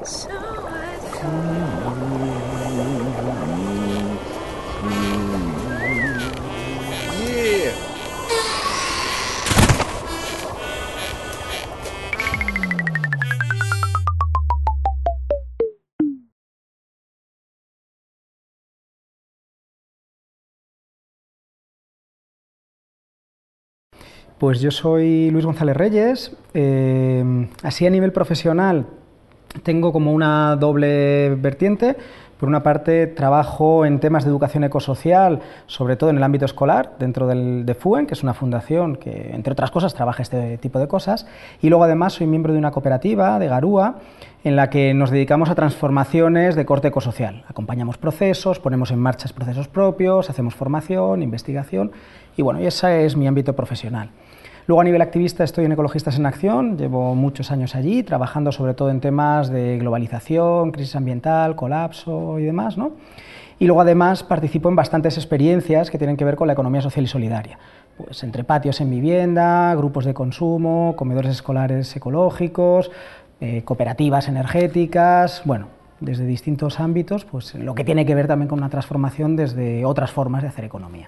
So I thought, Yeah. Pues yo soy Luis González Reyes. Así a nivel profesional tengo como una doble vertiente. Por una parte trabajo en temas de educación ecosocial, sobre todo en el ámbito escolar, dentro de FUEN, que es una fundación que, entre otras cosas, trabaja este tipo de cosas. Y luego además soy miembro de una cooperativa, de Garúa, en la que nos dedicamos a transformaciones de corte ecosocial. Acompañamos procesos, ponemos en marcha procesos propios, hacemos formación, investigación y bueno, ese es mi ámbito profesional. Luego a nivel activista estoy en Ecologistas en Acción, llevo muchos años allí, trabajando sobre todo en temas de globalización, crisis ambiental, colapso y demás, ¿no? Y luego además participo en bastantes experiencias que tienen que ver con la economía social y solidaria, pues entre patios en vivienda, grupos de consumo, comedores escolares ecológicos, cooperativas energéticas, bueno, desde distintos ámbitos, pues lo que tiene que ver también con una transformación desde otras formas de hacer economía.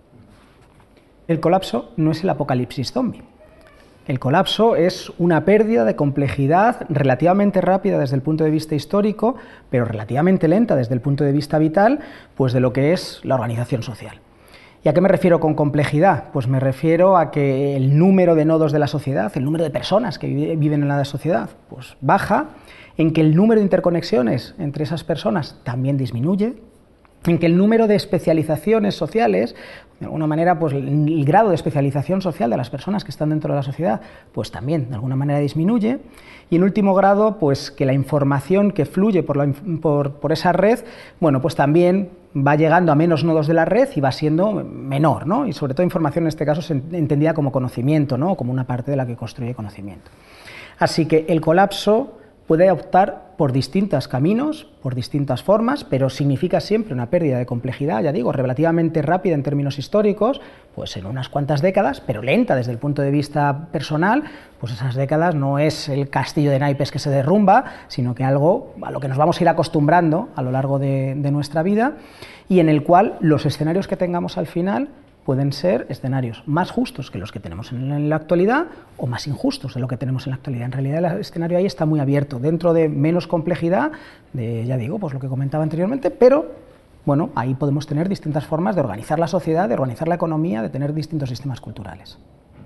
El colapso no es el apocalipsis zombie. El colapso es una pérdida de complejidad relativamente rápida desde el punto de vista histórico, pero relativamente lenta desde el punto de vista vital, pues de lo que es la organización social. ¿Y a qué me refiero con complejidad? Pues me refiero a que el número de nodos de la sociedad, el número de personas que viven en la sociedad, pues baja, en que el número de interconexiones entre esas personas también disminuye, en que el número de especializaciones sociales, de alguna manera, pues el grado de especialización social de las personas que están dentro de la sociedad, pues también de alguna manera disminuye, y en último grado, pues que la información que fluye por esa red, bueno, pues también va llegando a menos nodos de la red y va siendo menor, ¿no? Y sobre todo información en este caso entendida como conocimiento, ¿no? Como una parte de la que construye conocimiento. Así que el colapso puede optar por distintos caminos, por distintas formas, pero significa siempre una pérdida de complejidad, ya digo, relativamente rápida en términos históricos, pues en unas cuantas décadas, pero lenta desde el punto de vista personal, pues esas décadas no es el castillo de naipes que se derrumba, sino que algo a lo que nos vamos a ir acostumbrando a lo largo de nuestra vida y en el cual los escenarios que tengamos al final pueden ser escenarios más justos que los que tenemos en la actualidad o más injustos de lo que tenemos en la actualidad. En realidad el escenario ahí está muy abierto, dentro de menos complejidad, de, ya digo, pues lo que comentaba anteriormente, pero bueno, ahí podemos tener distintas formas de organizar la sociedad, de organizar la economía, de tener distintos sistemas culturales.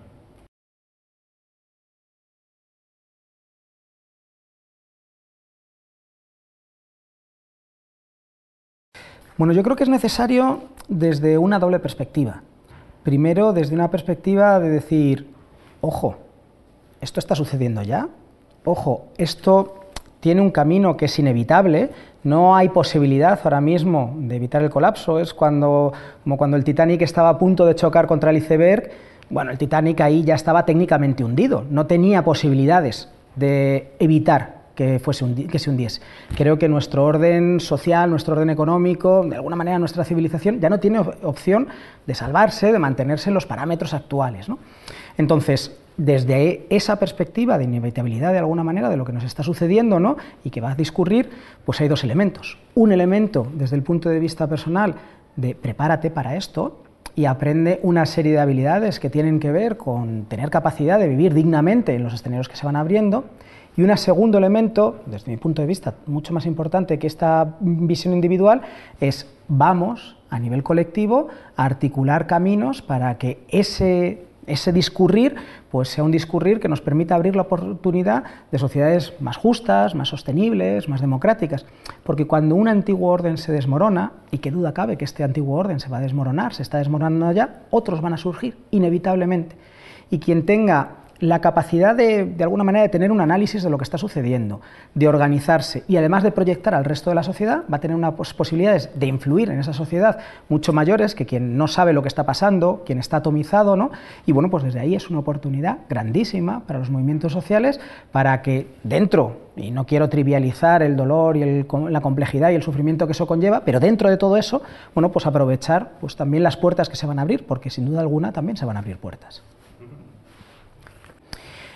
Bueno, yo creo que es necesario desde una doble perspectiva. Primero, desde una perspectiva de decir, ojo, ¿esto está sucediendo ya? Ojo, esto tiene un camino que es inevitable, no hay posibilidad ahora mismo de evitar el colapso, es como cuando el Titanic estaba a punto de chocar contra el iceberg, bueno, el Titanic ahí ya estaba técnicamente hundido, no tenía posibilidades de evitar que se hundiese. Creo que nuestro orden social, nuestro orden económico, de alguna manera nuestra civilización ya no tiene opción de salvarse, de mantenerse en los parámetros actuales, ¿no? Entonces, desde esa perspectiva de inevitabilidad de alguna manera de lo que nos está sucediendo, ¿no? Y que va a discurrir, pues hay dos elementos. Un elemento desde el punto de vista personal de prepárate para esto y aprende una serie de habilidades que tienen que ver con tener capacidad de vivir dignamente en los escenarios que se van abriendo. Y un segundo elemento, desde mi punto de vista mucho más importante que esta visión individual, es vamos a nivel colectivo a articular caminos para que ese discurrir pues sea un discurrir que nos permita abrir la oportunidad de sociedades más justas, más sostenibles, más democráticas. Porque cuando un antiguo orden se desmorona, y qué duda cabe que este antiguo orden se va a desmoronar, se está desmoronando ya, otros van a surgir, inevitablemente. Y quien tenga la capacidad de alguna manera de tener un análisis de lo que está sucediendo, de organizarse y además de proyectar al resto de la sociedad, va a tener unas posibilidades de influir en esa sociedad mucho mayores que quien no sabe lo que está pasando, quien está atomizado, ¿no? Y bueno, pues desde ahí es una oportunidad grandísima para los movimientos sociales para que dentro, y no quiero trivializar el dolor y la complejidad y el sufrimiento que eso conlleva, pero dentro de todo eso, bueno, pues aprovechar pues también las puertas que se van a abrir, porque sin duda alguna también se van a abrir puertas.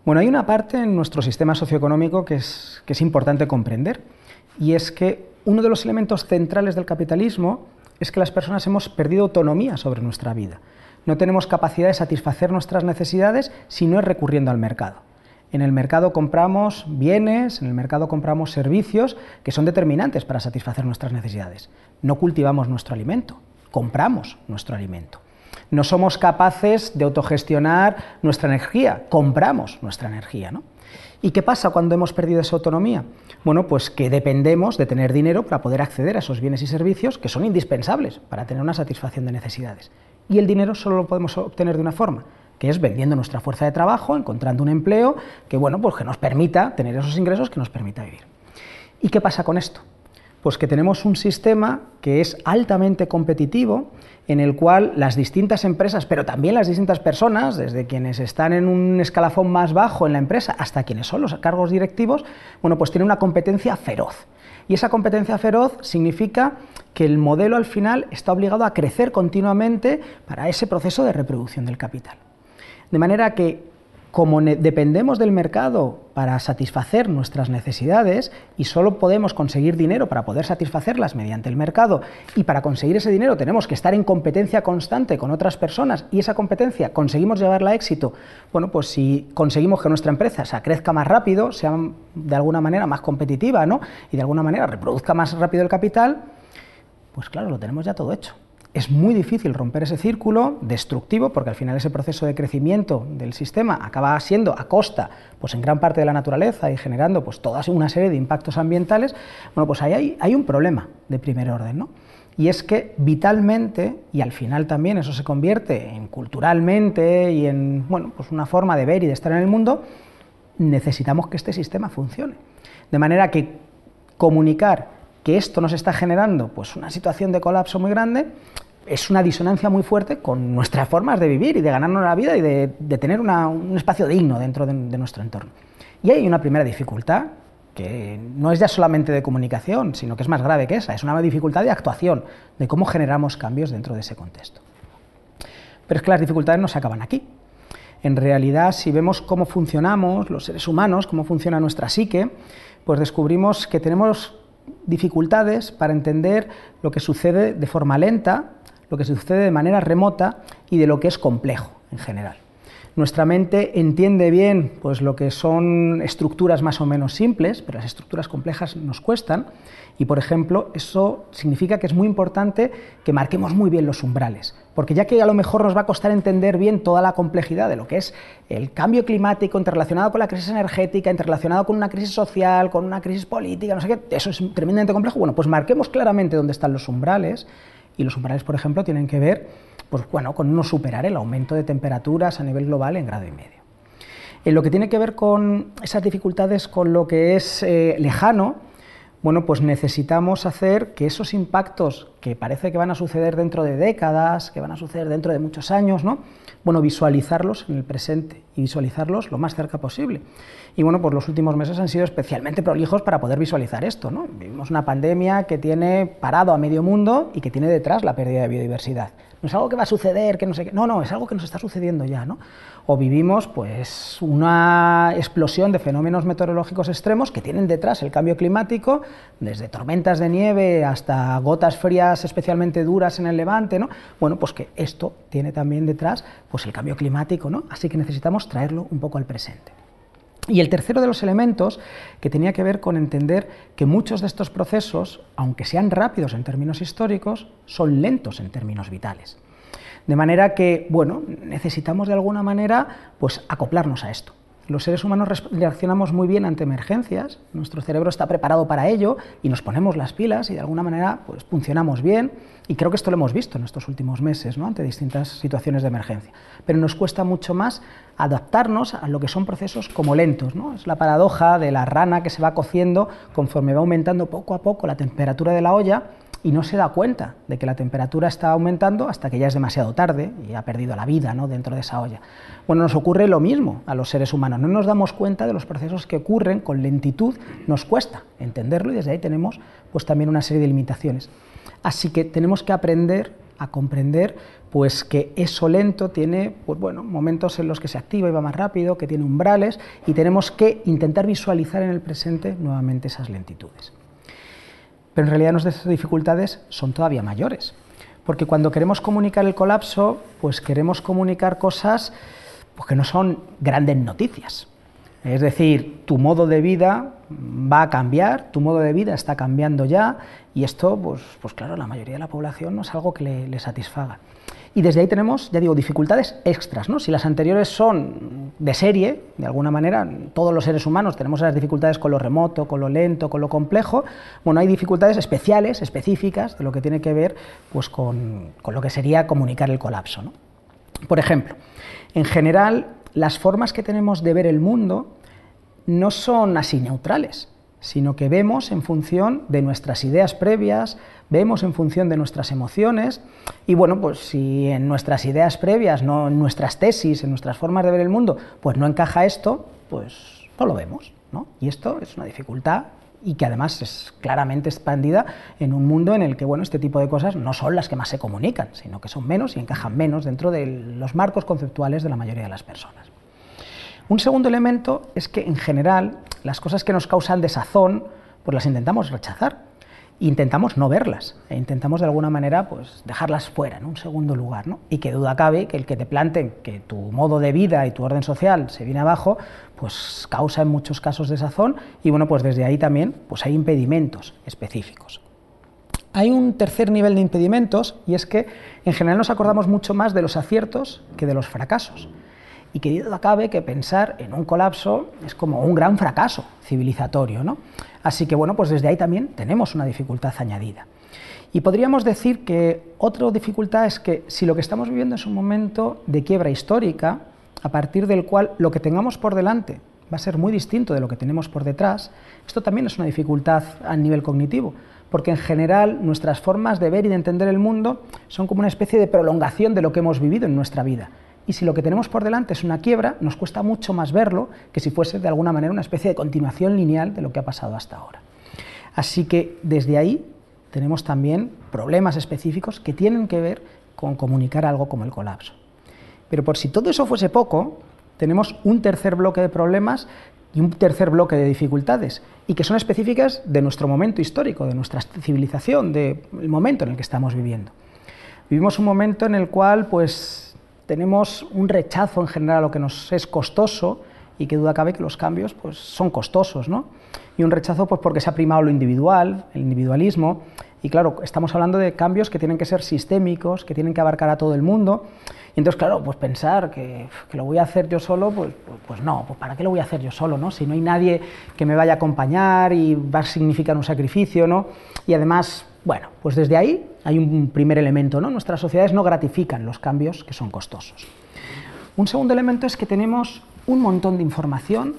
Bueno, hay una parte en nuestro sistema socioeconómico que es importante comprender, y es que uno de los elementos centrales del capitalismo es que las personas hemos perdido autonomía sobre nuestra vida. No tenemos capacidad de satisfacer nuestras necesidades si no es recurriendo al mercado. En el mercado compramos bienes, en el mercado compramos servicios que son determinantes para satisfacer nuestras necesidades. No cultivamos nuestro alimento, compramos nuestro alimento. No somos capaces de autogestionar nuestra energía, compramos nuestra energía, ¿no? ¿Y qué pasa cuando hemos perdido esa autonomía? Bueno, pues que dependemos de tener dinero para poder acceder a esos bienes y servicios que son indispensables para tener una satisfacción de necesidades. Y el dinero solo lo podemos obtener de una forma, que es vendiendo nuestra fuerza de trabajo, encontrando un empleo que, bueno, pues que nos permita tener esos ingresos que nos permita vivir. ¿Y qué pasa con esto? Pues que tenemos un sistema que es altamente competitivo, en el cual las distintas empresas, pero también las distintas personas, desde quienes están en un escalafón más bajo en la empresa hasta quienes son los cargos directivos, bueno, pues tienen una competencia feroz. Y esa competencia feroz significa que el modelo al final está obligado a crecer continuamente para ese proceso de reproducción del capital. De manera que, como dependemos del mercado para satisfacer nuestras necesidades y solo podemos conseguir dinero para poder satisfacerlas mediante el mercado, y para conseguir ese dinero tenemos que estar en competencia constante con otras personas, y esa competencia conseguimos llevarla a éxito, bueno, pues si conseguimos que nuestra empresa crezca más rápido, sea de alguna manera más competitiva, ¿no?, y de alguna manera reproduzca más rápido el capital, pues claro, lo tenemos ya todo hecho. Es muy difícil romper ese círculo destructivo, porque al final ese proceso de crecimiento del sistema acaba siendo a costa, pues en gran parte de la naturaleza, y generando pues toda una serie de impactos ambientales. Bueno, pues ahí hay un problema de primer orden, ¿no? Y es que vitalmente, y al final también eso se convierte en culturalmente y en, bueno, pues una forma de ver y de estar en el mundo, necesitamos que este sistema funcione. De manera que comunicar que esto nos está generando pues una situación de colapso muy grande es una disonancia muy fuerte con nuestras formas de vivir y de ganarnos la vida y de tener un espacio digno dentro de nuestro entorno. Y hay una primera dificultad que no es ya solamente de comunicación, sino que es más grave que esa, es una dificultad de actuación, de cómo generamos cambios dentro de ese contexto. Pero es que las dificultades no se acaban aquí. En realidad, si vemos cómo funcionamos los seres humanos, cómo funciona nuestra psique, pues descubrimos que tenemos dificultades para entender lo que sucede de forma lenta, lo que sucede de manera remota y de lo que es complejo en general. Nuestra mente entiende bien pues, lo que son estructuras más o menos simples, pero las estructuras complejas nos cuestan, y por ejemplo eso significa que es muy importante que marquemos muy bien los umbrales, porque ya que a lo mejor nos va a costar entender bien toda la complejidad de lo que es el cambio climático interrelacionado con la crisis energética, interrelacionado con una crisis social, con una crisis política, no sé qué, eso es tremendamente complejo. Bueno, pues marquemos claramente dónde están los umbrales, y los umbrales, por ejemplo, tienen que ver pues, bueno, con no superar el aumento de temperaturas a nivel global en 1,5 grados. En lo que tiene que ver con esas dificultades con lo que es lejano, bueno, pues necesitamos hacer que esos impactos que parece que van a suceder dentro de décadas, que van a suceder dentro de muchos años, ¿no?, bueno, visualizarlos en el presente y visualizarlos lo más cerca posible. Y bueno, pues los últimos meses han sido especialmente prolijos para poder visualizar esto, ¿no? Vivimos una pandemia que tiene parado a medio mundo y que tiene detrás la pérdida de biodiversidad. No es algo que va a suceder, que no sé qué, no, es algo que nos está sucediendo ya, ¿no? O vivimos pues una explosión de fenómenos meteorológicos extremos que tienen detrás el cambio climático, desde tormentas de nieve hasta gotas frías especialmente duras en el Levante, ¿no? Bueno, pues que esto tiene también detrás pues el cambio climático, ¿no? Así que necesitamos traerlo un poco al presente. Y el tercero de los elementos, que tenía que ver con entender que muchos de estos procesos, aunque sean rápidos en términos históricos, son lentos en términos vitales. De manera que, bueno, necesitamos de alguna manera pues, acoplarnos a esto. Los seres humanos reaccionamos muy bien ante emergencias, nuestro cerebro está preparado para ello y nos ponemos las pilas y de alguna manera pues, funcionamos bien, y creo que esto lo hemos visto en estos últimos meses, ¿no?, ante distintas situaciones de emergencia. Pero nos cuesta mucho más adaptarnos a lo que son procesos como lentos, ¿no? Es la paradoja de la rana que se va cociendo conforme va aumentando poco a poco la temperatura de la olla, y no se da cuenta de que la temperatura está aumentando hasta que ya es demasiado tarde y ha perdido la vida, ¿no?, dentro de esa olla. Bueno, nos ocurre lo mismo a los seres humanos, no nos damos cuenta de los procesos que ocurren con lentitud, nos cuesta entenderlo y desde ahí tenemos pues, también una serie de limitaciones. Así que tenemos que aprender a comprender pues que eso lento tiene pues, bueno, momentos en los que se activa y va más rápido, que tiene umbrales, y tenemos que intentar visualizar en el presente nuevamente esas lentitudes. Pero en realidad nuestras dificultades son todavía mayores, porque cuando queremos comunicar el colapso, pues queremos comunicar cosas pues, que no son grandes noticias. Es decir, tu modo de vida va a cambiar, tu modo de vida está cambiando ya, y esto, pues claro, la mayoría de la población no es algo que le satisfaga. Y desde ahí tenemos, ya digo, dificultades extras, ¿no? Si las anteriores son de serie, de alguna manera, todos los seres humanos tenemos esas dificultades con lo remoto, con lo lento, con lo complejo, bueno, hay dificultades especiales, específicas, de lo que tiene que ver pues, con lo que sería comunicar el colapso, ¿no? Por ejemplo, en general, las formas que tenemos de ver el mundo no son así neutrales, sino que vemos en función de nuestras ideas previas, vemos en función de nuestras emociones, y bueno, pues si en nuestras ideas previas, no en nuestras tesis, en nuestras formas de ver el mundo, pues no encaja esto, pues no lo vemos, ¿no? Y esto es una dificultad y que además es claramente expandida en un mundo en el que, bueno, este tipo de cosas no son las que más se comunican, sino que son menos y encajan menos dentro de los marcos conceptuales de la mayoría de las personas. Un segundo elemento es que, en general, las cosas que nos causan desazón, pues las intentamos rechazar, intentamos no verlas, e intentamos de alguna manera pues, dejarlas fuera, en un segundo lugar, ¿no? Y que duda cabe que el que te planteen que tu modo de vida y tu orden social se viene abajo, pues causa en muchos casos desazón, y bueno, pues desde ahí también pues hay impedimentos específicos. Hay un tercer nivel de impedimentos, y es que en general nos acordamos mucho más de los aciertos que de los fracasos. Y que duda cabe que pensar en un colapso es como un gran fracaso civilizatorio, ¿no? Así que bueno, pues desde ahí también tenemos una dificultad añadida. Y podríamos decir que otra dificultad es que si lo que estamos viviendo es un momento de quiebra histórica, a partir del cual lo que tengamos por delante va a ser muy distinto de lo que tenemos por detrás, esto también es una dificultad a nivel cognitivo, porque en general nuestras formas de ver y de entender el mundo son como una especie de prolongación de lo que hemos vivido en nuestra vida. Y si lo que tenemos por delante es una quiebra, nos cuesta mucho más verlo que si fuese de alguna manera una especie de continuación lineal de lo que ha pasado hasta ahora. Así que desde ahí tenemos también problemas específicos que tienen que ver con comunicar algo como el colapso. Pero por si todo eso fuese poco, tenemos un tercer bloque de problemas y un tercer bloque de dificultades, y que son específicas de nuestro momento histórico, de nuestra civilización, del momento en el que estamos viviendo. Vivimos un momento en el cual, pues, tenemos un rechazo en general a lo que nos es costoso, y que duda cabe que los cambios pues, son costosos, ¿no? Y un rechazo pues, porque se ha primado lo individual, el individualismo, y claro, estamos hablando de cambios que tienen que ser sistémicos, que tienen que abarcar a todo el mundo, y entonces claro, pues pensar que lo voy a hacer yo solo, pues no, pues ¿para qué lo voy a hacer yo solo, no? Si no hay nadie que me vaya a acompañar y va a significar un sacrificio, ¿no? Y además, bueno, pues desde ahí hay un primer elemento, ¿no? Nuestras sociedades no gratifican los cambios que son costosos. Un segundo elemento es que tenemos un montón de información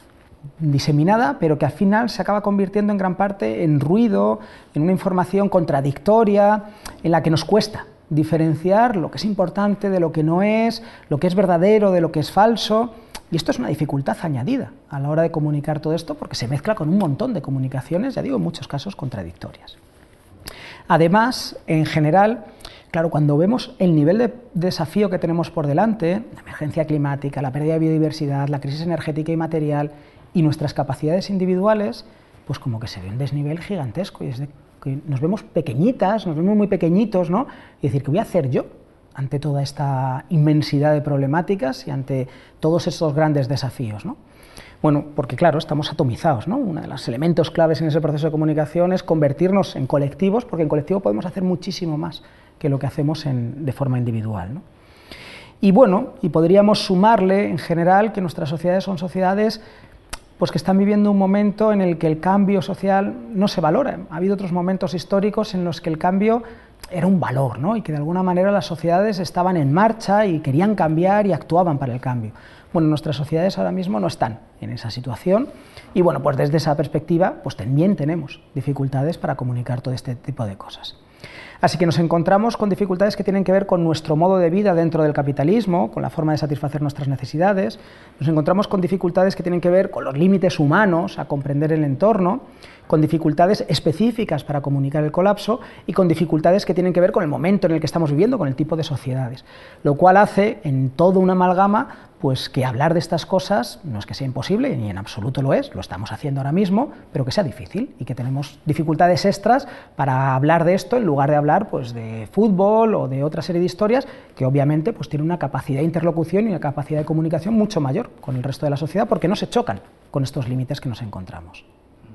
diseminada, pero que al final se acaba convirtiendo en gran parte en ruido, en una información contradictoria, en la que nos cuesta diferenciar lo que es importante de lo que no es, lo que es verdadero de lo que es falso, y esto es una dificultad añadida a la hora de comunicar todo esto, porque se mezcla con un montón de comunicaciones, ya digo, en muchos casos contradictorias. Además, en general, claro, cuando vemos el nivel de desafío que tenemos por delante, la emergencia climática, la pérdida de biodiversidad, la crisis energética y material, y nuestras capacidades individuales, pues como que se ve un desnivel gigantesco, y es de que nos vemos pequeñitas, nos vemos muy pequeñitos, ¿no? Y decir, ¿qué voy a hacer yo ante toda esta inmensidad de problemáticas y ante todos estos grandes desafíos, ¿no? Bueno, porque claro, estamos atomizados, ¿no? Uno de los elementos claves en ese proceso de comunicación es convertirnos en colectivos, porque en colectivo podemos hacer muchísimo más que lo que hacemos de forma individual, ¿no? Y bueno, y podríamos sumarle en general que nuestras sociedades son sociedades pues que están viviendo un momento en el que el cambio social no se valora. Ha habido otros momentos históricos en los que el cambio era un valor, ¿no? Y que de alguna manera las sociedades estaban en marcha y querían cambiar y actuaban para el cambio. Bueno, nuestras sociedades ahora mismo no están en esa situación, y bueno, pues desde esa perspectiva pues también tenemos dificultades para comunicar todo este tipo de cosas. Así que nos encontramos con dificultades que tienen que ver con nuestro modo de vida dentro del capitalismo, con la forma de satisfacer nuestras necesidades, nos encontramos con dificultades que tienen que ver con los límites humanos a comprender el entorno, con dificultades específicas para comunicar el colapso y con dificultades que tienen que ver con el momento en el que estamos viviendo, con el tipo de sociedades, lo cual hace en todo una amalgama pues que hablar de estas cosas no es que sea imposible, ni en absoluto lo es, lo estamos haciendo ahora mismo, pero que sea difícil y que tenemos dificultades extras para hablar de esto en lugar de hablar pues de fútbol o de otra serie de historias que obviamente pues tienen una capacidad de interlocución y una capacidad de comunicación mucho mayor con el resto de la sociedad porque no se chocan con estos límites que nos encontramos.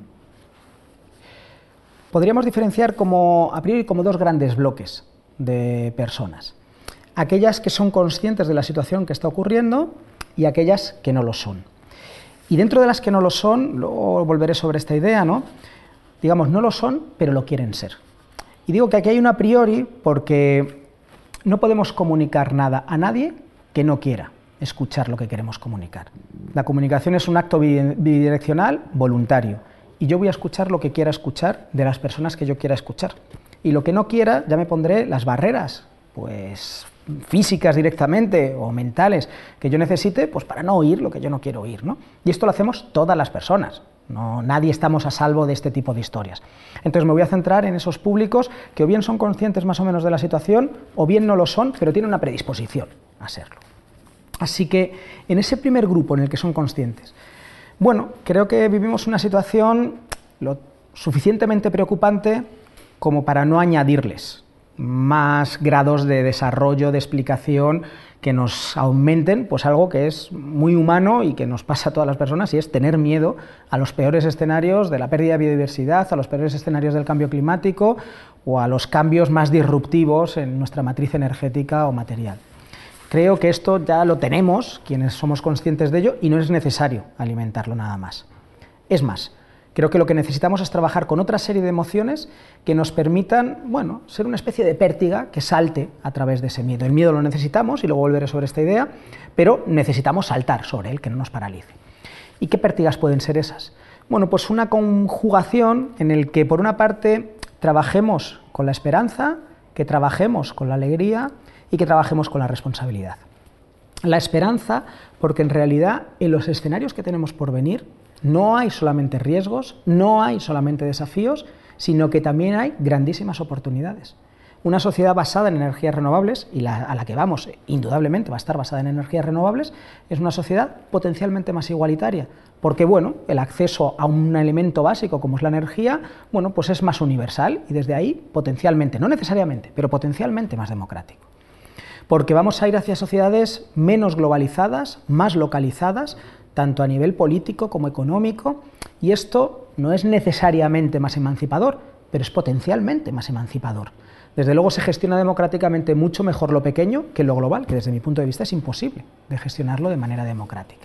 Podríamos diferenciar a priori como dos grandes bloques de personas. Aquellas que son conscientes de la situación que está ocurriendo y aquellas que no lo son. Y dentro de las que no lo son, luego volveré sobre esta idea, ¿no? Digamos, no lo son, pero lo quieren ser. Y digo que aquí hay un a priori porque no podemos comunicar nada a nadie que no quiera escuchar lo que queremos comunicar. La comunicación es un acto bidireccional voluntario y yo voy a escuchar lo que quiera escuchar de las personas que yo quiera escuchar. Y lo que no quiera, ya me pondré las barreras, pues físicas directamente o mentales que yo necesite pues para no oír lo que yo no quiero oír, ¿no? Y esto lo hacemos todas las personas, nadie estamos a salvo de este tipo de historias. Entonces me voy a centrar en esos públicos que o bien son conscientes más o menos de la situación o bien no lo son, pero tienen una predisposición a serlo. Así que en ese primer grupo en el que son conscientes, bueno, creo que vivimos una situación lo suficientemente preocupante como para no añadirles más grados de desarrollo, de explicación, que nos aumenten pues algo que es muy humano y que nos pasa a todas las personas, y es tener miedo a los peores escenarios de la pérdida de biodiversidad, a los peores escenarios del cambio climático o a los cambios más disruptivos en nuestra matriz energética o material. Creo que esto ya lo tenemos, quienes somos conscientes de ello, y no es necesario alimentarlo nada más. Es más, creo que lo que necesitamos es trabajar con otra serie de emociones que nos permitan, bueno, ser una especie de pértiga que salte a través de ese miedo. El miedo lo necesitamos, y luego volveré sobre esta idea, pero necesitamos saltar sobre él, que no nos paralice. ¿Y qué pértigas pueden ser esas? Bueno, pues una conjugación en el que, por una parte, trabajemos con la esperanza, que trabajemos con la alegría y que trabajemos con la responsabilidad. La esperanza, porque en realidad en los escenarios que tenemos por venir no hay solamente riesgos, no hay solamente desafíos, sino que también hay grandísimas oportunidades. Una sociedad basada en energías renovables, y a la que vamos indudablemente va a estar basada en energías renovables, es una sociedad potencialmente más igualitaria, porque bueno, el acceso a un elemento básico como es la energía, bueno, pues es más universal y desde ahí potencialmente, no necesariamente, pero potencialmente más democrático. Porque vamos a ir hacia sociedades menos globalizadas, más localizadas, tanto a nivel político como económico, y esto no es necesariamente más emancipador, pero es potencialmente más emancipador. Desde luego se gestiona democráticamente mucho mejor lo pequeño que lo global, que desde mi punto de vista es imposible de gestionarlo de manera democrática.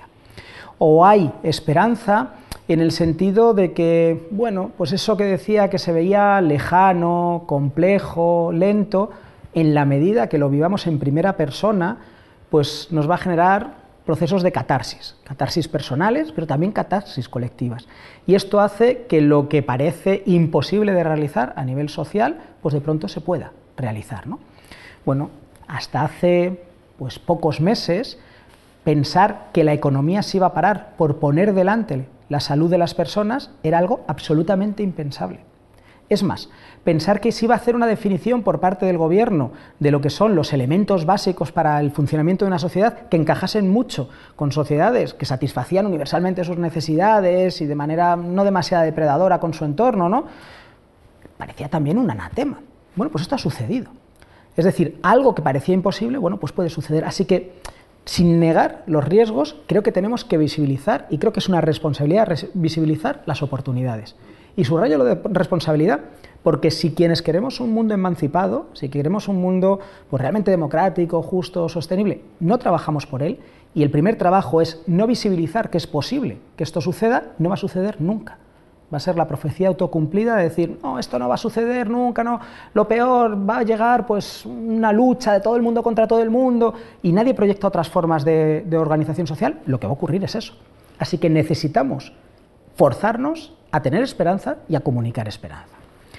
O hay esperanza en el sentido de que, bueno, pues eso que decía que se veía lejano, complejo, lento, en la medida que lo vivamos en primera persona, pues nos va a generar procesos de catarsis personales, pero también catarsis colectivas. Y esto hace que lo que parece imposible de realizar a nivel social, pues de pronto se pueda realizar, ¿no? Bueno, hasta hace pues pocos meses, pensar que la economía se iba a parar por poner delante la salud de las personas era algo absolutamente impensable. Es más, pensar que se iba a hacer una definición por parte del gobierno de lo que son los elementos básicos para el funcionamiento de una sociedad que encajasen mucho con sociedades que satisfacían universalmente sus necesidades y de manera no demasiado depredadora con su entorno, ¿no? Parecía también un anatema. Bueno, pues esto ha sucedido. Es decir, algo que parecía imposible, bueno, pues puede suceder. Así que, sin negar los riesgos, creo que tenemos que visibilizar, y creo que es una responsabilidad visibilizar las oportunidades. Y subrayo lo de responsabilidad, porque si quienes queremos un mundo emancipado, si queremos un mundo pues, realmente democrático, justo, sostenible, no trabajamos por él, y el primer trabajo es no visibilizar que es posible que esto suceda, no va a suceder nunca. Va a ser la profecía autocumplida de decir, no, esto no va a suceder nunca, no, lo peor, va a llegar pues una lucha de todo el mundo contra todo el mundo, y nadie proyecta otras formas de organización social, lo que va a ocurrir es eso. Así que necesitamos forzarnos a tener esperanza y a comunicar esperanza.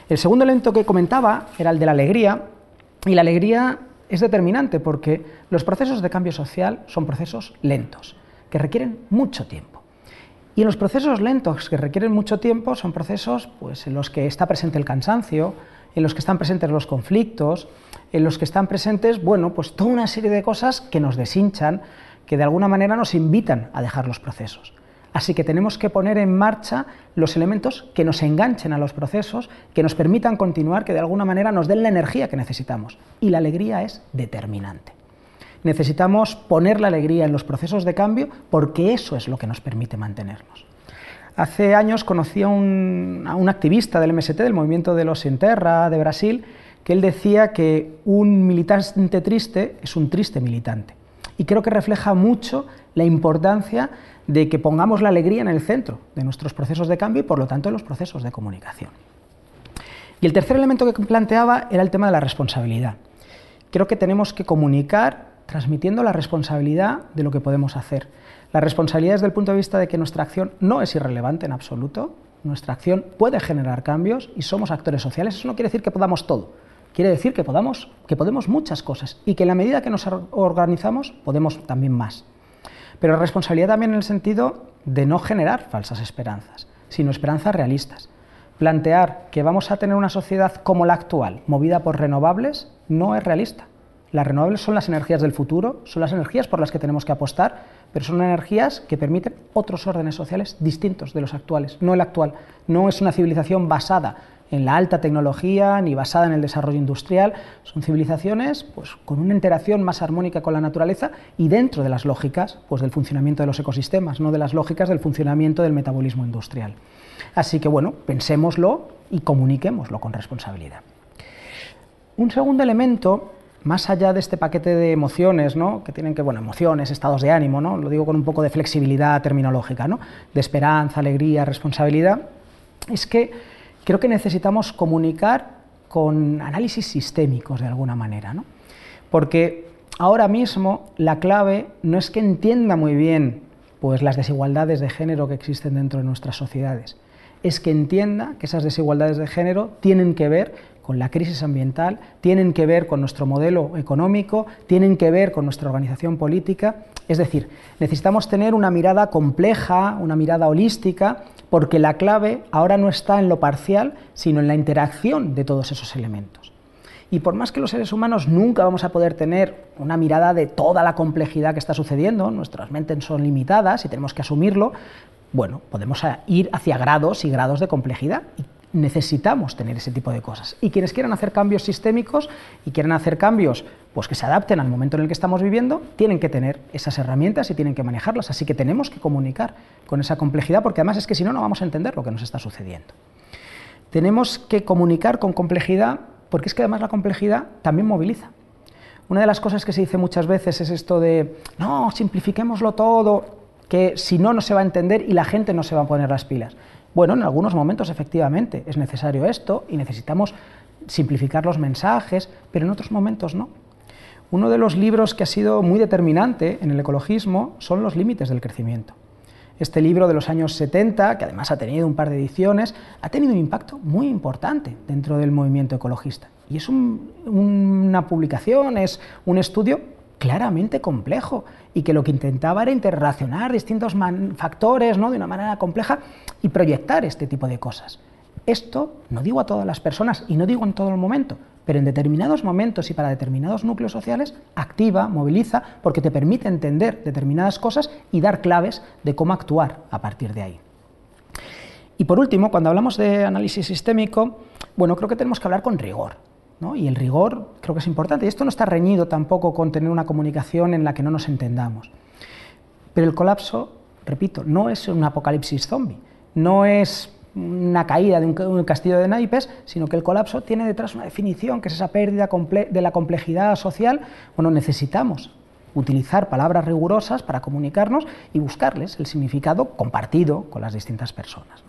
El segundo elemento que comentaba era el de la alegría, y la alegría es determinante porque los procesos de cambio social son procesos lentos, que requieren mucho tiempo. Y en los procesos lentos que requieren mucho tiempo son procesos pues, en los que está presente el cansancio, en los que están presentes los conflictos, en los que están presentes, bueno, pues toda una serie de cosas que nos deshinchan, que de alguna manera nos invitan a dejar los procesos. Así que tenemos que poner en marcha los elementos que nos enganchen a los procesos, que nos permitan continuar, que de alguna manera nos den la energía que necesitamos. Y la alegría es determinante. Necesitamos poner la alegría en los procesos de cambio porque eso es lo que nos permite mantenernos. Hace años conocí a un activista del MST, del movimiento de los Sem Terra de Brasil, que él decía que un militante triste es un triste militante. Y creo que refleja mucho la importancia de que pongamos la alegría en el centro de nuestros procesos de cambio y, por lo tanto, en los procesos de comunicación. Y el tercer elemento que planteaba era el tema de la responsabilidad. Creo que tenemos que comunicar transmitiendo la responsabilidad de lo que podemos hacer. La responsabilidad desde el punto de vista de que nuestra acción no es irrelevante en absoluto, nuestra acción puede generar cambios y somos actores sociales. Eso no quiere decir que podamos todo, quiere decir que podemos muchas cosas y que en la medida que nos organizamos podemos también más. Pero responsabilidad también en el sentido de no generar falsas esperanzas, sino esperanzas realistas. Plantear que vamos a tener una sociedad como la actual, movida por renovables, no es realista. Las renovables son las energías del futuro, son las energías por las que tenemos que apostar, pero son energías que permiten otros órdenes sociales distintos de los actuales, no el actual. No es una civilización basada en la alta tecnología ni basada en el desarrollo industrial, son civilizaciones pues, con una interacción más armónica con la naturaleza y dentro de las lógicas pues, del funcionamiento de los ecosistemas, no de las lógicas del funcionamiento del metabolismo industrial. Así que bueno, pensémoslo y comuniquémoslo con responsabilidad. Un segundo elemento, más allá de este paquete de emociones, ¿no? Que tienen que, bueno, emociones, estados de ánimo, ¿no? Lo digo con un poco de flexibilidad terminológica, ¿no? De esperanza, alegría, responsabilidad, es que creo que necesitamos comunicar con análisis sistémicos de alguna manera, ¿no? Porque ahora mismo la clave no es que entienda muy bien pues, las desigualdades de género que existen dentro de nuestras sociedades, es que entienda que esas desigualdades de género tienen que ver con la crisis ambiental, tienen que ver con nuestro modelo económico, tienen que ver con nuestra organización política. Es decir, necesitamos tener una mirada compleja, una mirada holística, porque la clave ahora no está en lo parcial, sino en la interacción de todos esos elementos. Y por más que los seres humanos nunca vamos a poder tener una mirada de toda la complejidad que está sucediendo, nuestras mentes son limitadas y tenemos que asumirlo, bueno, podemos ir hacia grados y grados de complejidad y necesitamos tener ese tipo de cosas. Y quienes quieran hacer cambios sistémicos y quieran hacer cambios pues, que se adapten al momento en el que estamos viviendo, tienen que tener esas herramientas y tienen que manejarlas. Así que tenemos que comunicar con esa complejidad, porque además es que si no, no vamos a entender lo que nos está sucediendo. Tenemos que comunicar con complejidad, porque es que además la complejidad también moviliza. Una de las cosas que se dice muchas veces es esto de, no, simplifiquémoslo todo, que si no, no se va a entender y la gente no se va a poner las pilas. Bueno, en algunos momentos efectivamente es necesario esto y necesitamos simplificar los mensajes, pero en otros momentos no. Uno de los libros que ha sido muy determinante en el ecologismo son Los límites del crecimiento. Este libro de los años 70, que además ha tenido un par de ediciones, ha tenido un impacto muy importante dentro del movimiento ecologista. Y es una publicación, es un estudio claramente complejo y que lo que intentaba era interrelacionar distintos factores, ¿no? De una manera compleja y proyectar este tipo de cosas. Esto no digo a todas las personas y no digo en todo el momento, pero en determinados momentos y para determinados núcleos sociales activa, moviliza, porque te permite entender determinadas cosas y dar claves de cómo actuar a partir de ahí. Y por último, cuando hablamos de análisis sistémico, bueno, creo que tenemos que hablar con rigor, ¿no? Y el rigor creo que es importante, y esto no está reñido tampoco con tener una comunicación en la que no nos entendamos. Pero el colapso, repito, no es un apocalipsis zombie, no es una caída de un castillo de naipes, sino que el colapso tiene detrás una definición, que es esa pérdida de la complejidad social. Bueno, necesitamos utilizar palabras rigurosas para comunicarnos y buscarles el significado compartido con las distintas personas.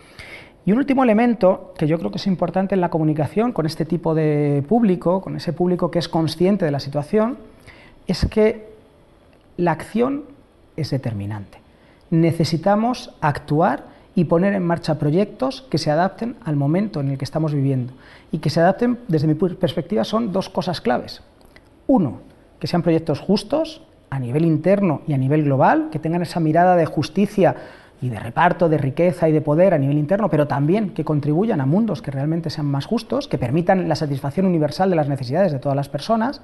Y un último elemento que yo creo que es importante en la comunicación con este tipo de público, con ese público que es consciente de la situación, es que la acción es determinante. Necesitamos actuar y poner en marcha proyectos que se adapten al momento en el que estamos viviendo. Y que se adapten, desde mi perspectiva, son dos cosas claves. Uno, que sean proyectos justos a nivel interno y a nivel global, que tengan esa mirada de justicia y de reparto, de riqueza y de poder a nivel interno, pero también que contribuyan a mundos que realmente sean más justos, que permitan la satisfacción universal de las necesidades de todas las personas.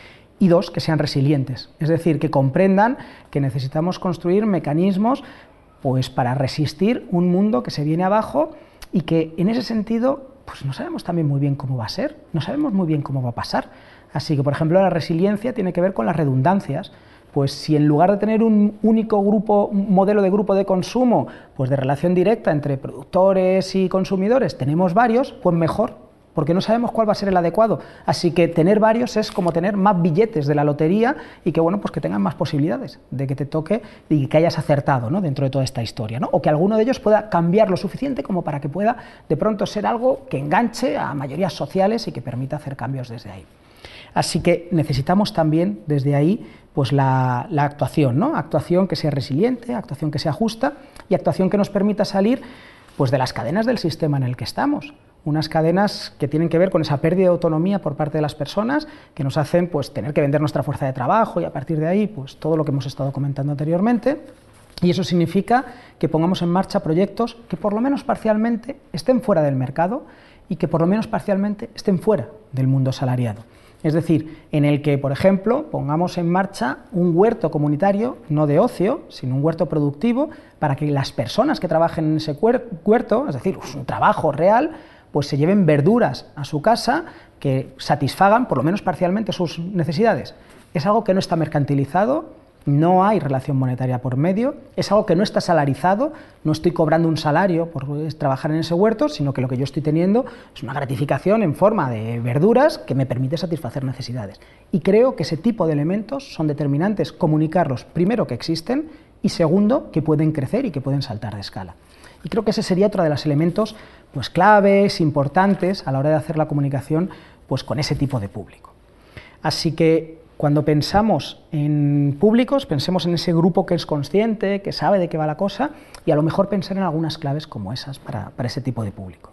Y dos, que sean resilientes, es decir, que comprendan que necesitamos construir mecanismos pues, para resistir un mundo que se viene abajo y que en ese sentido pues, no sabemos también muy bien cómo va a ser, no sabemos muy bien cómo va a pasar. Así que, por ejemplo, la resiliencia tiene que ver con las redundancias. Pues si en lugar de tener un único grupo, un modelo de grupo de consumo, pues de relación directa entre productores y consumidores, tenemos varios, pues mejor, porque no sabemos cuál va a ser el adecuado. Así que tener varios es como tener más billetes de la lotería y que, bueno, pues que tengan más posibilidades de que te toque y que hayas acertado, ¿no?, dentro de toda esta historia, ¿no? O que alguno de ellos pueda cambiar lo suficiente como para que pueda de pronto ser algo que enganche a mayorías sociales y que permita hacer cambios desde ahí. Así que necesitamos también desde ahí pues la actuación, ¿no? Actuación que sea resiliente, actuación que sea justa y actuación que nos permita salir pues, de las cadenas del sistema en el que estamos. Unas cadenas que tienen que ver con esa pérdida de autonomía por parte de las personas, que nos hacen pues, tener que vender nuestra fuerza de trabajo y a partir de ahí pues, todo lo que hemos estado comentando anteriormente. Y eso significa que pongamos en marcha proyectos que por lo menos parcialmente estén fuera del mercado y que por lo menos parcialmente estén fuera del mundo asalariado. Es decir, en el que, por ejemplo, pongamos en marcha un huerto comunitario, no de ocio, sino un huerto productivo, para que las personas que trabajen en ese huerto, es decir, un trabajo real, pues se lleven verduras a su casa que satisfagan, por lo menos parcialmente, sus necesidades. Es algo que no está mercantilizado, no hay relación monetaria por medio, es algo que no está salarizado, no estoy cobrando un salario por trabajar en ese huerto, sino que lo que yo estoy teniendo es una gratificación en forma de verduras que me permite satisfacer necesidades. Y creo que ese tipo de elementos son determinantes, comunicarlos, primero, que existen, y segundo, que pueden crecer y que pueden saltar de escala. Y creo que ese sería otro de los elementos pues, claves, importantes, a la hora de hacer la comunicación pues, con ese tipo de público. Así que cuando pensamos en públicos, pensemos en ese grupo que es consciente, que sabe de qué va la cosa, y a lo mejor pensar en algunas claves como esas para ese tipo de público.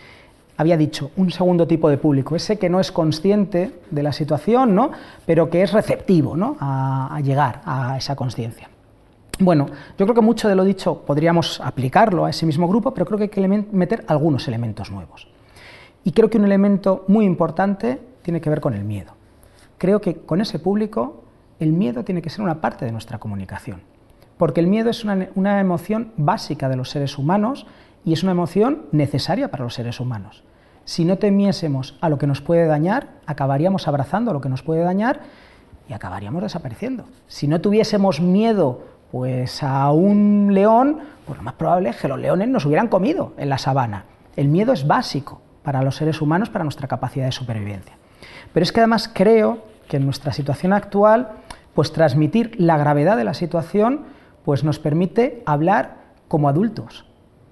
Había dicho, un segundo tipo de público, ese que no es consciente de la situación, ¿no?, pero que es receptivo, ¿no?, a llegar a esa consciencia. Bueno, yo creo que mucho de lo dicho podríamos aplicarlo a ese mismo grupo, pero creo que hay que meter algunos elementos nuevos. Y creo que un elemento muy importante tiene que ver con el miedo. Creo que con ese público el miedo tiene que ser una parte de nuestra comunicación, porque el miedo es una emoción básica de los seres humanos y es una emoción necesaria para los seres humanos. Si no temiésemos a lo que nos puede dañar, acabaríamos abrazando lo que nos puede dañar y acabaríamos desapareciendo. Si no tuviésemos miedo pues, a un león, pues lo más probable es que los leones nos hubieran comido en la sabana. El miedo es básico para los seres humanos, para nuestra capacidad de supervivencia. Pero es que además creo que en nuestra situación actual, pues transmitir la gravedad de la situación pues nos permite hablar como adultos.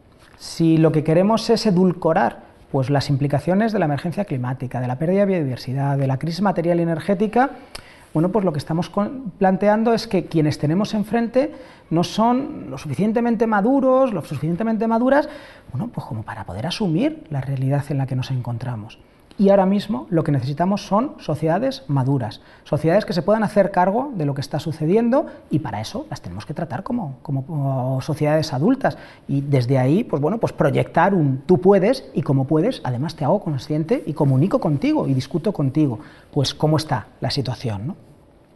Si lo que queremos es edulcorar pues las implicaciones de la emergencia climática, de la pérdida de biodiversidad, de la crisis material y energética, bueno, pues lo que estamos planteando es que quienes tenemos enfrente no son lo suficientemente maduros, lo suficientemente maduras, bueno, pues como para poder asumir la realidad en la que nos encontramos. Y ahora mismo lo que necesitamos son sociedades maduras, sociedades que se puedan hacer cargo de lo que está sucediendo y para eso las tenemos que tratar como sociedades adultas y desde ahí pues bueno, pues proyectar un tú puedes y como puedes, además te hago consciente y comunico contigo y discuto contigo pues cómo está la situación, ¿no?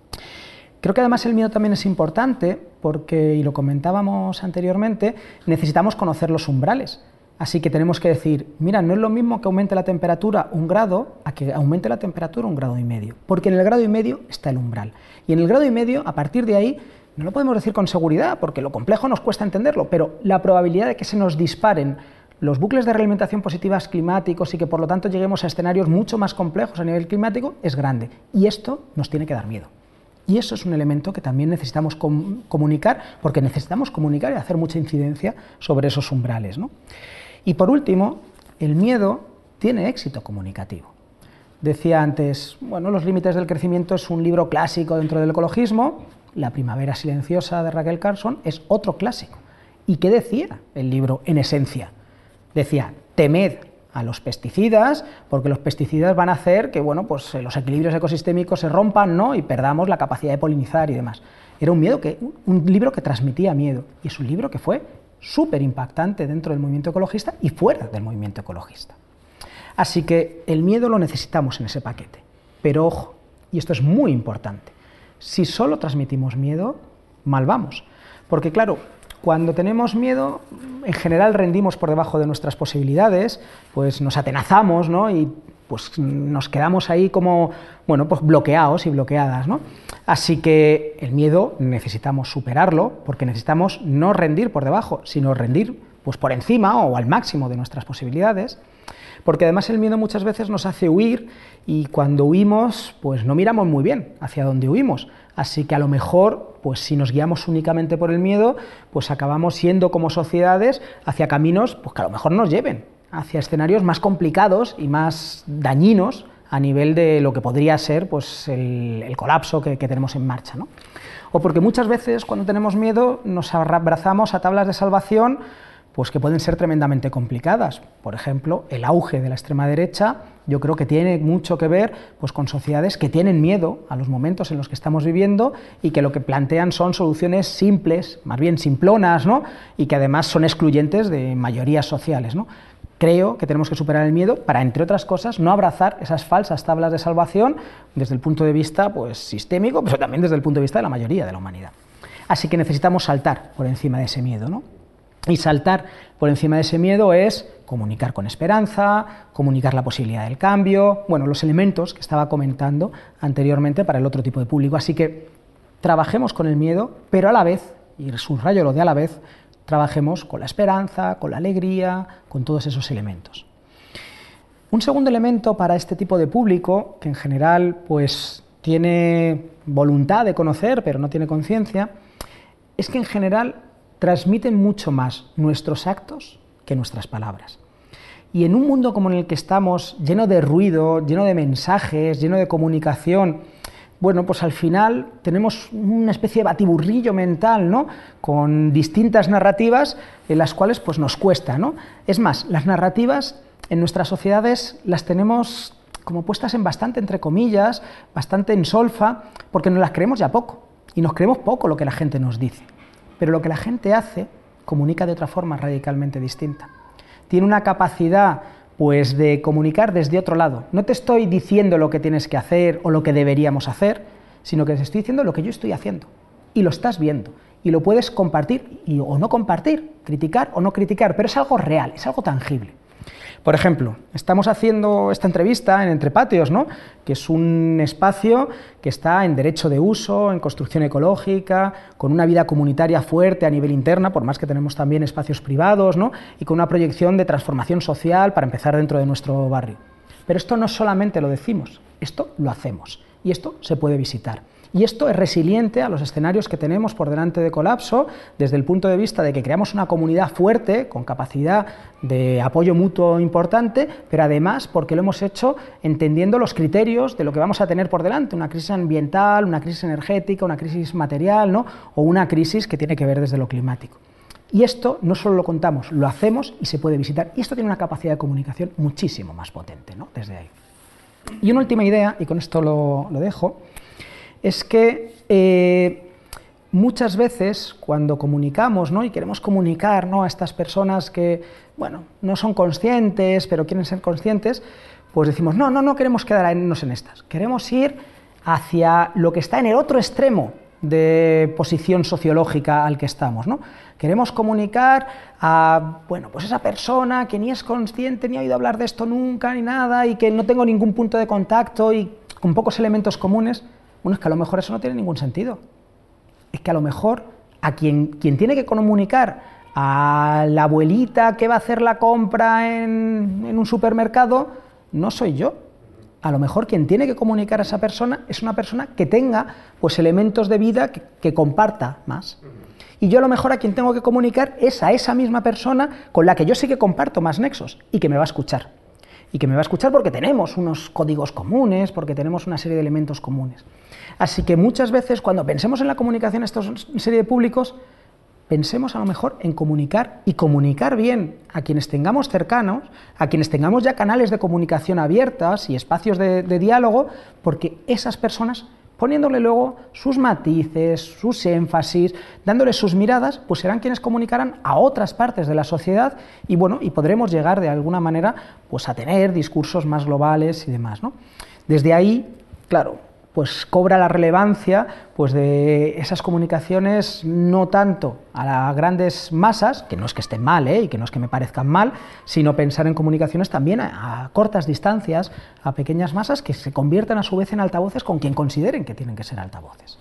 Creo que además el miedo también es importante porque, y lo comentábamos anteriormente, necesitamos conocer los umbrales. Así que tenemos que decir, mira, no es lo mismo que aumente la temperatura 1 grado a que aumente la temperatura 1,5 grados, porque en el 1,5 grado está el umbral. Y en el 1,5 grado, a partir de ahí, no lo podemos decir con seguridad, porque lo complejo nos cuesta entenderlo, pero la probabilidad de que se nos disparen los bucles de realimentación positivas climáticos y que por lo tanto lleguemos a escenarios mucho más complejos a nivel climático es grande. Y esto nos tiene que dar miedo. Y eso es un elemento que también necesitamos comunicar, porque necesitamos comunicar y hacer mucha incidencia sobre esos umbrales, ¿no? Y por último, el miedo tiene éxito comunicativo. Decía antes, bueno, Los límites del crecimiento es un libro clásico dentro del ecologismo, La primavera silenciosa de Rachel Carson es otro clásico. ¿Y qué decía el libro en esencia? Decía, temed a los pesticidas, porque los pesticidas van a hacer que bueno, pues, los equilibrios ecosistémicos se rompan, ¿no? Y perdamos la capacidad de polinizar y demás. Era un libro que transmitía miedo, y es un libro que fue súper impactante dentro del movimiento ecologista y fuera del movimiento ecologista. Así que el miedo lo necesitamos en ese paquete. Pero ojo, y esto es muy importante, si solo transmitimos miedo, mal vamos. Porque claro, cuando tenemos miedo, en general rendimos por debajo de nuestras posibilidades, pues nos atenazamos, ¿no? Y pues nos quedamos ahí como, bueno, pues bloqueados y bloqueadas, ¿no? Así que el miedo necesitamos superarlo, porque necesitamos no rendir por debajo, sino rendir pues por encima o al máximo de nuestras posibilidades, porque además el miedo muchas veces nos hace huir, y cuando huimos pues no miramos muy bien hacia dónde huimos, así que a lo mejor pues si nos guiamos únicamente por el miedo, pues acabamos yendo como sociedades hacia caminos pues que a lo mejor nos lleven hacia escenarios más complicados y más dañinos a nivel de lo que podría ser pues el colapso que tenemos en marcha, ¿no? O porque muchas veces cuando tenemos miedo nos abrazamos a tablas de salvación pues que pueden ser tremendamente complicadas. Por ejemplo, el auge de la extrema derecha yo creo que tiene mucho que ver pues, con sociedades que tienen miedo a los momentos en los que estamos viviendo y que lo que plantean son soluciones simples, más bien simplonas, ¿no? Y que además son excluyentes de mayorías sociales, ¿no? Creo que tenemos que superar el miedo para, entre otras cosas, no abrazar esas falsas tablas de salvación desde el punto de vista pues, sistémico, pero también desde el punto de vista de la mayoría de la humanidad. Así que necesitamos saltar por encima de ese miedo, ¿no? Y saltar por encima de ese miedo es comunicar con esperanza, comunicar la posibilidad del cambio, bueno, los elementos que estaba comentando anteriormente para el otro tipo de público. Así que trabajemos con el miedo, pero a la vez, y subrayo lo de a la vez, trabajemos con la esperanza, con la alegría, con todos esos elementos. Un segundo elemento para este tipo de público, que en general pues tiene voluntad de conocer, pero no tiene conciencia, es que en general transmiten mucho más nuestros actos que nuestras palabras. Y en un mundo como en el que estamos, lleno de ruido, lleno de mensajes, lleno de comunicación, bueno, pues al final tenemos una especie de batiburrillo mental, ¿no? Con distintas narrativas en las cuales pues nos cuesta, ¿no? Es más, las narrativas en nuestras sociedades las tenemos como puestas en bastante, entre comillas, bastante en solfa, porque nos las creemos ya poco, y nos creemos poco lo que la gente nos dice. Pero lo que la gente hace comunica de otra forma radicalmente distinta. Tiene una capacidad pues de comunicar desde otro lado. No te estoy diciendo lo que tienes que hacer o lo que deberíamos hacer, sino que te estoy diciendo lo que yo estoy haciendo. Y lo estás viendo. Y lo puedes compartir o no compartir, criticar o no criticar, pero es algo real, es algo tangible. Por ejemplo, estamos haciendo esta entrevista en Entre Patios, ¿no? Que es un espacio que está en derecho de uso, en construcción ecológica, con una vida comunitaria fuerte a nivel interna, por más que tenemos también espacios privados, ¿no? Y con una proyección de transformación social para empezar dentro de nuestro barrio. Pero esto no solamente lo decimos, esto lo hacemos y esto se puede visitar. Y esto es resiliente a los escenarios que tenemos por delante de colapso, desde el punto de vista de que creamos una comunidad fuerte, con capacidad de apoyo mutuo importante, pero además porque lo hemos hecho entendiendo los criterios de lo que vamos a tener por delante, una crisis ambiental, una crisis energética, una crisis material, ¿no? O una crisis que tiene que ver desde lo climático. Y esto no solo lo contamos, lo hacemos y se puede visitar. Y esto tiene una capacidad de comunicación muchísimo más potente, ¿no? Desde ahí. Y una última idea, y con esto lo dejo, es que muchas veces cuando comunicamos, ¿no? Y queremos comunicar, ¿no? A estas personas que, bueno, no son conscientes, pero quieren ser conscientes, pues decimos, no queremos quedarnos en estas, queremos ir hacia lo que está en el otro extremo de posición sociológica al que estamos, ¿no? Queremos comunicar a, bueno, pues esa persona que ni es consciente, ni ha oído hablar de esto nunca, ni nada, y que no tengo ningún punto de contacto y con pocos elementos comunes. Bueno, es que a lo mejor eso no tiene ningún sentido. Es que a lo mejor a quien tiene que comunicar a la abuelita que va a hacer la compra en un supermercado no soy yo. A lo mejor quien tiene que comunicar a esa persona es una persona que tenga pues, elementos de vida que comparta más. Y yo a lo mejor a quien tengo que comunicar es a esa misma persona con la que yo sí que comparto más nexos y que me va a escuchar. Y que me va a escuchar porque tenemos unos códigos comunes, porque tenemos una serie de elementos comunes. Así que muchas veces cuando pensemos en la comunicación a esta serie de públicos, pensemos a lo mejor en comunicar y comunicar bien a quienes tengamos cercanos, a quienes tengamos ya canales de comunicación abiertas y espacios de diálogo, porque esas personas, poniéndole luego sus matices, sus énfasis, dándole sus miradas, pues serán quienes comunicarán a otras partes de la sociedad y bueno, y podremos llegar de alguna manera pues a tener discursos más globales y demás, ¿no? Desde ahí, claro, pues cobra la relevancia pues de esas comunicaciones no tanto a las grandes masas, que no es que estén mal, y que no es que me parezcan mal, sino pensar en comunicaciones también a cortas distancias, a pequeñas masas que se conviertan a su vez en altavoces con quien consideren que tienen que ser altavoces.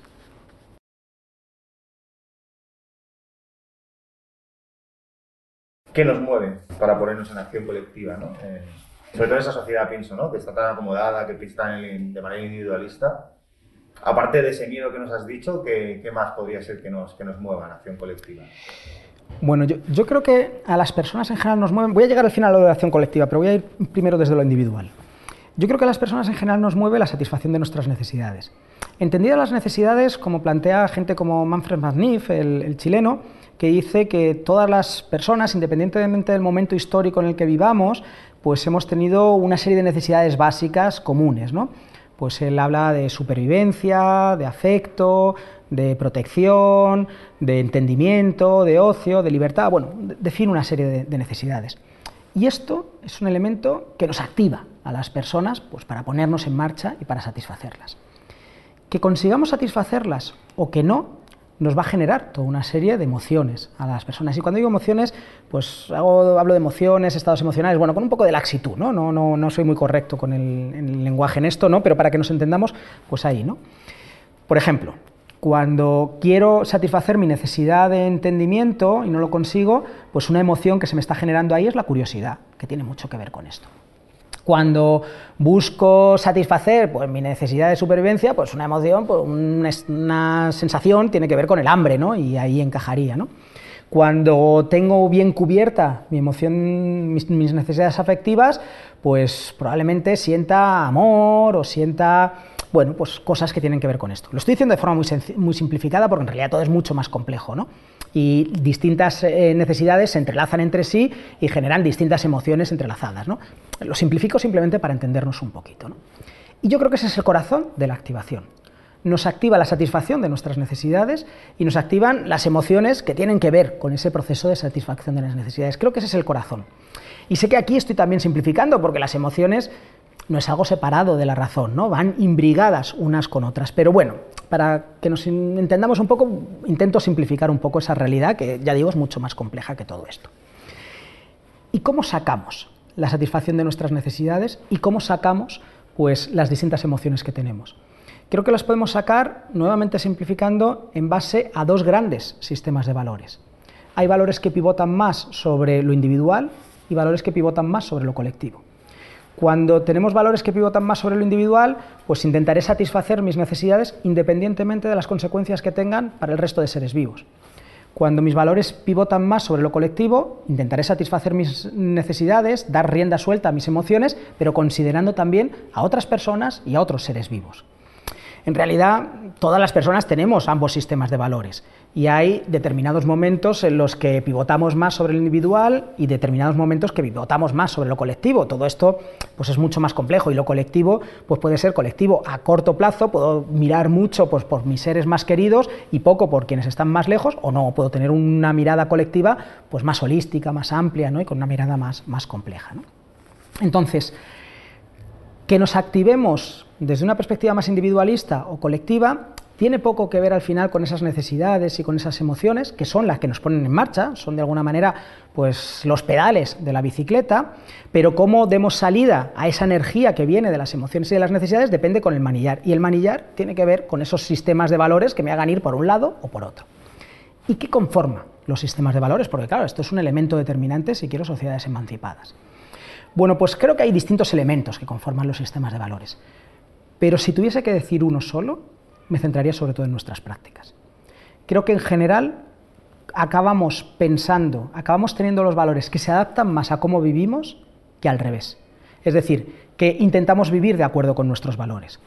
¿Qué nos mueve para ponernos en acción colectiva, ¿no? Sobre todo en esa sociedad, pienso, ¿no? Que está tan acomodada, que piensa de manera individualista. Aparte de ese miedo que nos has dicho, ¿qué más podría ser que nos mueva en acción colectiva? Bueno, yo creo que a las personas en general nos mueven... Voy a llegar al final a lo de la acción colectiva, pero voy a ir primero desde lo individual. Yo creo que a las personas en general nos mueve la satisfacción de nuestras necesidades. Entendidas las necesidades, como plantea gente como Manfred Magniff, el chileno, que dice que todas las personas, independientemente del momento histórico en el que vivamos, pues hemos tenido una serie de necesidades básicas comunes, ¿no? Pues él habla de supervivencia, de afecto, de protección, de entendimiento, de ocio, de libertad, bueno, define una serie de necesidades. Y esto es un elemento que nos activa a las personas pues, para ponernos en marcha y para satisfacerlas. Que consigamos satisfacerlas o que no, nos va a generar toda una serie de emociones a las personas. Y cuando digo emociones, pues hablo de emociones, estados emocionales, bueno, con un poco de laxitud, ¿no? No soy muy correcto con el lenguaje en esto, ¿no? Pero para que nos entendamos, pues ahí, ¿no? Por ejemplo, cuando quiero satisfacer mi necesidad de entendimiento y no lo consigo, pues una emoción que se me está generando ahí es la curiosidad, que tiene mucho que ver con esto. Cuando busco satisfacer pues, mi necesidad de supervivencia, pues una emoción, pues una sensación tiene que ver con el hambre, ¿no? Y ahí encajaría, ¿no? Cuando tengo bien cubierta mi emoción, mis necesidades afectivas, pues probablemente sienta amor o sienta, bueno, pues cosas que tienen que ver con esto. Lo estoy diciendo de forma muy simplificada porque en realidad todo es mucho más complejo, ¿no? Y distintas necesidades se entrelazan entre sí y generan distintas emociones entrelazadas, ¿no? Lo simplifico simplemente para entendernos un poquito, ¿no? Y yo creo que ese es el corazón de la activación. Nos activa la satisfacción de nuestras necesidades y nos activan las emociones que tienen que ver con ese proceso de satisfacción de las necesidades. Creo que ese es el corazón. Y sé que aquí estoy también simplificando porque las emociones no es algo separado de la razón, ¿no? Van imbrigadas unas con otras. Pero bueno, para que nos entendamos un poco, intento simplificar un poco esa realidad que, ya digo, es mucho más compleja que todo esto. ¿Y cómo sacamos la satisfacción de nuestras necesidades y cómo sacamos pues, las distintas emociones que tenemos? Creo que las podemos sacar, nuevamente simplificando, en base a dos grandes sistemas de valores. Hay valores que pivotan más sobre lo individual y valores que pivotan más sobre lo colectivo. Cuando tenemos valores que pivotan más sobre lo individual, pues intentaré satisfacer mis necesidades independientemente de las consecuencias que tengan para el resto de seres vivos. Cuando mis valores pivotan más sobre lo colectivo, intentaré satisfacer mis necesidades, dar rienda suelta a mis emociones, pero considerando también a otras personas y a otros seres vivos. En realidad, todas las personas tenemos ambos sistemas de valores y hay determinados momentos en los que pivotamos más sobre lo individual y determinados momentos que pivotamos más sobre lo colectivo. Todo esto pues, es mucho más complejo y lo colectivo pues, puede ser colectivo a corto plazo, puedo mirar mucho pues, por mis seres más queridos y poco por quienes están más lejos, o no, puedo tener una mirada colectiva pues, más holística, más amplia, ¿no? Y con una mirada más compleja, ¿no? Entonces, que nos activemos desde una perspectiva más individualista o colectiva tiene poco que ver al final con esas necesidades y con esas emociones, que son las que nos ponen en marcha, son de alguna manera pues, los pedales de la bicicleta, pero cómo demos salida a esa energía que viene de las emociones y de las necesidades depende con el manillar, y el manillar tiene que ver con esos sistemas de valores que me hagan ir por un lado o por otro. ¿Y qué conforma los sistemas de valores? Porque claro, esto es un elemento determinante si quiero sociedades emancipadas. Bueno, pues creo que hay distintos elementos que conforman los sistemas de valores, pero si tuviese que decir uno solo, me centraría sobre todo en nuestras prácticas. Creo que en general acabamos teniendo los valores que se adaptan más a cómo vivimos que al revés. Es decir, que intentamos vivir de acuerdo con nuestros valores.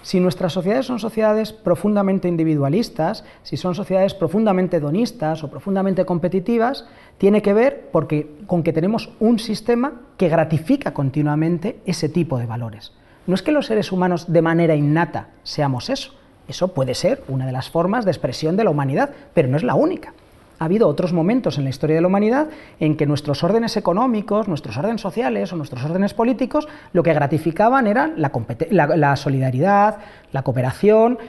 Si nuestras sociedades son sociedades profundamente individualistas, si son sociedades profundamente hedonistas o profundamente competitivas, tiene que ver con que tenemos un sistema que gratifica continuamente ese tipo de valores. No es que los seres humanos de manera innata seamos eso. Eso puede ser una de las formas de expresión de la humanidad, pero no es la única. Ha habido otros momentos en la historia de la humanidad en que nuestros órdenes económicos, nuestros órdenes sociales o nuestros órdenes políticos lo que gratificaban era la solidaridad, la cooperación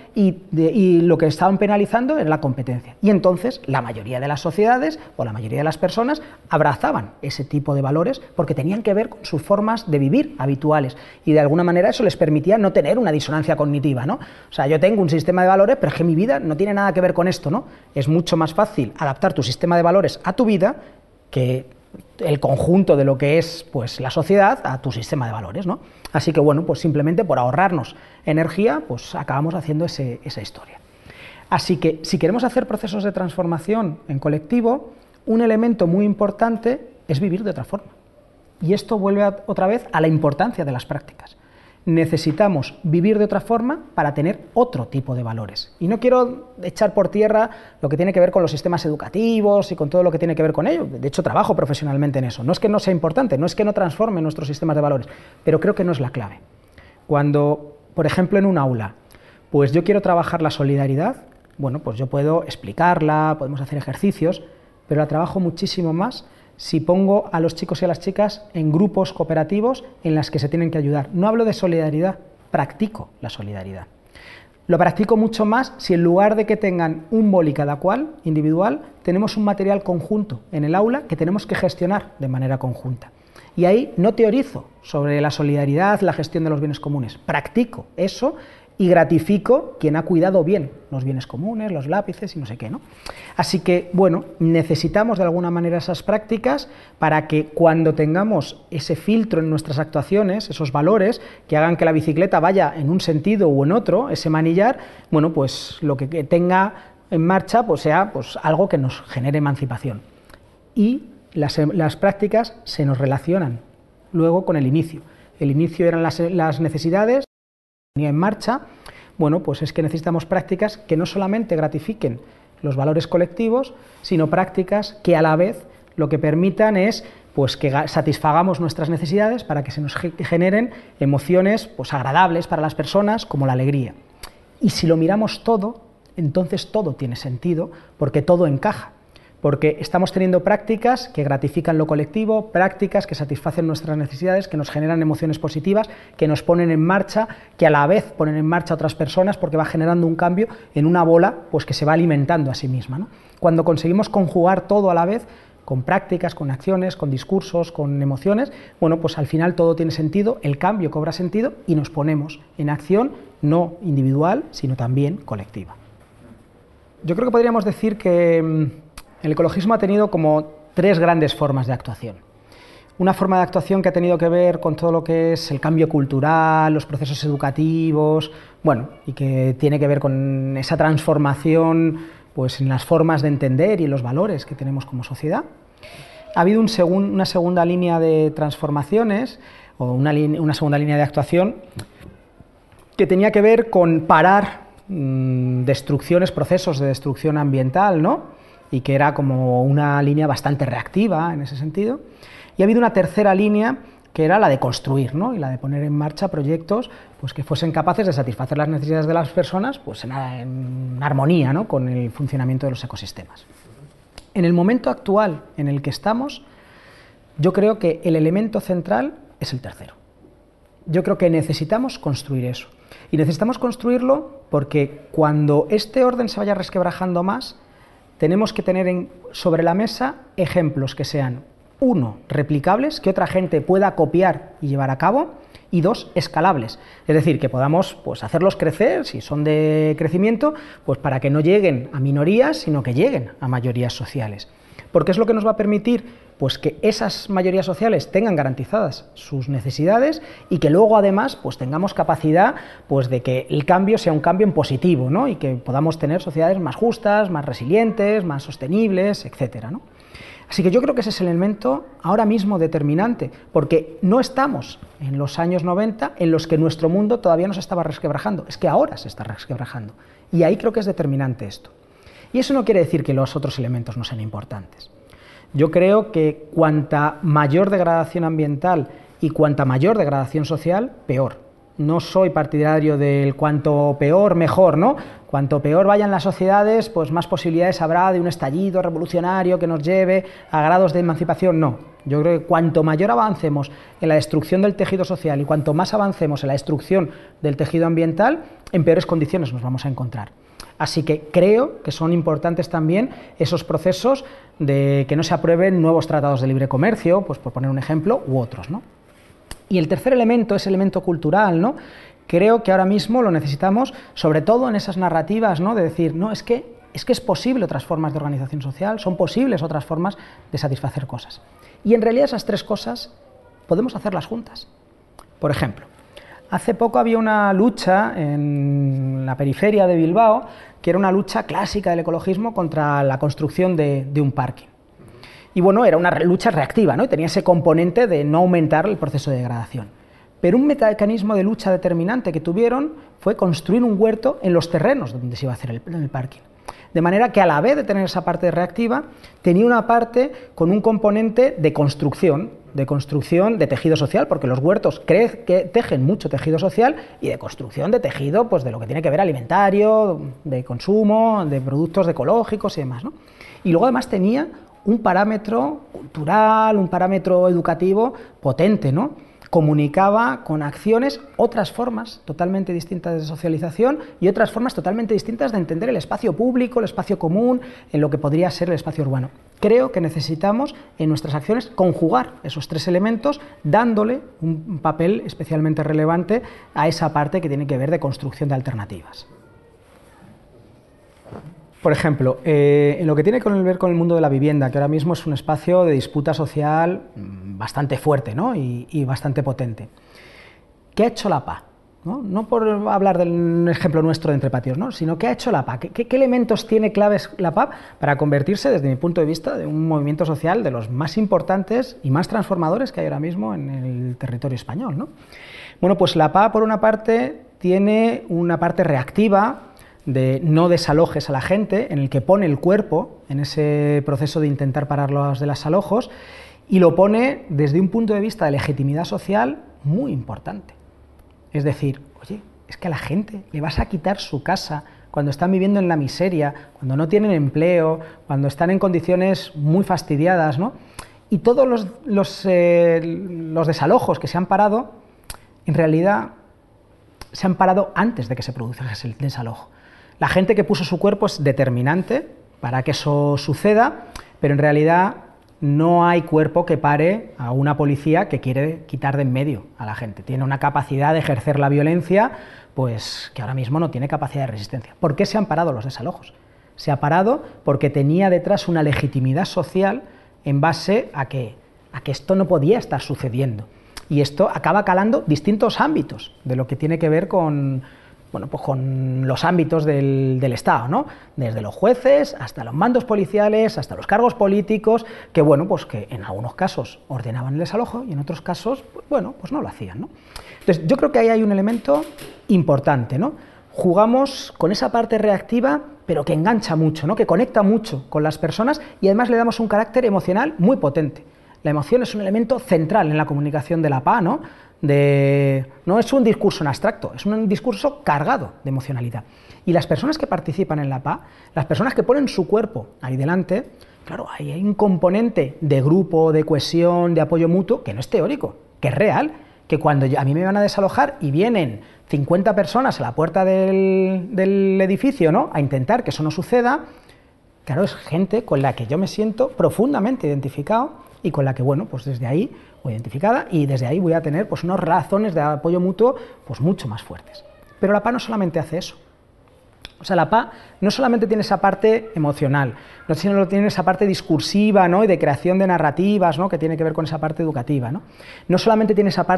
y lo que estaban penalizando era la competencia. Y entonces la mayoría de las sociedades o la mayoría de las personas abrazaban ese tipo de valores porque tenían que ver con sus formas de vivir habituales y de alguna manera eso les permitía no tener una disonancia cognitiva, ¿no? O sea, yo tengo un sistema de valores, pero es que mi vida no tiene nada que ver con esto, ¿no? Es mucho más fácil adaptar tu sistema de valores a tu vida que el conjunto de lo que es pues la sociedad a tu sistema de valores, ¿no? Así que bueno, pues simplemente por ahorrarnos energía, pues acabamos haciendo esa historia. Así que si queremos hacer procesos de transformación en colectivo, un elemento muy importante es vivir de otra forma. Y esto vuelve otra vez a la importancia de las prácticas. Necesitamos vivir de otra forma para tener otro tipo de valores. Y no quiero echar por tierra lo que tiene que ver con los sistemas educativos y con todo lo que tiene que ver con ello. De hecho, trabajo profesionalmente en eso. No es que no sea importante, no es que no transforme nuestros sistemas de valores, pero creo que no es la clave. Cuando, por ejemplo, en un aula, pues yo quiero trabajar la solidaridad, bueno, pues yo puedo explicarla, podemos hacer ejercicios, pero la trabajo muchísimo más si pongo a los chicos y a las chicas en grupos cooperativos en las que se tienen que ayudar. No hablo de solidaridad, practico la solidaridad. Lo practico mucho más si en lugar de que tengan un boli cada cual, individual, tenemos un material conjunto en el aula que tenemos que gestionar de manera conjunta. Y ahí no teorizo sobre la solidaridad, la gestión de los bienes comunes, practico eso y gratifico quien ha cuidado bien los bienes comunes, los lápices y no sé qué, ¿no? Así que, bueno, necesitamos de alguna manera esas prácticas para que cuando tengamos ese filtro en nuestras actuaciones, esos valores que hagan que la bicicleta vaya en un sentido u en otro, ese manillar, bueno, pues lo que tenga en marcha pues sea pues algo que nos genere emancipación. Y las prácticas se nos relacionan luego con el inicio. El inicio eran las necesidades en marcha, bueno, pues es que necesitamos prácticas que no solamente gratifiquen los valores colectivos, sino prácticas que a la vez lo que permitan es pues que satisfagamos nuestras necesidades para que se nos generen emociones pues agradables para las personas, como la alegría. Y si lo miramos todo, entonces todo tiene sentido, porque todo encaja. Porque estamos teniendo prácticas que gratifican lo colectivo, prácticas que satisfacen nuestras necesidades, que nos generan emociones positivas, que nos ponen en marcha, que a la vez ponen en marcha a otras personas porque va generando un cambio en una bola pues que se va alimentando a sí misma, ¿no? Cuando conseguimos conjugar todo a la vez, con prácticas, con acciones, con discursos, con emociones, bueno, pues al final todo tiene sentido, el cambio cobra sentido y nos ponemos en acción no individual, sino también colectiva. Yo creo que podríamos decir que el ecologismo ha tenido como tres grandes formas de actuación. Una forma de actuación que ha tenido que ver con todo lo que es el cambio cultural, los procesos educativos, bueno, y que tiene que ver con esa transformación pues, en las formas de entender y en los valores que tenemos como sociedad. Ha habido una segunda línea de transformaciones, o una segunda línea de actuación, que tenía que ver con parar destrucciones, procesos de destrucción ambiental, ¿no? Y que era como una línea bastante reactiva en ese sentido. Y ha habido una tercera línea que era la de construir, ¿no? Y la de poner en marcha proyectos pues, que fuesen capaces de satisfacer las necesidades de las personas pues, en armonía, ¿no? Con el funcionamiento de los ecosistemas. En el momento actual en el que estamos, yo creo que el elemento central es el tercero. Yo creo que necesitamos construir eso. Y necesitamos construirlo porque cuando este orden se vaya resquebrajando más, tenemos que tener sobre la mesa ejemplos que sean, uno, replicables, que otra gente pueda copiar y llevar a cabo, y dos, escalables. Es decir, que podamos pues, hacerlos crecer, si son de crecimiento, pues para que no lleguen a minorías, sino que lleguen a mayorías sociales. Porque es lo que nos va a permitir pues, que esas mayorías sociales tengan garantizadas sus necesidades y que luego además pues, tengamos capacidad pues, de que el cambio sea un cambio en positivo, ¿no? Y que podamos tener sociedades más justas, más resilientes, más sostenibles, etcétera, ¿no? Así que yo creo que ese es el elemento ahora mismo determinante, porque no estamos en los años 90 en los que nuestro mundo todavía no se estaba resquebrajando, es que ahora se está resquebrajando. Y ahí creo que es determinante esto. Y eso no quiere decir que los otros elementos no sean importantes. Yo creo que cuanta mayor degradación ambiental y cuanta mayor degradación social, peor. No soy partidario del cuanto peor, mejor, ¿no? Cuanto peor vayan las sociedades, pues más posibilidades habrá de un estallido revolucionario que nos lleve a grados de emancipación. No. Yo creo que cuanto mayor avancemos en la destrucción del tejido social y cuanto más avancemos en la destrucción del tejido ambiental, en peores condiciones nos vamos a encontrar. Así que creo que son importantes también esos procesos de que no se aprueben nuevos tratados de libre comercio, pues por poner un ejemplo, u otros, ¿no? Y el tercer elemento es el elemento cultural, ¿no? Creo que ahora mismo lo necesitamos, sobre todo en esas narrativas, ¿no? De decir, no, es que es posible otras formas de organización social, son posibles otras formas de satisfacer cosas. Y en realidad esas tres cosas podemos hacerlas juntas. Por ejemplo, hace poco había una lucha en la periferia de Bilbao, que era una lucha clásica del ecologismo contra la construcción de un parking. Y bueno, era una lucha reactiva, ¿no? Y tenía ese componente de no aumentar el proceso de degradación. Pero un mecanismo de lucha determinante que tuvieron fue construir un huerto en los terrenos donde se iba a hacer el parking. De manera que a la vez de tener esa parte reactiva, tenía una parte con un componente de construcción de tejido social, porque los huertos tejen mucho tejido social, y de construcción de tejido, pues de lo que tiene que ver alimentario, de consumo, de productos ecológicos y demás, ¿no? Y luego además tenía un parámetro cultural, un parámetro educativo potente, ¿no? Comunicaba con acciones otras formas totalmente distintas de socialización y otras formas totalmente distintas de entender el espacio público, el espacio común, en lo que podría ser el espacio urbano. Creo que necesitamos en nuestras acciones conjugar esos tres elementos, dándole un papel especialmente relevante a esa parte que tiene que ver de construcción de alternativas. Por ejemplo, en lo que tiene que ver con el mundo de la vivienda, que ahora mismo es un espacio de disputa social bastante fuerte, ¿no? y bastante potente. ¿Qué ha hecho la PA? No por hablar del ejemplo nuestro de Entre Patios, ¿no? Sino ¿qué ha hecho la PA? ¿Qué elementos tiene claves la PA para convertirse, desde mi punto de vista, de un movimiento social de los más importantes y más transformadores que hay ahora mismo en el territorio español, ¿no? Bueno, pues la PA, por una parte, tiene una parte reactiva, de no desalojes a la gente, en el que pone el cuerpo en ese proceso de intentar parar los desalojos, y lo pone desde un punto de vista de legitimidad social muy importante. Es decir, oye, es que a la gente le vas a quitar su casa cuando están viviendo en la miseria, cuando no tienen empleo, cuando están en condiciones muy fastidiadas, ¿no? Y todos los desalojos que se han parado, en realidad se han parado antes de que se produjera el desalojo. La gente que puso su cuerpo es determinante para que eso suceda, pero en realidad no hay cuerpo que pare a una policía que quiere quitar de en medio a la gente. Tiene una capacidad de ejercer la violencia, pues que ahora mismo no tiene capacidad de resistencia. ¿Por qué se han parado los desalojos? Se ha parado porque tenía detrás una legitimidad social en base a que esto no podía estar sucediendo. Y esto acaba calando distintos ámbitos de lo que tiene que ver con los ámbitos del Estado, ¿no? Desde los jueces hasta los mandos policiales, hasta los cargos políticos, que que en algunos casos ordenaban el desalojo y en otros casos, pues no lo hacían, ¿no? Entonces, yo creo que ahí hay un elemento importante, ¿no? Jugamos con esa parte reactiva, pero que engancha mucho, ¿no? Que conecta mucho con las personas y además le damos un carácter emocional muy potente. La emoción es un elemento central en la comunicación de la PA, ¿no? No es un discurso en abstracto, es un discurso cargado de emocionalidad. Y las personas que participan en la PA, las personas que ponen su cuerpo ahí delante, claro, ahí hay un componente de grupo, de cohesión, de apoyo mutuo, que no es teórico, que es real, que cuando a mí me van a desalojar y vienen 50 personas a la puerta del edificio, ¿no?, a intentar que eso no suceda, claro, es gente con la que yo me siento profundamente identificado y con la que, pues desde ahí, o identificada, y desde ahí voy a tener pues unas razones de apoyo mutuo pues mucho más fuertes. Pero la PA no solamente hace eso. O sea, la PA no solamente tiene esa parte emocional, no solo tiene esa parte discursiva, ¿no?, y de creación de narrativas, ¿no?, que tiene que ver con esa parte educativa, ¿no? No solamente tiene esa parte de resistencia, sino que la PA también construye. Tiene la PA social,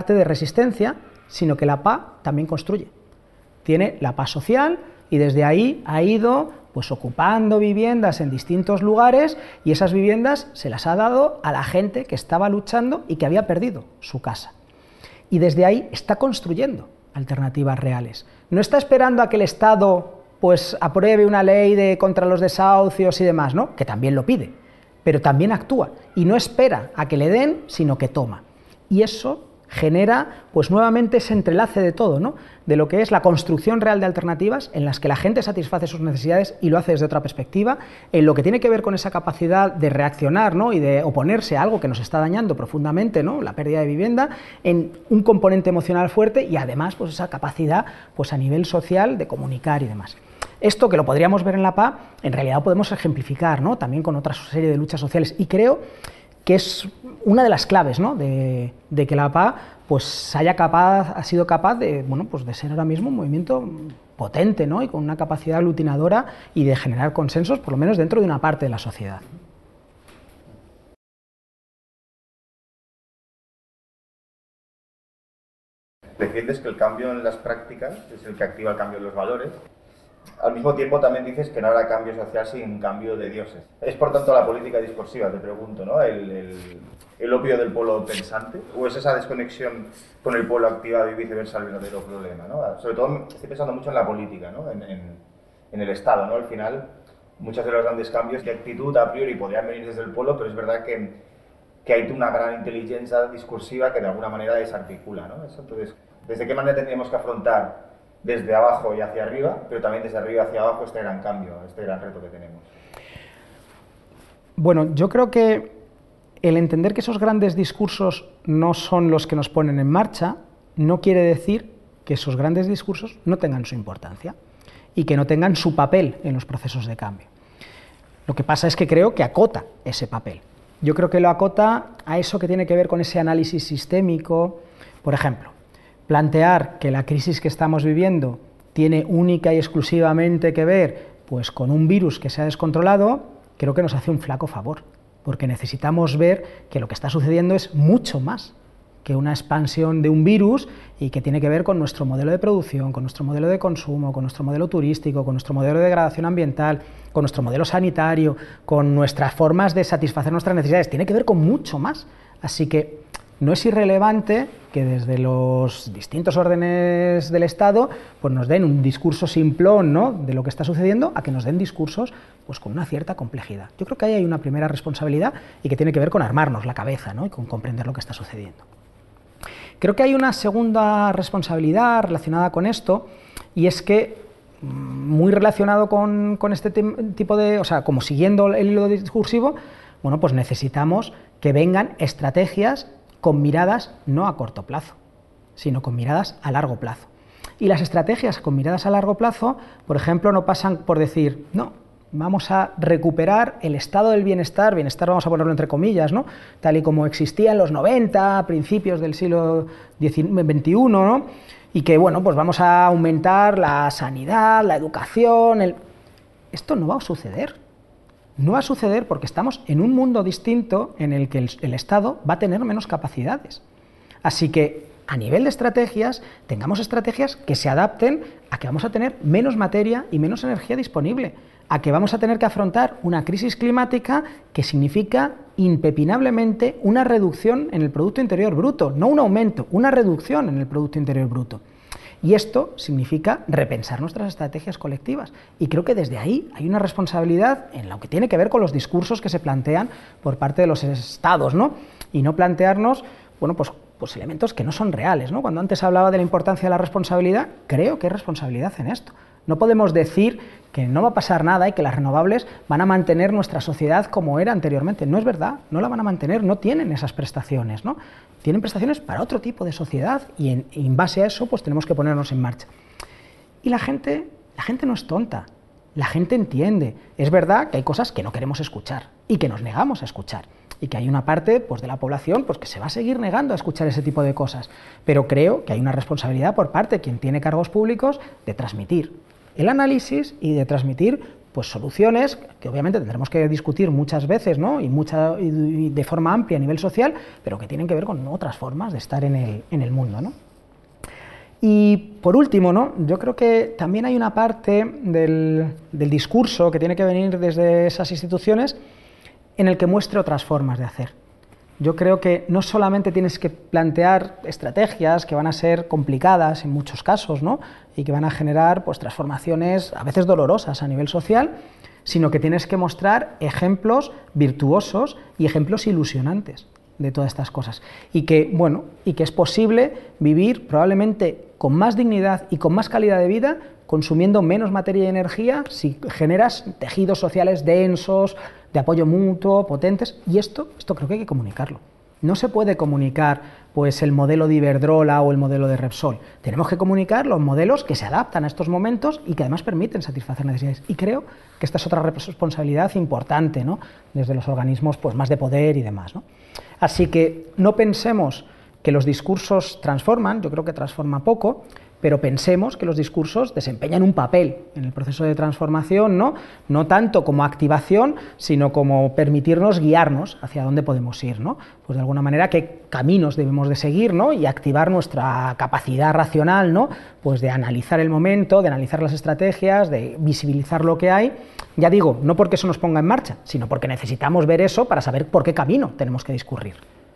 y desde ahí ha ido pues ocupando viviendas en distintos lugares y esas viviendas se las ha dado a la gente que estaba luchando y que había perdido su casa. Y desde ahí está construyendo alternativas reales. No está esperando a que el Estado pues apruebe una ley contra los desahucios y demás, ¿no? Que también lo pide, pero también actúa y no espera a que le den, sino que toma. Y eso genera pues nuevamente ese entrelace de todo, ¿no? De lo que es la construcción real de alternativas en las que la gente satisface sus necesidades y lo hace desde otra perspectiva, en lo que tiene que ver con esa capacidad de reaccionar, ¿no? Y de oponerse a algo que nos está dañando profundamente, ¿no? La pérdida de vivienda, en un componente emocional fuerte y además pues esa capacidad pues a nivel social de comunicar y demás. Esto, que lo podríamos ver en la PA, en realidad lo podemos ejemplificar, ¿no? También con otra serie de luchas sociales, y creo que es una de las claves, ¿no? de que la PA pues ha sido capaz de, bueno, pues de ser ahora mismo un movimiento potente, ¿no? Y con una capacidad aglutinadora y de generar consensos, por lo menos dentro de una parte de la sociedad. Defiendes que el cambio en las prácticas es el que activa el cambio en los valores. Al mismo tiempo también dices que no habrá cambio social sin cambio de dioses. Es por tanto la política discursiva, te pregunto, ¿no? El opio del pueblo pensante, o es esa desconexión con el pueblo activado y viceversa el verdadero problema, ¿no? Sobre todo estoy pensando mucho en la política, ¿no? En el Estado, ¿no? Al final, muchos de los grandes cambios de actitud a priori podrían venir desde el pueblo, pero es verdad que hay una gran inteligencia discursiva que de alguna manera desarticula, ¿no? Entonces, ¿desde qué manera tendríamos que afrontar desde abajo y hacia arriba, pero también desde arriba hacia abajo este gran cambio, este gran reto que tenemos? Bueno, yo creo que el entender que esos grandes discursos no son los que nos ponen en marcha no quiere decir que esos grandes discursos no tengan su importancia y que no tengan su papel en los procesos de cambio. Lo que pasa es que creo que acota ese papel. Yo creo que lo acota a eso que tiene que ver con ese análisis sistémico. Por ejemplo, plantear que la crisis que estamos viviendo tiene única y exclusivamente que ver pues, con un virus que se ha descontrolado, creo que nos hace un flaco favor, porque necesitamos ver que lo que está sucediendo es mucho más que una expansión de un virus y que tiene que ver con nuestro modelo de producción, con nuestro modelo de consumo, con nuestro modelo turístico, con nuestro modelo de degradación ambiental, con nuestro modelo sanitario, con nuestras formas de satisfacer nuestras necesidades. Tiene que ver con mucho más. Así que no es irrelevante que desde los distintos órdenes del Estado pues nos den un discurso simplón, ¿no?, de lo que está sucediendo, a que nos den discursos pues con una cierta complejidad. Yo creo que ahí hay una primera responsabilidad y que tiene que ver con armarnos la cabeza, ¿no?, y con comprender lo que está sucediendo. Creo que hay una segunda responsabilidad relacionada con esto, y es que, muy relacionado con este tipo de, o sea, como siguiendo el hilo discursivo, bueno, pues necesitamos que vengan estrategias con miradas no a corto plazo, sino con miradas a largo plazo. Y las estrategias con miradas a largo plazo, por ejemplo, no pasan por decir, no, vamos a recuperar el estado del bienestar vamos a ponerlo entre comillas, ¿no?, tal y como existía en los 90, principios del siglo XXI, ¿no?, y que, bueno, pues vamos a aumentar la sanidad, la educación. Esto no va a suceder. No va a suceder porque estamos en un mundo distinto en el que el Estado va a tener menos capacidades. Así que, a nivel de estrategias, tengamos estrategias que se adapten a que vamos a tener menos materia y menos energía disponible, a que vamos a tener que afrontar una crisis climática que significa impepinablemente una reducción en el Producto Interior Bruto, no un aumento, una reducción en el Producto Interior Bruto. Y esto significa repensar nuestras estrategias colectivas. Y creo que desde ahí hay una responsabilidad en lo que tiene que ver con los discursos que se plantean por parte de los estados, ¿no? Y no plantearnos, bueno, pues elementos que no son reales, ¿no? Cuando antes hablaba de la importancia de la responsabilidad, creo que hay responsabilidad en esto. No podemos decir que no va a pasar nada y que las renovables van a mantener nuestra sociedad como era anteriormente. No es verdad, no la van a mantener, no tienen esas prestaciones, ¿no? Tienen prestaciones para otro tipo de sociedad y en base a eso pues tenemos que ponernos en marcha. Y la gente no es tonta, la gente entiende. Es verdad que hay cosas que no queremos escuchar y que nos negamos a escuchar. Y que hay una parte pues, de la población pues, que se va a seguir negando a escuchar ese tipo de cosas. Pero creo que hay una responsabilidad por parte de quien tiene cargos públicos de transmitir el análisis y de transmitir pues, soluciones que obviamente tendremos que discutir muchas veces, ¿no?, y de forma amplia a nivel social, pero que tienen que ver con otras formas de estar en el mundo, ¿no? Y por último, ¿no? Yo creo que también hay una parte del discurso que tiene que venir desde esas instituciones en el que muestre otras formas de hacer. Yo creo que no solamente tienes que plantear estrategias que van a ser complicadas en muchos casos, ¿no? Y que van a generar pues, transformaciones a veces dolorosas a nivel social, sino que tienes que mostrar ejemplos virtuosos y ejemplos ilusionantes de todas estas cosas. Y que, bueno, y que es posible vivir probablemente con más dignidad y con más calidad de vida, consumiendo menos materia y energía, si generas tejidos sociales densos, de apoyo mutuo, potentes, y esto creo que hay que comunicarlo. No se puede comunicar pues, el modelo de Iberdrola o el modelo de Repsol. Tenemos que comunicar los modelos que se adaptan a estos momentos y que además permiten satisfacer necesidades. Y creo que esta es otra responsabilidad importante, ¿no? Desde los organismos pues, más de poder y demás, ¿no? Así que no pensemos que los discursos transforman, yo creo que transforma poco, pero pensemos que los discursos desempeñan un papel en el proceso de transformación, ¿no? No tanto como activación, sino como permitirnos guiarnos hacia dónde podemos ir, ¿no? Pues de alguna manera qué caminos debemos de seguir, ¿no? Y activar nuestra capacidad racional, ¿no? Pues de analizar el momento, de analizar las estrategias, de visibilizar lo que hay. Ya digo, no porque eso nos ponga en marcha, sino porque necesitamos ver eso para saber por qué camino tenemos que discurrir.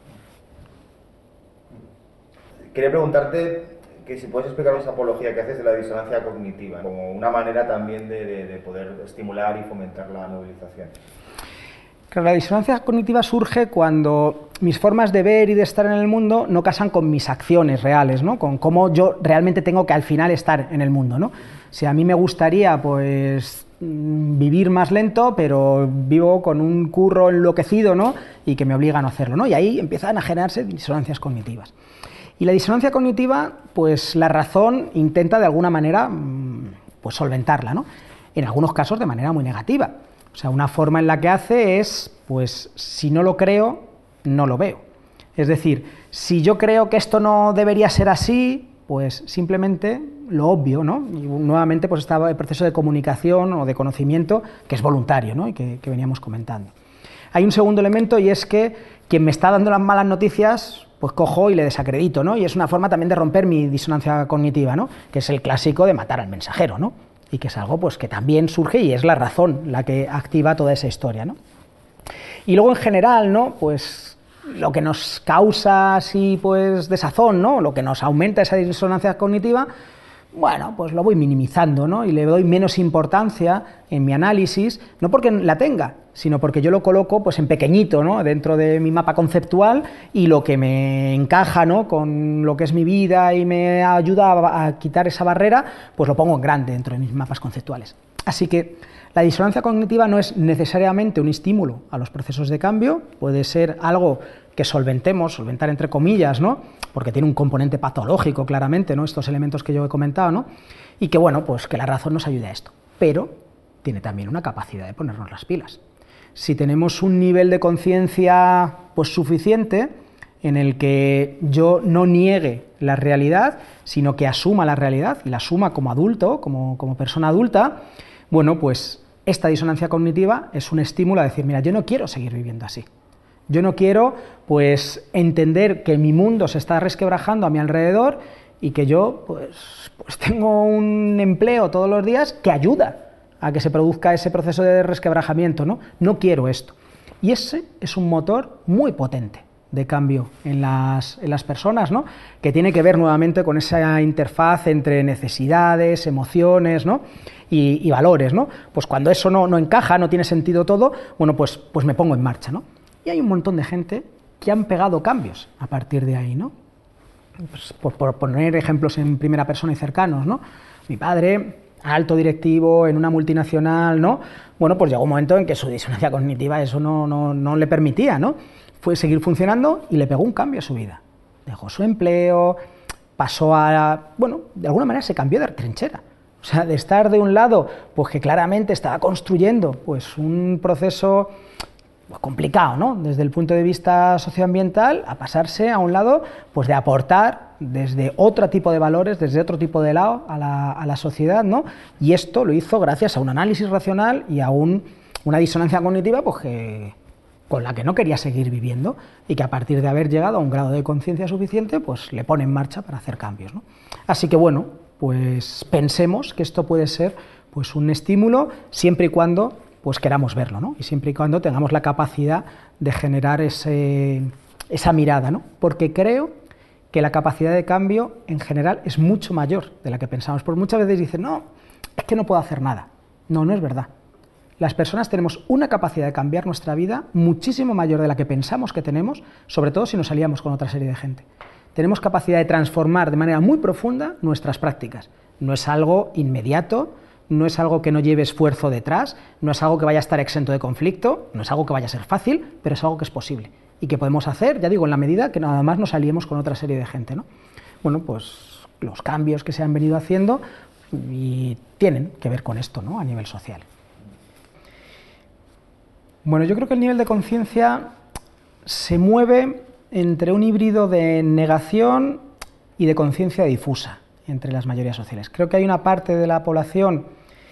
Quería preguntarte que si puedes explicar esa apología que haces de la disonancia cognitiva, como una manera también de poder estimular y fomentar la movilización. Claro, la disonancia cognitiva surge cuando mis formas de ver y de estar en el mundo no casan con mis acciones reales, ¿no? Con cómo yo realmente tengo que al final estar en el mundo, ¿no? Si a mí me gustaría pues vivir más lento, pero vivo con un curro enloquecido, ¿no? Y que me obliga a no hacerlo, ¿no? Y ahí empiezan a generarse disonancias cognitivas. Y la disonancia cognitiva, pues la razón intenta de alguna manera pues solventarla, ¿no? En algunos casos de manera muy negativa. O sea, una forma en la que hace es, pues si no lo creo, no lo veo. Es decir, si yo creo que esto no debería ser así, pues simplemente lo obvio, ¿no? Y nuevamente pues estaba el proceso de comunicación o de conocimiento que es voluntario, ¿no? Y que veníamos comentando. Hay un segundo elemento y es que quien me está dando las malas noticias pues cojo y le desacredito, ¿no? Y es una forma también de romper mi disonancia cognitiva, ¿no? Que es el clásico de matar al mensajero, ¿no? Y que es algo pues que también surge y es la razón la que activa toda esa historia, ¿no? Y luego en general, ¿no? Pues lo que nos causa así pues desazón, ¿no? Lo que nos aumenta esa disonancia cognitiva, bueno, pues lo voy minimizando, ¿no? Y le doy menos importancia en mi análisis, no porque la tenga, sino porque yo lo coloco pues en pequeñito, ¿no? Dentro de mi mapa conceptual y lo que me encaja, ¿no? Con lo que es mi vida y me ayuda a quitar esa barrera, pues lo pongo en grande dentro de mis mapas conceptuales. Así que la disonancia cognitiva no es necesariamente un estímulo a los procesos de cambio, puede ser algo que solventar entre comillas, ¿no? Porque tiene un componente patológico claramente, ¿no? Estos elementos que yo he comentado, ¿no? Y que bueno, pues que la razón nos ayude a esto, pero tiene también una capacidad de ponernos las pilas. Si tenemos un nivel de conciencia pues suficiente en el que yo no niegue la realidad, sino que asuma la realidad y la asuma como adulto, como persona adulta, bueno, pues esta disonancia cognitiva es un estímulo a decir, mira, yo no quiero seguir viviendo así. Yo no quiero, pues, entender que mi mundo se está resquebrajando a mi alrededor y que yo, pues tengo un empleo todos los días que ayuda a que se produzca ese proceso de resquebrajamiento, ¿no? No quiero esto. Y ese es un motor muy potente de cambio en las personas, ¿no? Que tiene que ver nuevamente con esa interfaz entre necesidades, emociones, ¿no? y valores, ¿no? Pues cuando eso no encaja, no tiene sentido todo, bueno, pues me pongo en marcha, ¿no? Y hay un montón de gente que han pegado cambios a partir de ahí, ¿no? Pues por poner ejemplos en primera persona y cercanos, ¿no? Mi padre, alto directivo en una multinacional, ¿no? Bueno, pues llegó un momento en que su disonancia cognitiva eso no le permitía, ¿no? Fue seguir funcionando y le pegó un cambio a su vida. Dejó su empleo, pasó bueno, de alguna manera se cambió de trinchera. O sea, de estar de un lado, pues que claramente estaba construyendo pues un proceso complicado, ¿no? Desde el punto de vista socioambiental, a pasarse a un lado pues de aportar desde otro tipo de valores, desde otro tipo de lado a la sociedad, ¿no? Y esto lo hizo gracias a un análisis racional y a una disonancia cognitiva pues con la que no quería seguir viviendo y que a partir de haber llegado a un grado de conciencia suficiente, pues le pone en marcha para hacer cambios, ¿no? Así que bueno, pues pensemos que esto puede ser pues un estímulo siempre y cuando pues queramos verlo, ¿no? Y siempre y cuando tengamos la capacidad de generar esa mirada, ¿no? Porque creo que la capacidad de cambio en general es mucho mayor de la que pensamos. Porque muchas veces dicen, no, es que no puedo hacer nada. No, no es verdad. Las personas tenemos una capacidad de cambiar nuestra vida muchísimo mayor de la que pensamos que tenemos, sobre todo si nos aliamos con otra serie de gente. Tenemos capacidad de transformar de manera muy profunda nuestras prácticas. No es algo inmediato, no es algo que no lleve esfuerzo detrás, no es algo que vaya a estar exento de conflicto, no es algo que vaya a ser fácil, pero es algo que es posible y que podemos hacer, ya digo, en la medida que nada más nos aliemos con otra serie de gente, ¿no? Bueno, pues los cambios que se han venido haciendo y tienen que ver con esto, ¿no? A nivel social. Bueno, yo creo que el nivel de conciencia se mueve entre un híbrido de negación y de conciencia difusa entre las mayorías sociales. Creo que hay una parte de la población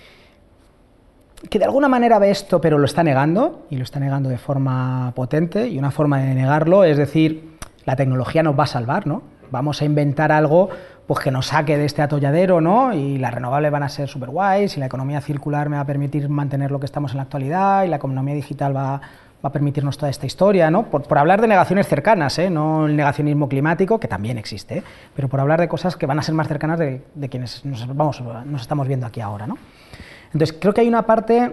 que de alguna manera ve esto, pero lo está negando, y lo está negando de forma potente, y una forma de negarlo es decir, la tecnología nos va a salvar, ¿no? Vamos a inventar algo pues, que nos saque de este atolladero, ¿no? Y las renovables van a ser súper guays, y la economía circular me va a permitir mantener lo que estamos en la actualidad, y la economía digital va a permitirnos toda esta historia, ¿no? Por hablar de negaciones cercanas, no el negacionismo climático, que también existe, pero por hablar de cosas que van a ser más cercanas de quienes nos estamos viendo aquí ahora, ¿no? Entonces, creo que hay una parte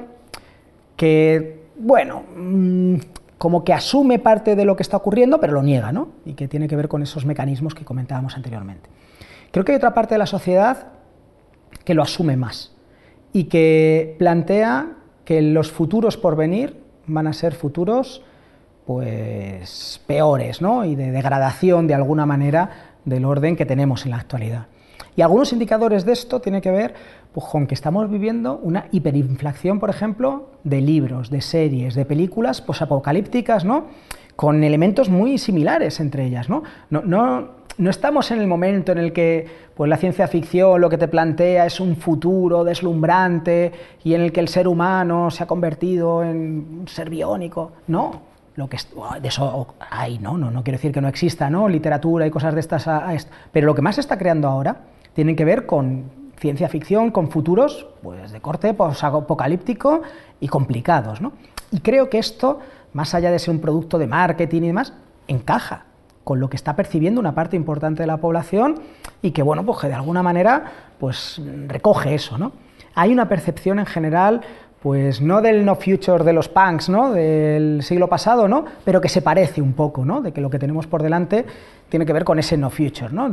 que, bueno, como que asume parte de lo que está ocurriendo, pero lo niega, ¿no? Y que tiene que ver con esos mecanismos que comentábamos anteriormente. Creo que hay otra parte de la sociedad que lo asume más y que plantea que los futuros por venir van a ser futuros pues peores, ¿no? Y de degradación de alguna manera del orden que tenemos en la actualidad. Y algunos indicadores de esto tienen que ver pues, con que estamos viviendo una hiperinflación, por ejemplo, de libros, de series, de películas posapocalípticas, ¿no? Con elementos muy similares entre ellas, ¿no? No estamos en el momento en el que pues, la ciencia ficción lo que te plantea es un futuro deslumbrante y en el que el ser humano se ha convertido en un ser biónico. No, de eso hay, no quiero decir que no exista, ¿no? Literatura y cosas de estas, pero lo que más se está creando ahora tiene que ver con ciencia ficción, con futuros pues, de corte apocalíptico y complicados, ¿no? Y creo que esto, más allá de ser un producto de marketing y demás, encaja con lo que está percibiendo una parte importante de la población y que, bueno, pues que de alguna manera pues, recoge eso, ¿no? Hay una percepción en general, pues no del no future de los punks, ¿no? Del siglo pasado, ¿no? Pero que se parece un poco, ¿no? De que lo que tenemos por delante tiene que ver con ese no future, ¿no?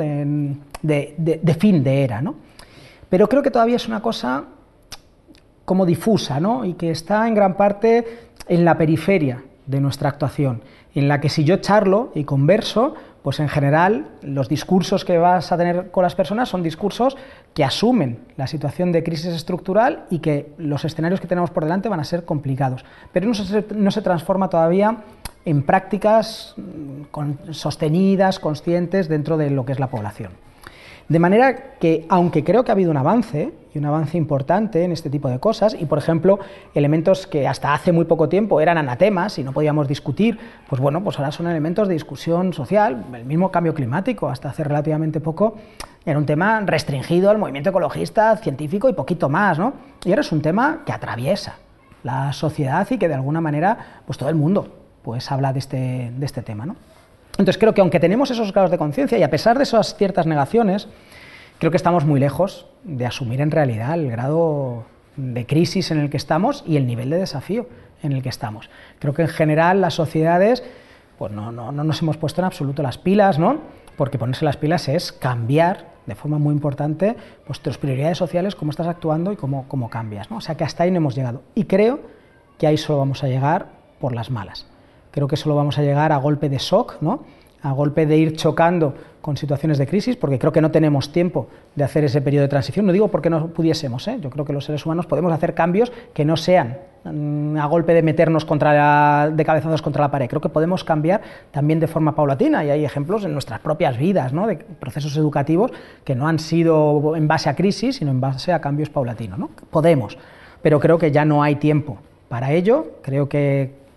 De fin de era, ¿no? Pero creo que todavía es una cosa como difusa, ¿no? Y que está en gran parte en la periferia de nuestra actuación, en la que si yo charlo y converso, pues en general los discursos que vas a tener con las personas son discursos que asumen la situación de crisis estructural y que los escenarios que tenemos por delante van a ser complicados, pero no se transforma todavía en prácticas sostenidas, conscientes dentro de lo que es la población. De manera que, aunque creo que ha habido un avance, y un avance importante en este tipo de cosas, y por ejemplo, elementos que hasta hace muy poco tiempo eran anatemas y no podíamos discutir, pues bueno, pues ahora son elementos de discusión social, el mismo cambio climático, hasta hace relativamente poco, era un tema restringido al movimiento ecologista, científico y poquito más, ¿no? Y ahora es un tema que atraviesa la sociedad y que de alguna manera, pues todo el mundo, pues habla de este tema, ¿no? Entonces creo que aunque tenemos esos grados de conciencia y a pesar de esas ciertas negaciones, creo que estamos muy lejos de asumir en realidad el grado de crisis en el que estamos y el nivel de desafío en el que estamos. Creo que en general las sociedades pues no nos hemos puesto en absoluto las pilas, ¿no? Porque ponerse las pilas es cambiar de forma muy importante pues, tus prioridades sociales, cómo estás actuando y cómo cambias, ¿no? O sea que hasta ahí no hemos llegado. Y creo que ahí solo vamos a llegar por las malas. Creo que solo vamos a llegar a golpe de shock, ¿no? A golpe de ir chocando con situaciones de crisis, porque creo que no tenemos tiempo de hacer ese periodo de transición. No digo porque no pudiésemos, ¿eh? Yo creo que los seres humanos podemos hacer cambios que no sean a golpe de meternos de cabezazos contra la pared. Creo que podemos cambiar también de forma paulatina y hay ejemplos en nuestras propias vidas, ¿no? De procesos educativos que no han sido en base a crisis, sino en base a cambios paulatinos, ¿no? Podemos, pero creo que ya no hay tiempo para ello. Creo que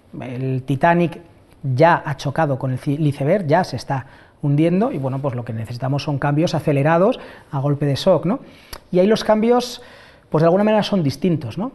El Titanic ya ha chocado con el iceberg, ya se está hundiendo y bueno, pues lo que necesitamos son cambios acelerados a golpe de shock, ¿no? Y ahí los cambios, pues de alguna manera son distintos, ¿no?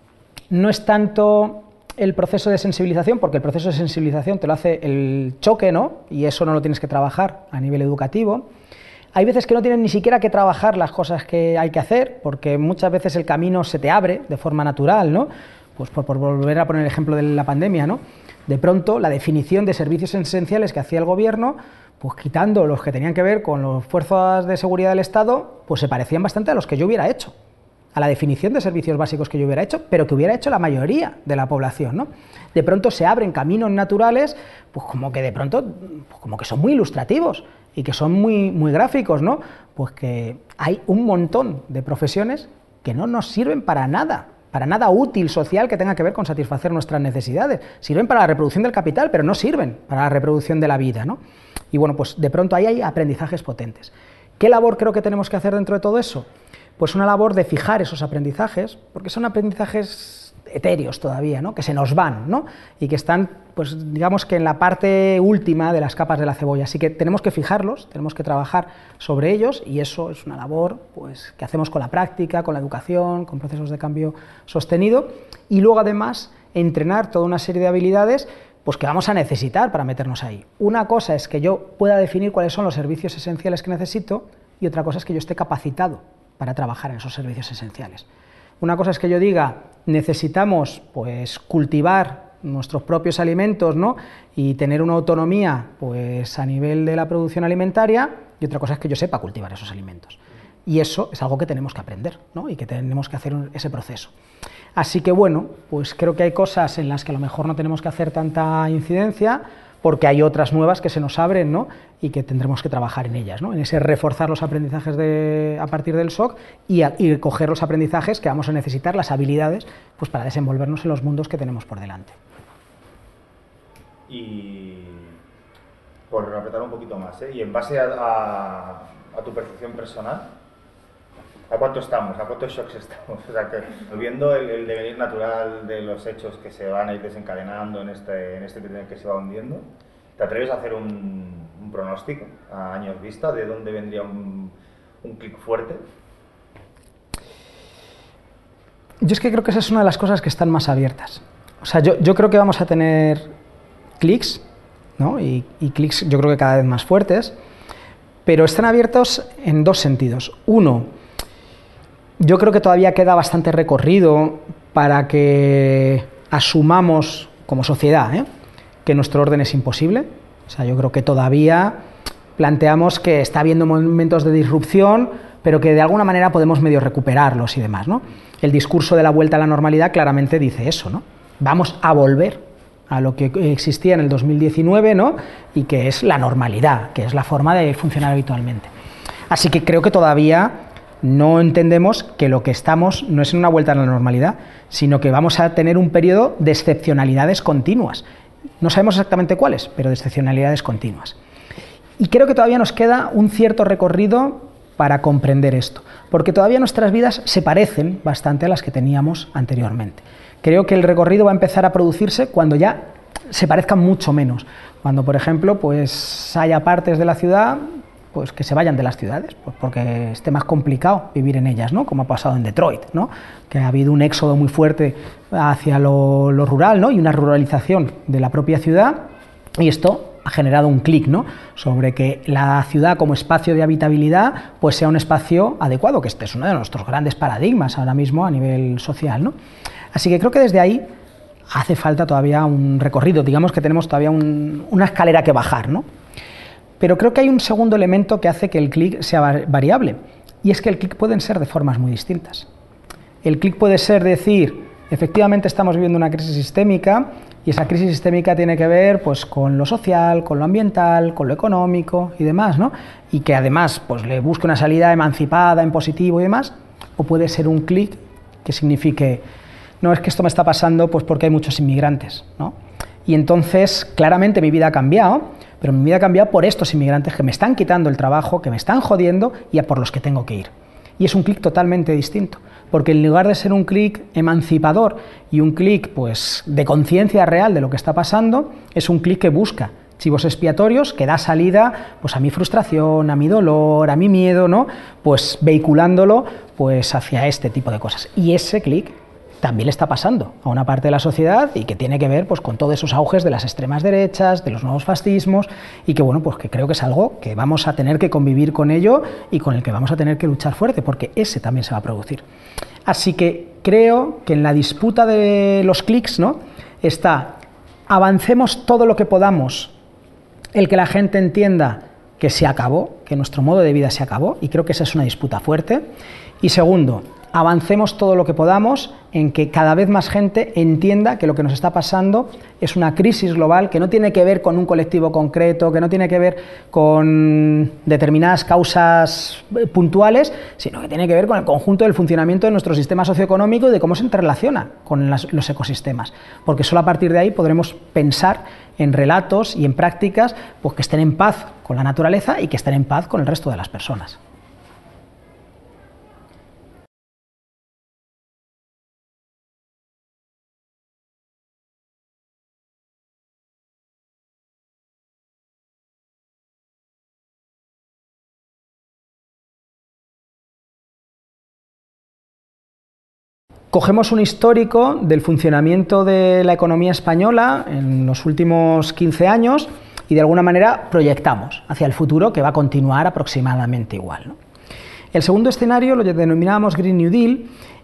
No es tanto el proceso de sensibilización, porque el proceso de sensibilización te lo hace el choque, ¿no? Y eso no lo tienes que trabajar a nivel educativo. Hay veces que no tienes ni siquiera que trabajar las cosas que hay que hacer, porque muchas veces el camino se te abre de forma natural, ¿no? Pues por volver a poner el ejemplo de la pandemia, ¿no? De pronto, la definición de servicios esenciales que hacía el gobierno, pues quitando los que tenían que ver con las fuerzas de seguridad del Estado, pues se parecían bastante a los que yo hubiera hecho, a la definición de servicios básicos que yo hubiera hecho, pero que hubiera hecho la mayoría de la población, ¿no? De pronto se abren caminos naturales, pues como que de pronto, pues como que son muy ilustrativos y que son muy gráficos, ¿no? Pues que hay un montón de profesiones que no nos sirven para nada útil social que tenga que ver con satisfacer nuestras necesidades. Sirven para la reproducción del capital, pero no sirven para la reproducción de la vida, ¿no? Y bueno, pues de pronto ahí hay aprendizajes potentes. ¿Qué labor creo que tenemos que hacer dentro de todo eso? Pues una labor de fijar esos aprendizajes, porque son aprendizajes etéreos todavía, ¿no? Que se nos van, ¿no? Y que están, pues digamos que en la parte última de las capas de la cebolla. Así que tenemos que fijarlos, tenemos que trabajar sobre ellos y eso es una labor pues, que hacemos con la práctica, con la educación, con procesos de cambio sostenido y luego además entrenar toda una serie de habilidades pues que vamos a necesitar para meternos ahí. Una cosa es que yo pueda definir cuáles son los servicios esenciales que necesito y otra cosa es que yo esté capacitado para trabajar en esos servicios esenciales. Una cosa es que yo diga, necesitamos pues, cultivar nuestros propios alimentos, ¿no? Y tener una autonomía pues, a nivel de la producción alimentaria, y otra cosa es que yo sepa cultivar esos alimentos. Y eso es algo que tenemos que aprender, ¿no? Y que tenemos que hacer ese proceso. Así que bueno, pues creo que hay cosas en las que a lo mejor no tenemos que hacer tanta incidencia, porque hay otras nuevas que se nos abren, ¿no? Y que tendremos que trabajar en ellas, ¿no? En ese reforzar los aprendizajes a partir del SOC y coger los aprendizajes que vamos a necesitar, las habilidades, pues para desenvolvernos en los mundos que tenemos por delante. Y por apretar un poquito más, y en base a tu percepción personal, ¿a cuánto estamos? ¿A cuántos shocks estamos? O sea, que viendo el devenir natural de los hechos que se van a ir desencadenando en este tren que se va hundiendo, ¿te atreves a hacer un pronóstico a años vista de dónde vendría un clic fuerte? Yo es que creo que esa es una de las cosas que están más abiertas. O sea, yo creo que vamos a tener clics, ¿no? Y clics yo creo que cada vez más fuertes, pero están abiertos en dos sentidos. Uno, yo creo que todavía queda bastante recorrido para que asumamos como sociedad, que nuestro orden es imposible. O sea, yo creo que todavía planteamos que está habiendo momentos de disrupción, pero que de alguna manera podemos medio recuperarlos y demás, ¿no? El discurso de la vuelta a la normalidad claramente dice eso, ¿no? Vamos a volver a lo que existía en el 2019, ¿no? Y que es la normalidad, que es la forma de funcionar habitualmente. Así que creo que todavía no entendemos que lo que estamos no es en una vuelta a la normalidad, sino que vamos a tener un periodo de excepcionalidades continuas. No sabemos exactamente cuáles, pero de excepcionalidades continuas. Y creo que todavía nos queda un cierto recorrido para comprender esto, porque todavía nuestras vidas se parecen bastante a las que teníamos anteriormente. Creo que el recorrido va a empezar a producirse cuando ya se parezcan mucho menos. Cuando, por ejemplo, pues haya partes de la ciudad pues que se vayan de las ciudades, pues porque esté más complicado vivir en ellas, ¿no? Como ha pasado en Detroit, ¿no? Que ha habido un éxodo muy fuerte hacia lo rural, ¿no? Y una ruralización de la propia ciudad, y esto ha generado un clic, ¿no? Sobre que la ciudad como espacio de habitabilidad pues sea un espacio adecuado, que este es uno de nuestros grandes paradigmas ahora mismo a nivel social, ¿no? Así que creo que desde ahí hace falta todavía un recorrido, digamos que tenemos todavía una escalera que bajar, ¿no? Pero creo que hay un segundo elemento que hace que el clic sea variable, y es que el clic pueden ser de formas muy distintas. El clic puede ser decir, efectivamente estamos viviendo una crisis sistémica, y esa crisis sistémica tiene que ver pues, con lo social, con lo ambiental, con lo económico y demás, ¿no? Y que además pues, le busque una salida emancipada, en positivo y demás, o puede ser un clic que signifique, no, es que esto me está pasando pues, porque hay muchos inmigrantes, ¿no? Y entonces, claramente mi vida ha cambiado, pero mi vida ha cambiado por estos inmigrantes que me están quitando el trabajo, que me están jodiendo y a por los que tengo que ir. y es un clic totalmente distinto, porque en lugar de ser un clic emancipador y un clic pues de conciencia real de lo que está pasando, es un clic que busca chivos expiatorios, que da salida pues a mi frustración, a mi dolor, a mi miedo, ¿no? Pues vehiculándolo pues hacia este tipo de cosas. Y ese clic también le está pasando a una parte de la sociedad y que tiene que ver pues con todos esos auges de las extremas derechas, de los nuevos fascismos, y que bueno, pues que creo que es algo que vamos a tener que convivir con ello y con el que vamos a tener que luchar fuerte, porque ese también se va a producir. Así que creo que en la disputa de los clics, ¿no?, está: avancemos todo lo que podamos el que la gente entienda que se acabó, que nuestro modo de vida se acabó, y creo que esa es una disputa fuerte. Y segundo, avancemos todo lo que podamos en que cada vez más gente entienda que lo que nos está pasando es una crisis global que no tiene que ver con un colectivo concreto, que no tiene que ver con determinadas causas puntuales, sino que tiene que ver con el conjunto del funcionamiento de nuestro sistema socioeconómico y de cómo se interrelaciona con los ecosistemas, porque solo a partir de ahí podremos pensar en relatos y en prácticas pues, que estén en paz con la naturaleza y que estén en paz con el resto de las personas. Cogemos un histórico del funcionamiento de la economía española en los últimos 15 años y de alguna manera proyectamos hacia el futuro, que va a continuar aproximadamente igual, ¿no? El segundo escenario lo denominamos Green New Deal.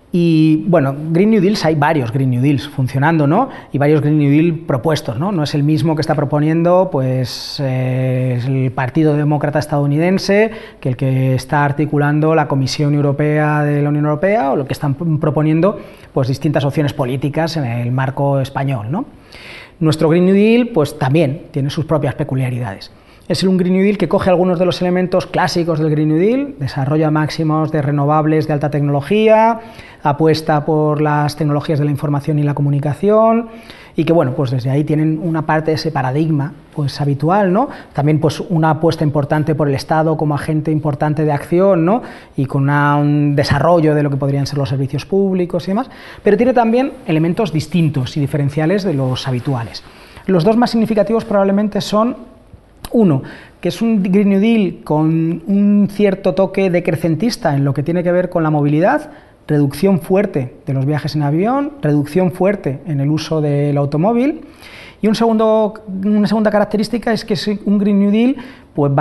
Y bueno, Green New Deals, hay varios Green New Deals funcionando, ¿no? Y varios Green New Deal propuestos, ¿no? No es el mismo que está proponiendo pues, el Partido Demócrata estadounidense que el que está articulando la Comisión Europea de la Unión Europea, o lo que están proponiendo pues, distintas opciones políticas en el marco español, ¿no? Nuestro Green New Deal pues, también tiene sus propias peculiaridades. Es un Green New Deal que coge algunos de los elementos clásicos del Green New Deal, desarrolla máximos de renovables de alta tecnología, apuesta por las tecnologías de la información y la comunicación, y que bueno, pues desde ahí tienen una parte de ese paradigma pues habitual, ¿no? También pues una apuesta importante por el Estado como agente importante de acción, ¿no? Y con un desarrollo de lo que podrían ser los servicios públicos y demás, pero tiene también elementos distintos y diferenciales de los habituales. Los dos más significativos probablemente son: uno, que es un Green New Deal con un cierto toque decrecentista en lo que tiene que ver con la movilidad, reducción fuerte de los viajes en avión, reducción fuerte en el uso del automóvil, y una segunda característica es que es un Green New Deal pues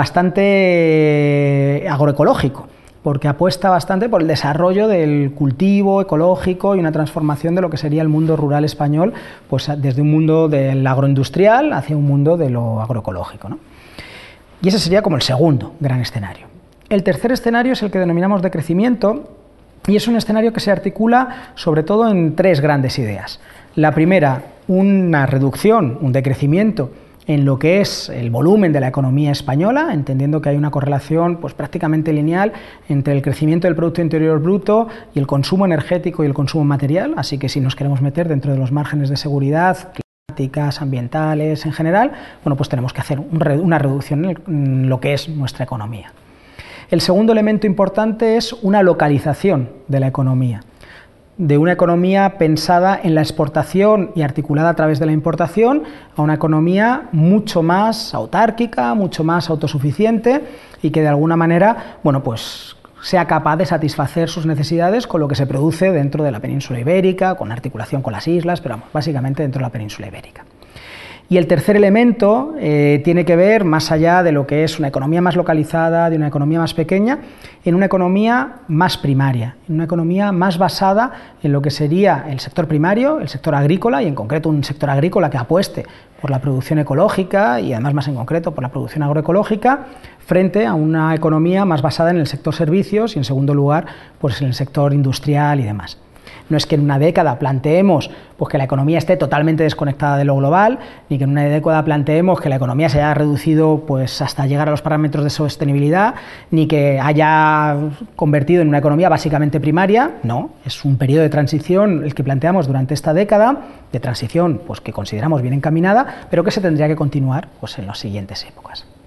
bastante agroecológico, porque apuesta bastante por el desarrollo del cultivo ecológico y una transformación de lo que sería el mundo rural español, pues desde un mundo del agroindustrial hacia un mundo de lo agroecológico, ¿no? Y ese sería como el segundo gran escenario. El tercer escenario es el que denominamos de crecimiento, y es un escenario que se articula sobre todo en tres grandes ideas. La primera, una reducción, un decrecimiento en lo que es el volumen de la economía española, entendiendo que hay una correlación pues, prácticamente lineal entre el crecimiento del Producto Interior Bruto y el consumo energético y el consumo material, así que si nos queremos meter dentro de los márgenes de seguridad climáticas, ambientales en general, bueno, pues tenemos que hacer una reducción en lo que es nuestra economía. El segundo elemento importante es una localización de la economía, de una economía pensada en la exportación y articulada a través de la importación, a una economía mucho más autárquica, mucho más autosuficiente y que de alguna manera, bueno, pues sea capaz de satisfacer sus necesidades con lo que se produce dentro de la península ibérica, con articulación con las islas, pero vamos, básicamente dentro de la península ibérica. Y el tercer elemento tiene que ver, más allá de lo que es una economía más localizada, de una economía más pequeña, en una economía más primaria, en una economía más basada en lo que sería el sector primario, el sector agrícola, y en concreto un sector agrícola que apueste por la producción ecológica y además más en concreto por la producción agroecológica, frente a una economía más basada en el sector servicios y en segundo lugar pues en el sector industrial y demás. No es que en una década planteemos pues, que la economía esté totalmente desconectada de lo global, ni que en una década planteemos que la economía se haya reducido pues, hasta llegar a los parámetros de sostenibilidad, ni que haya convertido en una economía básicamente primaria. No, es un periodo de transición el que planteamos durante esta década, de transición pues, que consideramos bien encaminada, pero que se tendría que continuar pues, en las siguientes épocas.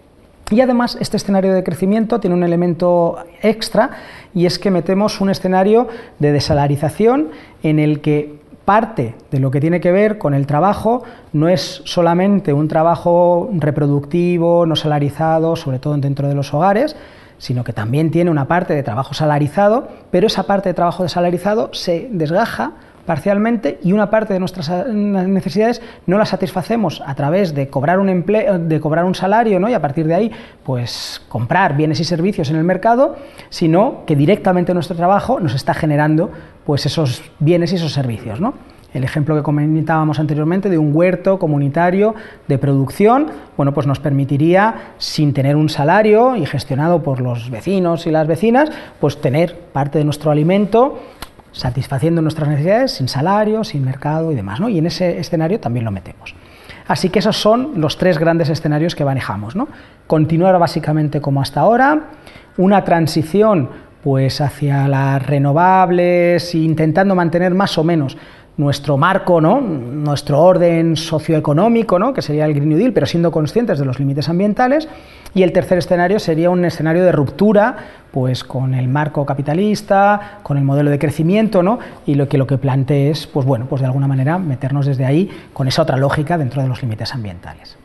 Y además este escenario de crecimiento tiene un elemento extra, y es que metemos un escenario de desalarización en el que parte de lo que tiene que ver con el trabajo no es solamente un trabajo reproductivo, no salarizado, sobre todo dentro de los hogares, sino que también tiene una parte de trabajo salarizado, pero esa parte de trabajo desalarizado se desgaja parcialmente y una parte de nuestras necesidades no las satisfacemos a través de cobrar un empleo, de cobrar un salario, ¿no? Y a partir de ahí pues comprar bienes y servicios en el mercado, sino que directamente nuestro trabajo nos está generando pues esos bienes y esos servicios, ¿no? El ejemplo que comentábamos anteriormente de un huerto comunitario de producción, bueno, pues nos permitiría, sin tener un salario y gestionado por los vecinos y las vecinas, pues tener parte de nuestro alimento satisfaciendo nuestras necesidades sin salario, sin mercado y demás, ¿no? Y en ese escenario también lo metemos. Así que esos son los tres grandes escenarios que manejamos, ¿no? Continuar básicamente como hasta ahora, una transición pues hacia las renovables, intentando mantener más o menos nuestro marco, ¿no? Nuestro orden socioeconómico, ¿no? Que sería el Green New Deal, pero siendo conscientes de los límites ambientales. Y el tercer escenario sería un escenario de ruptura pues con el marco capitalista, con el modelo de crecimiento, ¿no? Y lo que plantee es, pues bueno, pues de alguna manera meternos desde ahí con esa otra lógica dentro de los límites ambientales.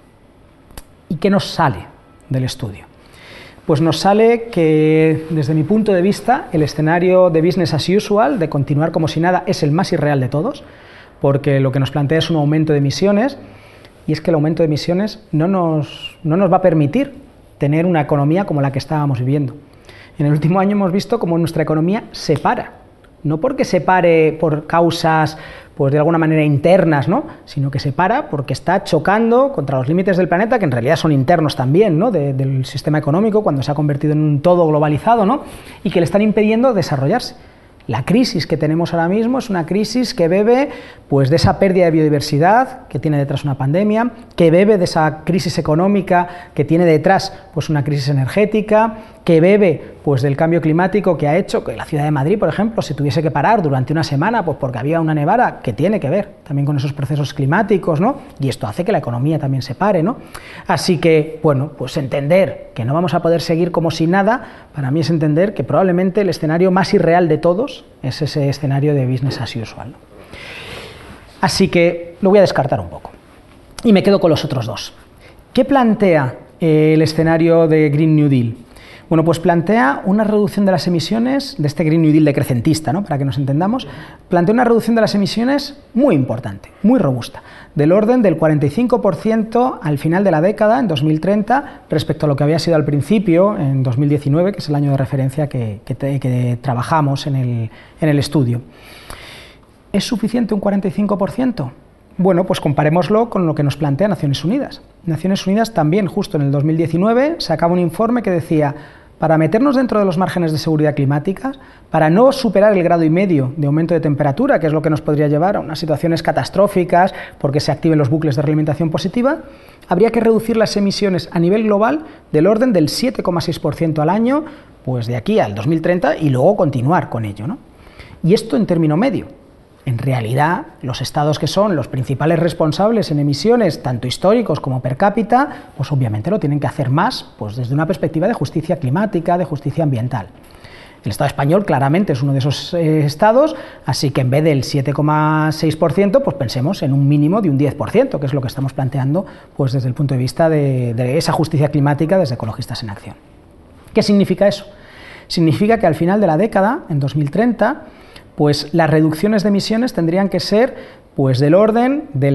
¿Y qué nos sale del estudio? Pues nos sale que, desde mi punto de vista, el escenario de business as usual, de continuar como si nada, es el más irreal de todos, porque lo que nos plantea es un aumento de emisiones, y es que el aumento de emisiones no nos va a permitir tener una economía como la que estábamos viviendo. En el último año hemos visto cómo nuestra economía se para, no porque se pare por causas pues de alguna manera internas, ¿no? Sino que se para porque está chocando contra los límites del planeta, que en realidad son internos también, ¿no? Del sistema económico, cuando se ha convertido en un todo globalizado, ¿no? Y que le están impidiendo desarrollarse. La crisis que tenemos ahora mismo es una crisis que bebe pues, de esa pérdida de biodiversidad que tiene detrás una pandemia, que bebe de esa crisis económica que tiene detrás pues, una crisis energética, que bebe pues, del cambio climático que ha hecho que la ciudad de Madrid, por ejemplo, se tuviese que parar durante una semana pues, porque había una nevada, que tiene que ver también con esos procesos climáticos, ¿no? Y esto hace que la economía también se pare, ¿no? Así que, bueno, pues entender que no vamos a poder seguir como si nada, para mí es entender que probablemente el escenario más irreal de todos es ese escenario de business as usual, ¿no? Así que lo voy a descartar un poco y me quedo con los otros dos. ¿Qué plantea el escenario de Green New Deal? Bueno, pues plantea una reducción de las emisiones, de este Green New Deal decrecentista, ¿no? Para que nos entendamos, plantea una reducción de las emisiones muy importante, muy robusta, del orden del 45% al final de la década, en 2030, respecto a lo que había sido al principio, en 2019, que es el año de referencia que trabajamos en el estudio. ¿Es suficiente un 45%? Bueno, pues comparémoslo con lo que nos plantea Naciones Unidas. Naciones Unidas también, justo en el 2019, sacaba un informe que decía, para meternos dentro de los márgenes de seguridad climática, para no superar el 1,5 grados de aumento de temperatura, que es lo que nos podría llevar a unas situaciones catastróficas porque se activen los bucles de realimentación positiva, habría que reducir las emisiones a nivel global del orden del 7,6% al año, pues de aquí al 2030, y luego continuar con ello, ¿no? Y esto en término medio. En realidad, los estados que son los principales responsables en emisiones, tanto históricos como per cápita, pues obviamente lo tienen que hacer más, pues desde una perspectiva de justicia climática, de justicia ambiental. El Estado español claramente es uno de esos estados, así que en vez del 7,6%, pues pensemos en un mínimo de un 10%, que es lo que estamos planteando pues desde el punto de vista de esa justicia climática desde Ecologistas en Acción. ¿Qué significa eso? Significa que al final de la década, en 2030, pues las reducciones de emisiones tendrían que ser pues del orden del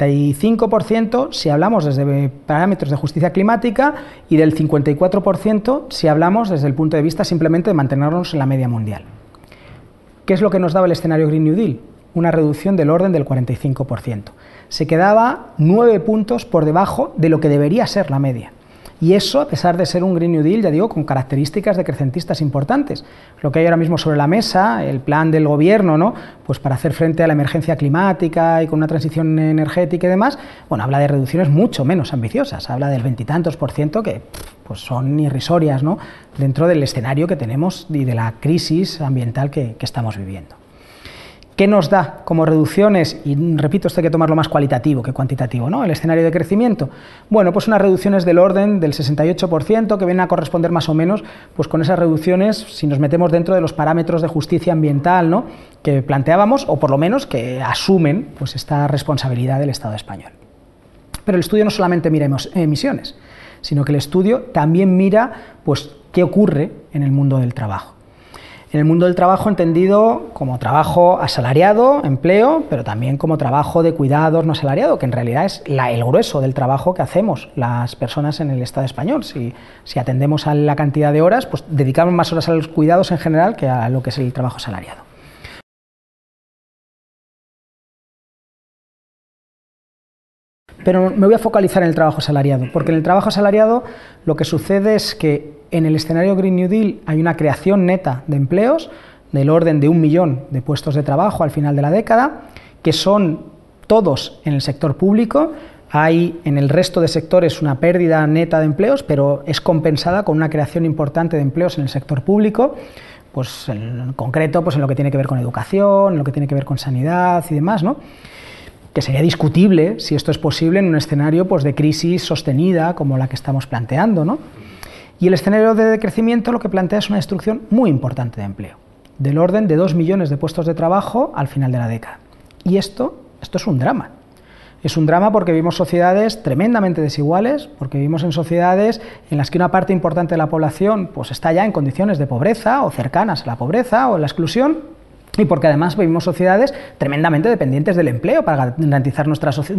65% si hablamos desde parámetros de justicia climática y del 54% si hablamos desde el punto de vista simplemente de mantenernos en la media mundial. ¿Qué es lo que nos daba el escenario Green New Deal? Una reducción del orden del 45%. Se quedaba 9 puntos por debajo de lo que debería ser la media. Y eso, a pesar de ser un Green New Deal, ya digo, con características decrecentistas importantes. Lo que hay ahora mismo sobre la mesa, el plan del gobierno, ¿no? Pues para hacer frente a la emergencia climática y con una transición energética y demás, bueno, habla de reducciones mucho menos ambiciosas, habla del 20 y tantos % que pues son irrisorias, ¿no? Dentro del escenario que tenemos y de la crisis ambiental que estamos viviendo. ¿Qué nos da como reducciones? Y repito, esto hay que tomarlo más cualitativo que cuantitativo, ¿no? El escenario de crecimiento. Bueno, pues unas reducciones del orden del 68%, que vienen a corresponder más o menos pues con esas reducciones, si nos metemos dentro de los parámetros de justicia ambiental, ¿no?, que planteábamos, o por lo menos que asumen pues esta responsabilidad del Estado español. Pero el estudio no solamente mira emisiones, sino que el estudio también mira pues qué ocurre en el mundo del trabajo. En el mundo del trabajo entendido como trabajo asalariado, empleo, pero también como trabajo de cuidados no asalariado, que en realidad es el grueso del trabajo que hacemos las personas en el Estado español. Si atendemos a la cantidad de horas, pues dedicamos más horas a los cuidados en general que a lo que es el trabajo asalariado. Pero me voy a focalizar en el trabajo asalariado, porque en el trabajo asalariado lo que sucede es que en el escenario Green New Deal hay una creación neta de empleos del orden de 1 millón de puestos de trabajo al final de la década, que son todos en el sector público. Hay en el resto de sectores una pérdida neta de empleos, pero es compensada con una creación importante de empleos en el sector público, pues en concreto pues en lo que tiene que ver con educación, en lo que tiene que ver con sanidad y demás, ¿no?, que sería discutible si esto es posible en un escenario pues de crisis sostenida como la que estamos planteando, ¿no? Y el escenario de decrecimiento lo que plantea es una destrucción muy importante de empleo, del orden de 2 millones de puestos de trabajo al final de la década. Y esto es un drama. Es un drama porque vivimos sociedades tremendamente desiguales, porque vivimos en sociedades en las que una parte importante de la población pues está ya en condiciones de pobreza o cercanas a la pobreza o la exclusión, y porque además vivimos sociedades tremendamente dependientes del empleo para garantizar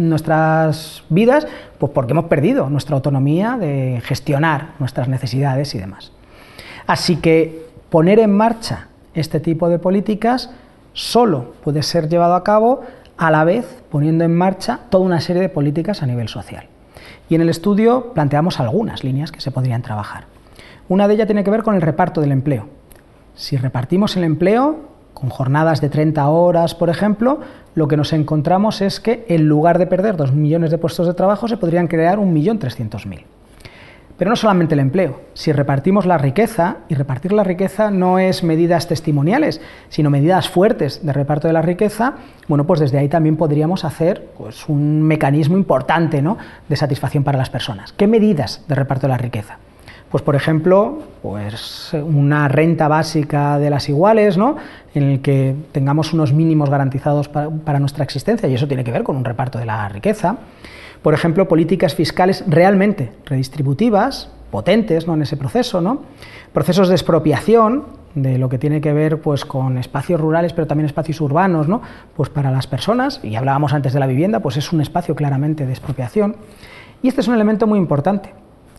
nuestras vidas, pues porque hemos perdido nuestra autonomía de gestionar nuestras necesidades y demás. Así que poner en marcha este tipo de políticas solo puede ser llevado a cabo a la vez poniendo en marcha toda una serie de políticas a nivel social. Y en el estudio planteamos algunas líneas que se podrían trabajar. Una de ellas tiene que ver con el reparto del empleo. Si repartimos el empleo con jornadas de 30 horas, por ejemplo, lo que nos encontramos es que en lugar de perder 2 millones de puestos de trabajo, se podrían crear 1.300.000. Pero no solamente el empleo, si repartimos la riqueza, y repartir la riqueza no es medidas testimoniales, sino medidas fuertes de reparto de la riqueza, bueno, pues desde ahí también podríamos hacer pues, un mecanismo importante, ¿no?, de satisfacción para las personas. ¿Qué medidas de reparto de la riqueza? Pues, por ejemplo, pues una renta básica de las iguales, ¿no?, en el que tengamos unos mínimos garantizados para nuestra existencia, y eso tiene que ver con un reparto de la riqueza. Por ejemplo, políticas fiscales realmente redistributivas, potentes, ¿no?, en ese proceso, ¿no?, procesos de expropiación de lo que tiene que ver pues, con espacios rurales, pero también espacios urbanos, ¿no?, pues para las personas, y hablábamos antes de la vivienda, pues es un espacio claramente de expropiación. Y este es un elemento muy importante,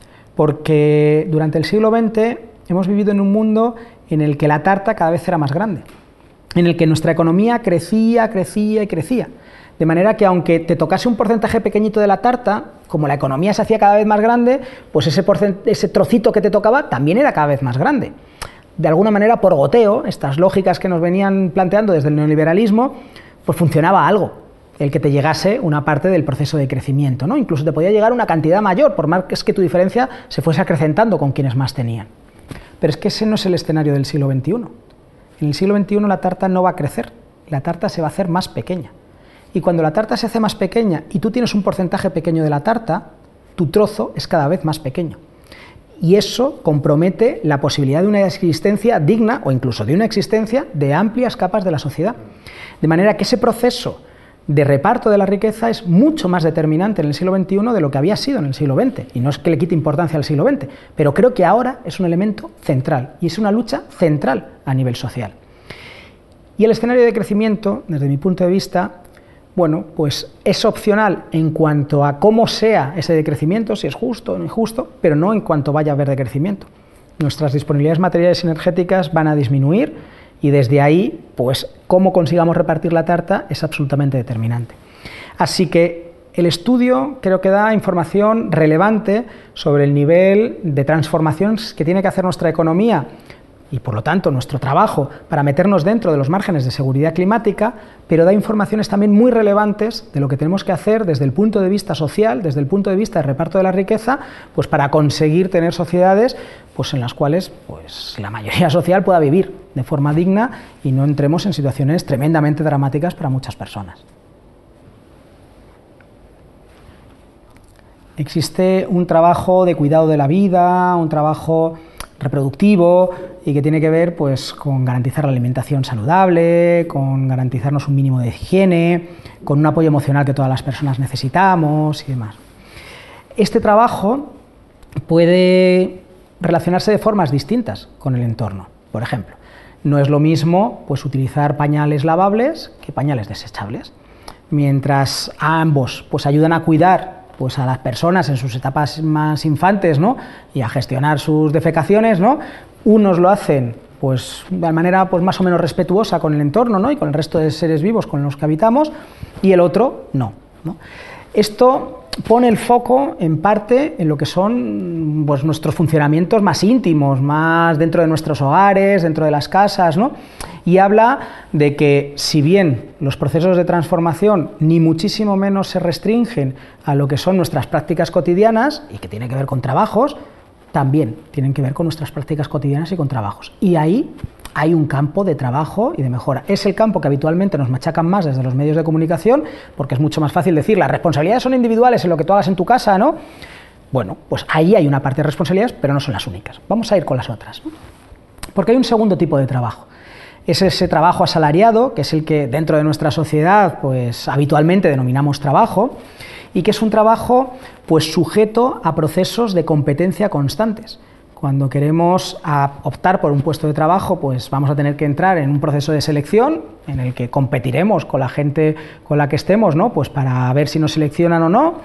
porque durante el siglo XX hemos vivido en un mundo en el que la tarta cada vez era más grande, en el que nuestra economía crecía y crecía, de manera que aunque te tocase un porcentaje pequeñito de la tarta, como la economía se hacía cada vez más grande, pues ese trocito que te tocaba también era cada vez más grande. De alguna manera, por goteo, estas lógicas que nos venían planteando desde el neoliberalismo, pues funcionaba algo, el que te llegase una parte del proceso de crecimiento, ¿no? Incluso te podía llegar una cantidad mayor, por más que tu diferencia se fuese acrecentando con quienes más tenían. Pero es que ese no es el escenario del siglo XXI. En el siglo XXI la tarta no va a crecer, la tarta se va a hacer más pequeña. Y cuando la tarta se hace más pequeña y tú tienes un porcentaje pequeño de la tarta, tu trozo es cada vez más pequeño. Y eso compromete la posibilidad de una existencia digna o incluso de una existencia de amplias capas de la sociedad. De manera que ese proceso de reparto de la riqueza es mucho más determinante en el siglo XXI de lo que había sido en el siglo XX. Y no es que le quite importancia al siglo XX, pero creo que ahora es un elemento central y es una lucha central a nivel social. Y el escenario de crecimiento, desde mi punto de vista, bueno, pues es opcional en cuanto a cómo sea ese decrecimiento, si es justo o no injusto, pero no en cuanto vaya a haber decrecimiento. Nuestras disponibilidades materiales y energéticas van a disminuir y desde ahí, pues cómo consigamos repartir la tarta es absolutamente determinante. Así que el estudio creo que da información relevante sobre el nivel de transformaciones que tiene que hacer nuestra economía y por lo tanto nuestro trabajo para meternos dentro de los márgenes de seguridad climática, pero da informaciones también muy relevantes de lo que tenemos que hacer desde el punto de vista social, desde el punto de vista de reparto de la riqueza, pues para conseguir tener sociedades pues en las cuales pues la mayoría social pueda vivir de forma digna y no entremos en situaciones tremendamente dramáticas para muchas personas. Existe un trabajo de cuidado de la vida, un trabajo reproductivo y que tiene que ver pues con garantizar la alimentación saludable, con garantizarnos un mínimo de higiene, con un apoyo emocional que todas las personas necesitamos y demás. Este trabajo puede relacionarse de formas distintas con el entorno. Por ejemplo, no es lo mismo pues utilizar pañales lavables que pañales desechables. Mientras ambos pues ayudan a cuidar pues a las personas en sus etapas más infantes, ¿no? Y a gestionar sus defecaciones, ¿no? Unos lo hacen pues de manera pues más o menos respetuosa con el entorno, ¿no? Y con el resto de seres vivos con los que habitamos, y el otro no, ¿no? Esto pone el foco en parte en lo que son pues nuestros funcionamientos más íntimos, más dentro de nuestros hogares, dentro de las casas, ¿no? Y habla de que si bien los procesos de transformación ni muchísimo menos se restringen a lo que son nuestras prácticas cotidianas y que tiene que ver con trabajos, también tienen que ver con nuestras prácticas cotidianas y con trabajos. Y ahí hay un campo de trabajo y de mejora. Es el campo que habitualmente nos machacan más desde los medios de comunicación, porque es mucho más fácil decir, las responsabilidades son individuales en lo que tú hagas en tu casa, ¿no? Bueno, pues ahí hay una parte de responsabilidades, pero no son las únicas. Vamos a ir con las otras, ¿no? Porque hay un segundo tipo de trabajo. Es ese trabajo asalariado, que es el que dentro de nuestra sociedad pues habitualmente denominamos trabajo, y que es un trabajo pues sujeto a procesos de competencia constantes. Cuando queremos optar por un puesto de trabajo, pues vamos a tener que entrar en un proceso de selección en el que competiremos con la gente con la que estemos, ¿no? Pues para ver si nos seleccionan o no,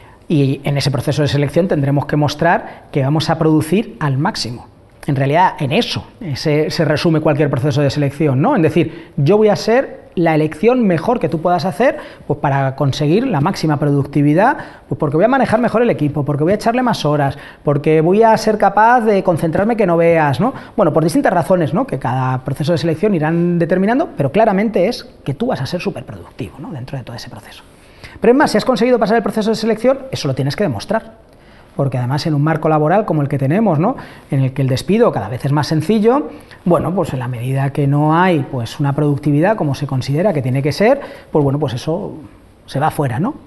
y en ese proceso de selección tendremos que mostrar que vamos a producir al máximo. En realidad, en eso se resume cualquier proceso de selección, ¿no? Es decir, yo voy a ser la elección mejor que tú puedas hacer pues para conseguir la máxima productividad, pues porque voy a manejar mejor el equipo, porque voy a echarle más horas, porque voy a ser capaz de concentrarme que no veas, ¿no? Bueno, por distintas razones, ¿no? Que cada proceso de selección irán determinando, pero claramente es que tú vas a ser súper productivo, ¿no? Dentro de todo ese proceso. Pero es más, si has conseguido pasar el proceso de selección, eso lo tienes que demostrar. Porque además en un marco laboral como el que tenemos, ¿no? En el que el despido cada vez es más sencillo, bueno, pues en la medida que no hay pues una productividad como se considera que tiene que ser, pues bueno, pues eso se va fuera, ¿no?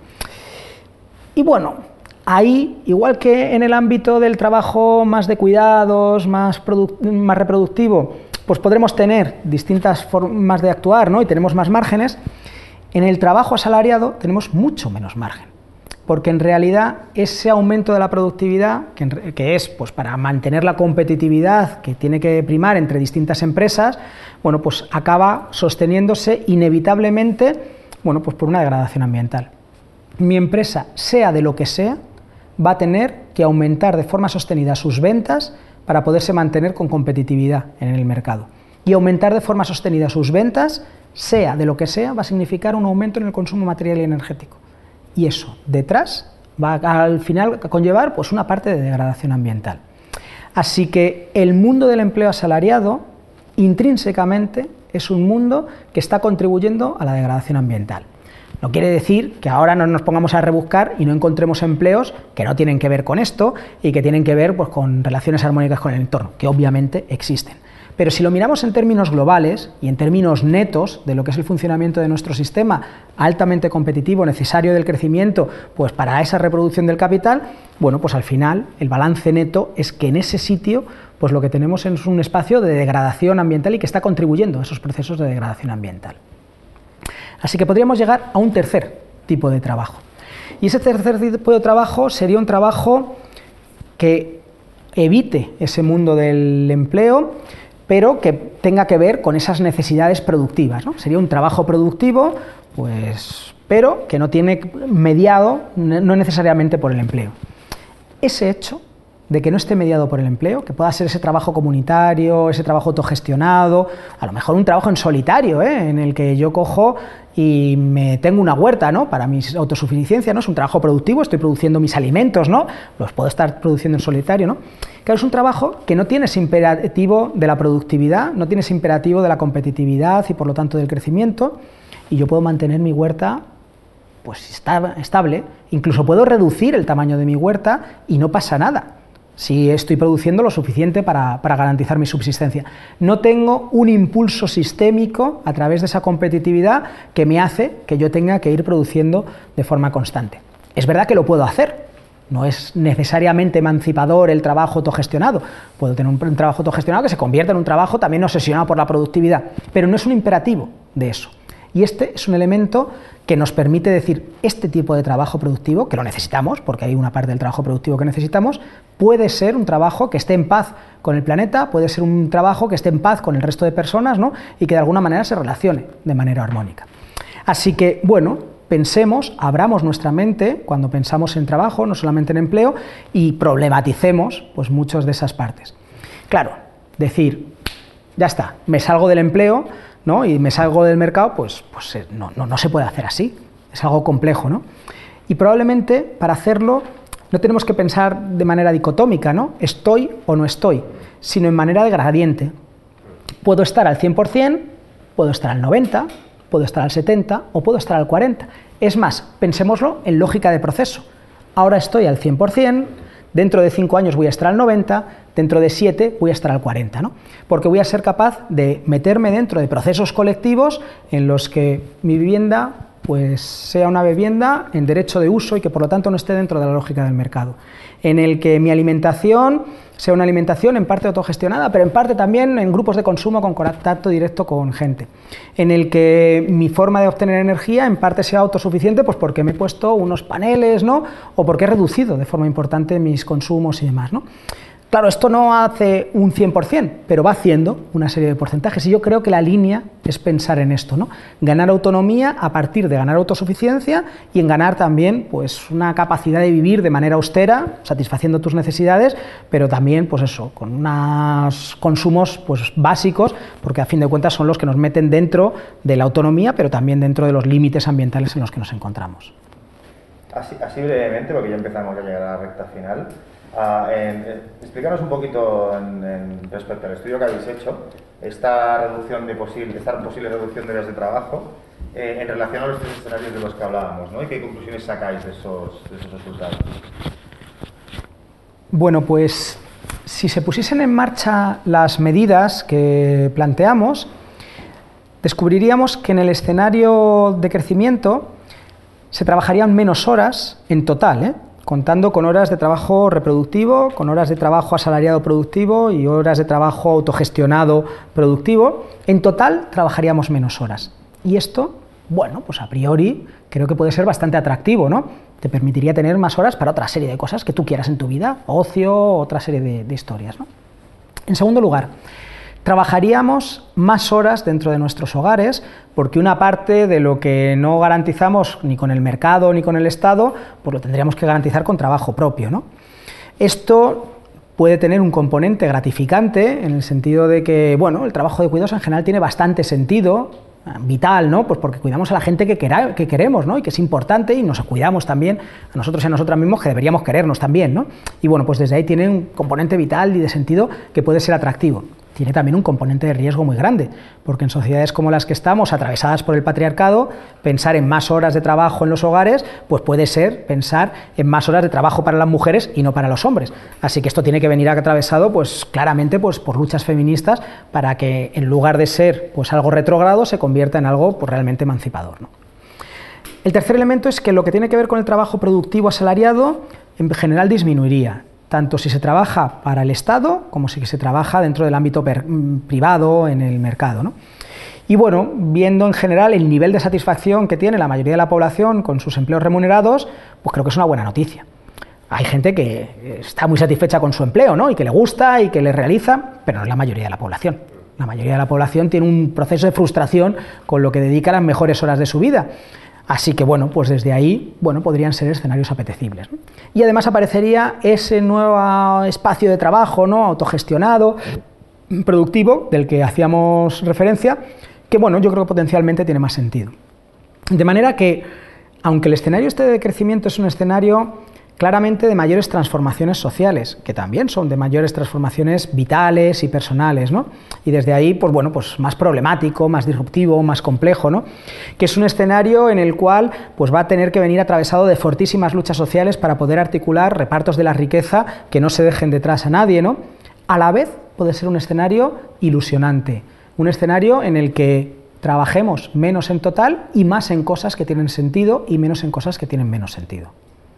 Y bueno, ahí, igual que en el ámbito del trabajo más de cuidados, más reproductivo, pues podremos tener distintas formas de actuar, ¿no? Y tenemos más márgenes. En el trabajo asalariado tenemos mucho menos margen. Porque en realidad ese aumento de la productividad, que es pues para mantener la competitividad que tiene que primar entre distintas empresas, bueno, pues acaba sosteniéndose inevitablemente, bueno, pues por una degradación ambiental. Mi empresa, sea de lo que sea, va a tener que aumentar de forma sostenida sus ventas para poderse mantener con competitividad en el mercado. Y aumentar de forma sostenida sus ventas, sea de lo que sea, va a significar un aumento en el consumo material y energético. Y eso, detrás, va al final a conllevar pues, una parte de degradación ambiental. Así que el mundo del empleo asalariado, intrínsecamente, es un mundo que está contribuyendo a la degradación ambiental. No quiere decir que ahora no nos pongamos a rebuscar y no encontremos empleos que no tienen que ver con esto y que tienen que ver pues, con relaciones armónicas con el entorno, que obviamente existen. Pero si lo miramos en términos globales y en términos netos de lo que es el funcionamiento de nuestro sistema altamente competitivo, necesario del crecimiento, pues para esa reproducción del capital, bueno, pues al final el balance neto es que en ese sitio pues lo que tenemos es un espacio de degradación ambiental y que está contribuyendo a esos procesos de degradación ambiental. Así que podríamos llegar a un tercer tipo de trabajo. Y ese tercer tipo de trabajo sería un trabajo que evite ese mundo del empleo, pero que tenga que ver con esas necesidades productivas, ¿no? Sería un trabajo productivo, pues, pero que no tiene mediado, no necesariamente por el empleo. Ese hecho de que no esté mediado por el empleo, que pueda ser ese trabajo comunitario, ese trabajo autogestionado, a lo mejor un trabajo en solitario, en el que yo cojo y me tengo una huerta, ¿no?, para mi autosuficiencia, ¿no? Es un trabajo productivo, estoy produciendo mis alimentos, ¿no?, los puedo estar produciendo en solitario, ¿no? Claro, es un trabajo que no tiene ese imperativo de la productividad, no tiene ese imperativo de la competitividad y por lo tanto del crecimiento, y yo puedo mantener mi huerta pues estable, incluso puedo reducir el tamaño de mi huerta y no pasa nada si estoy produciendo lo suficiente para garantizar mi subsistencia. No tengo un impulso sistémico a través de esa competitividad que me hace que yo tenga que ir produciendo de forma constante. Es verdad que lo puedo hacer, no es necesariamente emancipador el trabajo autogestionado. Puedo tener un trabajo autogestionado que se convierta en un trabajo también obsesionado por la productividad, pero no es un imperativo de eso. Y este es un elemento que nos permite decir, este tipo de trabajo productivo, que lo necesitamos, porque hay una parte del trabajo productivo que necesitamos, puede ser un trabajo que esté en paz con el planeta, puede ser un trabajo que esté en paz con el resto de personas, ¿no?, y que de alguna manera se relacione de manera armónica. Así que, bueno, pensemos, abramos nuestra mente cuando pensamos en trabajo, no solamente en empleo, y problematicemos pues muchas de esas partes. Claro, decir, ya está, me salgo del empleo, ¿no?, y me salgo del mercado, pues no se puede hacer así, es algo complejo, ¿no? Y probablemente para hacerlo no tenemos que pensar de manera dicotómica, ¿no?, estoy o no estoy, sino en manera de gradiente. Puedo estar al 100%, puedo estar al 90%, puedo estar al 70% o puedo estar al 40%. Es más, pensémoslo en lógica de proceso. Ahora estoy al 100%, dentro de 5 años voy a estar al 90%, dentro de 7 voy a estar al 40%, ¿no? Porque voy a ser capaz de meterme dentro de procesos colectivos en los que mi vivienda pues sea una vivienda en derecho de uso y que por lo tanto no esté dentro de la lógica del mercado. En el que mi alimentación sea una alimentación en parte autogestionada, pero en parte también en grupos de consumo con contacto directo con gente. En el que mi forma de obtener energía en parte sea autosuficiente, pues porque me he puesto unos paneles, ¿no?, o porque he reducido de forma importante mis consumos y demás, ¿no? Claro, esto no hace un 100%, pero va haciendo una serie de porcentajes y yo creo que la línea es pensar en esto, ¿no? Ganar autonomía a partir de ganar autosuficiencia y en ganar también pues una capacidad de vivir de manera austera, satisfaciendo tus necesidades, pero también pues eso, con unos consumos pues básicos, porque a fin de cuentas son los que nos meten dentro de la autonomía, pero también dentro de los límites ambientales en los que nos encontramos. Así brevemente, porque ya empezamos a llegar a la recta final. Explícanos un poquito respecto al estudio que habéis hecho, esta posible reducción de horas de trabajo en relación a los 3 escenarios de los que hablábamos, ¿no?, y qué conclusiones sacáis de esos resultados. Bueno, pues si se pusiesen en marcha las medidas que planteamos, descubriríamos que en el escenario de crecimiento se trabajarían menos horas en total, contando con horas de trabajo reproductivo, con horas de trabajo asalariado productivo y horas de trabajo autogestionado productivo. En total trabajaríamos menos horas. Y esto, bueno, pues a priori creo que puede ser bastante atractivo, ¿no? Te permitiría tener más horas para otra serie de cosas que tú quieras en tu vida, ocio, otra serie de historias, ¿no? En segundo lugar, trabajaríamos más horas dentro de nuestros hogares porque una parte de lo que no garantizamos ni con el mercado ni con el Estado, pues lo tendríamos que garantizar con trabajo propio, ¿no? Esto puede tener un componente gratificante en el sentido de que, bueno, el trabajo de cuidados en general tiene bastante sentido, vital, ¿no? Pues porque cuidamos a la gente que queremos, ¿no?, y que es importante y nos cuidamos también a nosotros y a nosotras mismos, que deberíamos querernos también, ¿no? Y bueno, pues desde ahí tiene un componente vital y de sentido que puede ser atractivo. Tiene también un componente de riesgo muy grande, porque en sociedades como las que estamos, atravesadas por el patriarcado, pensar en más horas de trabajo en los hogares, pues puede ser pensar en más horas de trabajo para las mujeres y no para los hombres. Así que esto tiene que venir atravesado, pues claramente, pues por luchas feministas para que en lugar de ser pues algo retrógrado se convierta en algo pues realmente emancipador, ¿no? El tercer elemento es que lo que tiene que ver con el trabajo productivo asalariado en general disminuiría, tanto si se trabaja para el Estado como si se trabaja dentro del ámbito privado en el mercado, ¿no? Y bueno, viendo en general el nivel de satisfacción que tiene la mayoría de la población con sus empleos remunerados, pues creo que es una buena noticia. Hay gente que está muy satisfecha con su empleo, ¿no?, y que le gusta y que le realiza, pero no es la mayoría de la población. La mayoría de la población tiene un proceso de frustración con lo que dedica las mejores horas de su vida. Así que, bueno, pues desde ahí, bueno, podrían ser escenarios apetecibles, ¿no? Y además aparecería ese nuevo espacio de trabajo, ¿no?, autogestionado, productivo, del que hacíamos referencia, que, bueno, yo creo que potencialmente tiene más sentido. De manera que, aunque el escenario este de crecimiento es un escenario claramente de mayores transformaciones sociales, que también son de mayores transformaciones vitales y personales, ¿no? Y desde ahí, pues bueno, pues más problemático, más disruptivo, más complejo, ¿no? Que es un escenario en el cual pues va a tener que venir atravesado de fortísimas luchas sociales para poder articular repartos de la riqueza que no se dejen detrás a nadie, ¿no? A la vez puede ser un escenario ilusionante, un escenario en el que trabajemos menos en total y más en cosas que tienen sentido y menos en cosas que tienen menos sentido.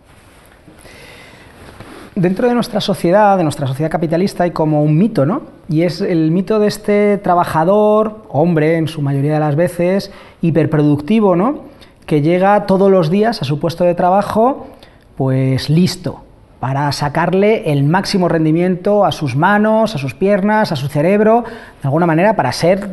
Dentro de nuestra sociedad capitalista, hay como un mito, ¿no? Y es el mito de este trabajador, hombre en su mayoría de las veces, hiperproductivo, ¿no?, que llega todos los días a su puesto de trabajo, pues listo, para sacarle el máximo rendimiento a sus manos, a sus piernas, a su cerebro, de alguna manera para ser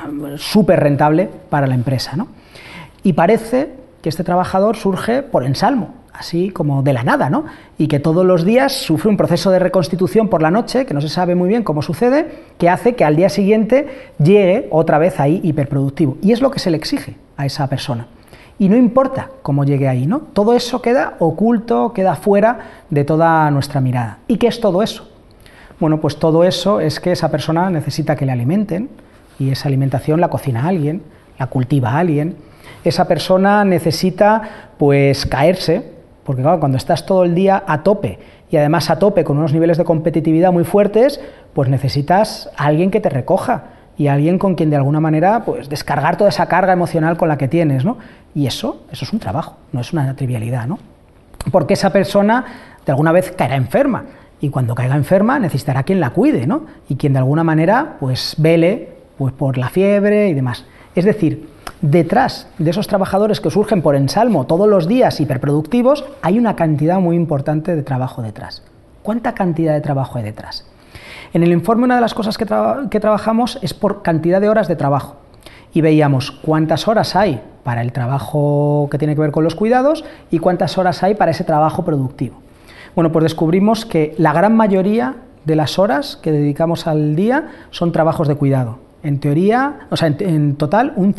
súper rentable para la empresa, ¿no? Y parece que este trabajador surge por ensalmo, así como de la nada, ¿no? Y que todos los días sufre un proceso de reconstitución por la noche, que no se sabe muy bien cómo sucede, que hace que al día siguiente llegue otra vez ahí hiperproductivo. Y es lo que se le exige a esa persona. Y no importa cómo llegue ahí, ¿no? Todo eso queda oculto, queda fuera de toda nuestra mirada. ¿Y qué es todo eso? Bueno, pues todo eso es que esa persona necesita que le alimenten, y esa alimentación la cocina alguien, la cultiva alguien. Esa persona necesita, pues, caerse, porque claro, cuando estás todo el día a tope, y además a tope con unos niveles de competitividad muy fuertes, pues necesitas a alguien que te recoja, y a alguien con quien de alguna manera pues descargar toda esa carga emocional con la que tienes, ¿no? Y eso es un trabajo, no es una trivialidad, ¿no? Porque esa persona de alguna vez caerá enferma, y cuando caiga enferma necesitará quien la cuide, ¿no? Y quien de alguna manera pues vele pues por la fiebre y demás. Es decir, detrás de esos trabajadores que surgen por ensalmo todos los días hiperproductivos, hay una cantidad muy importante de trabajo detrás. ¿Cuánta cantidad de trabajo hay detrás? En el informe una de las cosas que trabajamos es por cantidad de horas de trabajo, y veíamos cuántas horas hay para el trabajo que tiene que ver con los cuidados y cuántas horas hay para ese trabajo productivo. Bueno, pues descubrimos que la gran mayoría de las horas que dedicamos al día son trabajos de cuidado. En teoría, o sea, en total, un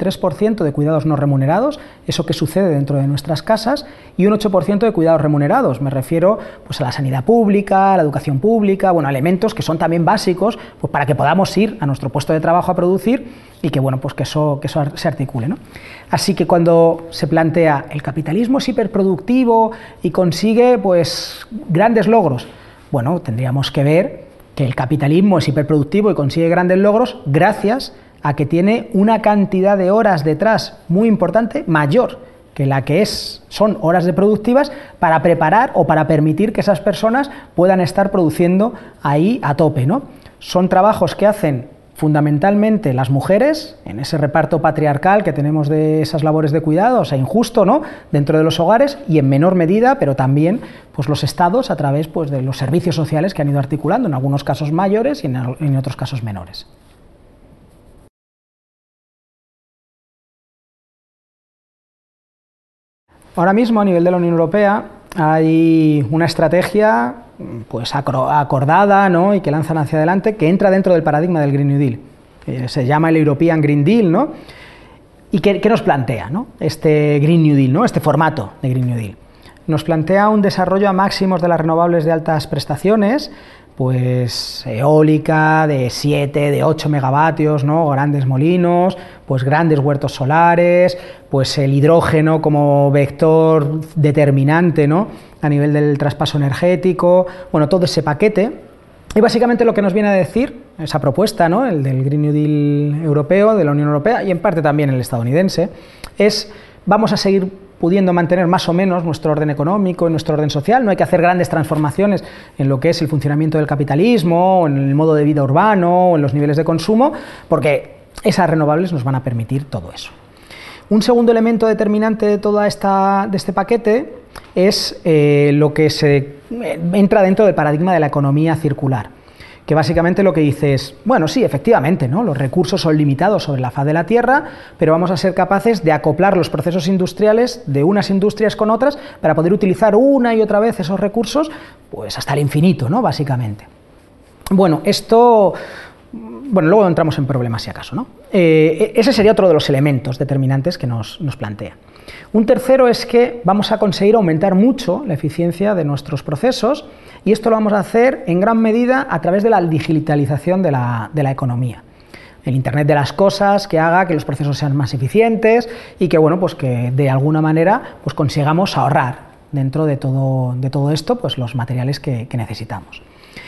53% de cuidados no remunerados, eso que sucede dentro de nuestras casas, y un 8% de cuidados remunerados. Me refiero pues a la sanidad pública, a la educación pública, bueno, elementos que son también básicos pues, para que podamos ir a nuestro puesto de trabajo a producir y que, bueno, pues que eso se articule, ¿no? Así que cuando se plantea el capitalismo es hiperproductivo y consigue pues grandes logros, bueno, tendríamos que ver que el capitalismo es hiperproductivo y consigue grandes logros gracias a que tiene una cantidad de horas detrás muy importante, mayor que la que son horas de productivas, para preparar o para permitir que esas personas puedan estar produciendo ahí a tope, ¿no? Son trabajos que hacen fundamentalmente las mujeres, en ese reparto patriarcal que tenemos de esas labores de cuidado, o sea, injusto, ¿no?, dentro de los hogares, y en menor medida, pero también pues los estados a través pues, de los servicios sociales que han ido articulando, en algunos casos mayores y en otros casos menores. Ahora mismo, a nivel de la Unión Europea, hay una estrategia pues acordada, ¿no?, y que lanzan hacia adelante, que entra dentro del paradigma del Green New Deal. Se llama el European Green Deal, ¿no? ¿Y qué nos plantea, ¿no?, este Green New Deal, ¿no?, este formato de Green New Deal? Nos plantea un desarrollo a máximos de las renovables de altas prestaciones, pues eólica de 7, de 8 megavatios, ¿no?, grandes molinos, pues grandes huertos solares, pues el hidrógeno como vector determinante, ¿no?, a nivel del traspaso energético, bueno, todo ese paquete. Y básicamente lo que nos viene a decir esa propuesta, ¿no?, el del Green New Deal europeo, de la Unión Europea, y en parte también el estadounidense, es: vamos a seguir pudiendo mantener más o menos nuestro orden económico y nuestro orden social, no hay que hacer grandes transformaciones en lo que es el funcionamiento del capitalismo, o en el modo de vida urbano, o en los niveles de consumo, porque esas renovables nos van a permitir todo eso. Un segundo elemento determinante de toda de este paquete es lo que se entra dentro del paradigma de la economía circular, que básicamente lo que dice es, bueno, sí, efectivamente, ¿no? Los recursos son limitados sobre la faz de la Tierra, pero vamos a ser capaces de acoplar los procesos industriales de unas industrias con otras para poder utilizar una y otra vez esos recursos, pues hasta el infinito, ¿no? Básicamente. Bueno, esto... Bueno, luego entramos en problemas si acaso, ¿no? Ese sería otro de los elementos determinantes que nos plantea. Un tercero es que vamos a conseguir aumentar mucho la eficiencia de nuestros procesos y esto lo vamos a hacer en gran medida a través de la digitalización de la economía. El Internet de las cosas que haga que los procesos sean más eficientes y que, bueno, pues que de alguna manera pues consigamos ahorrar dentro de todo esto pues los materiales que necesitamos.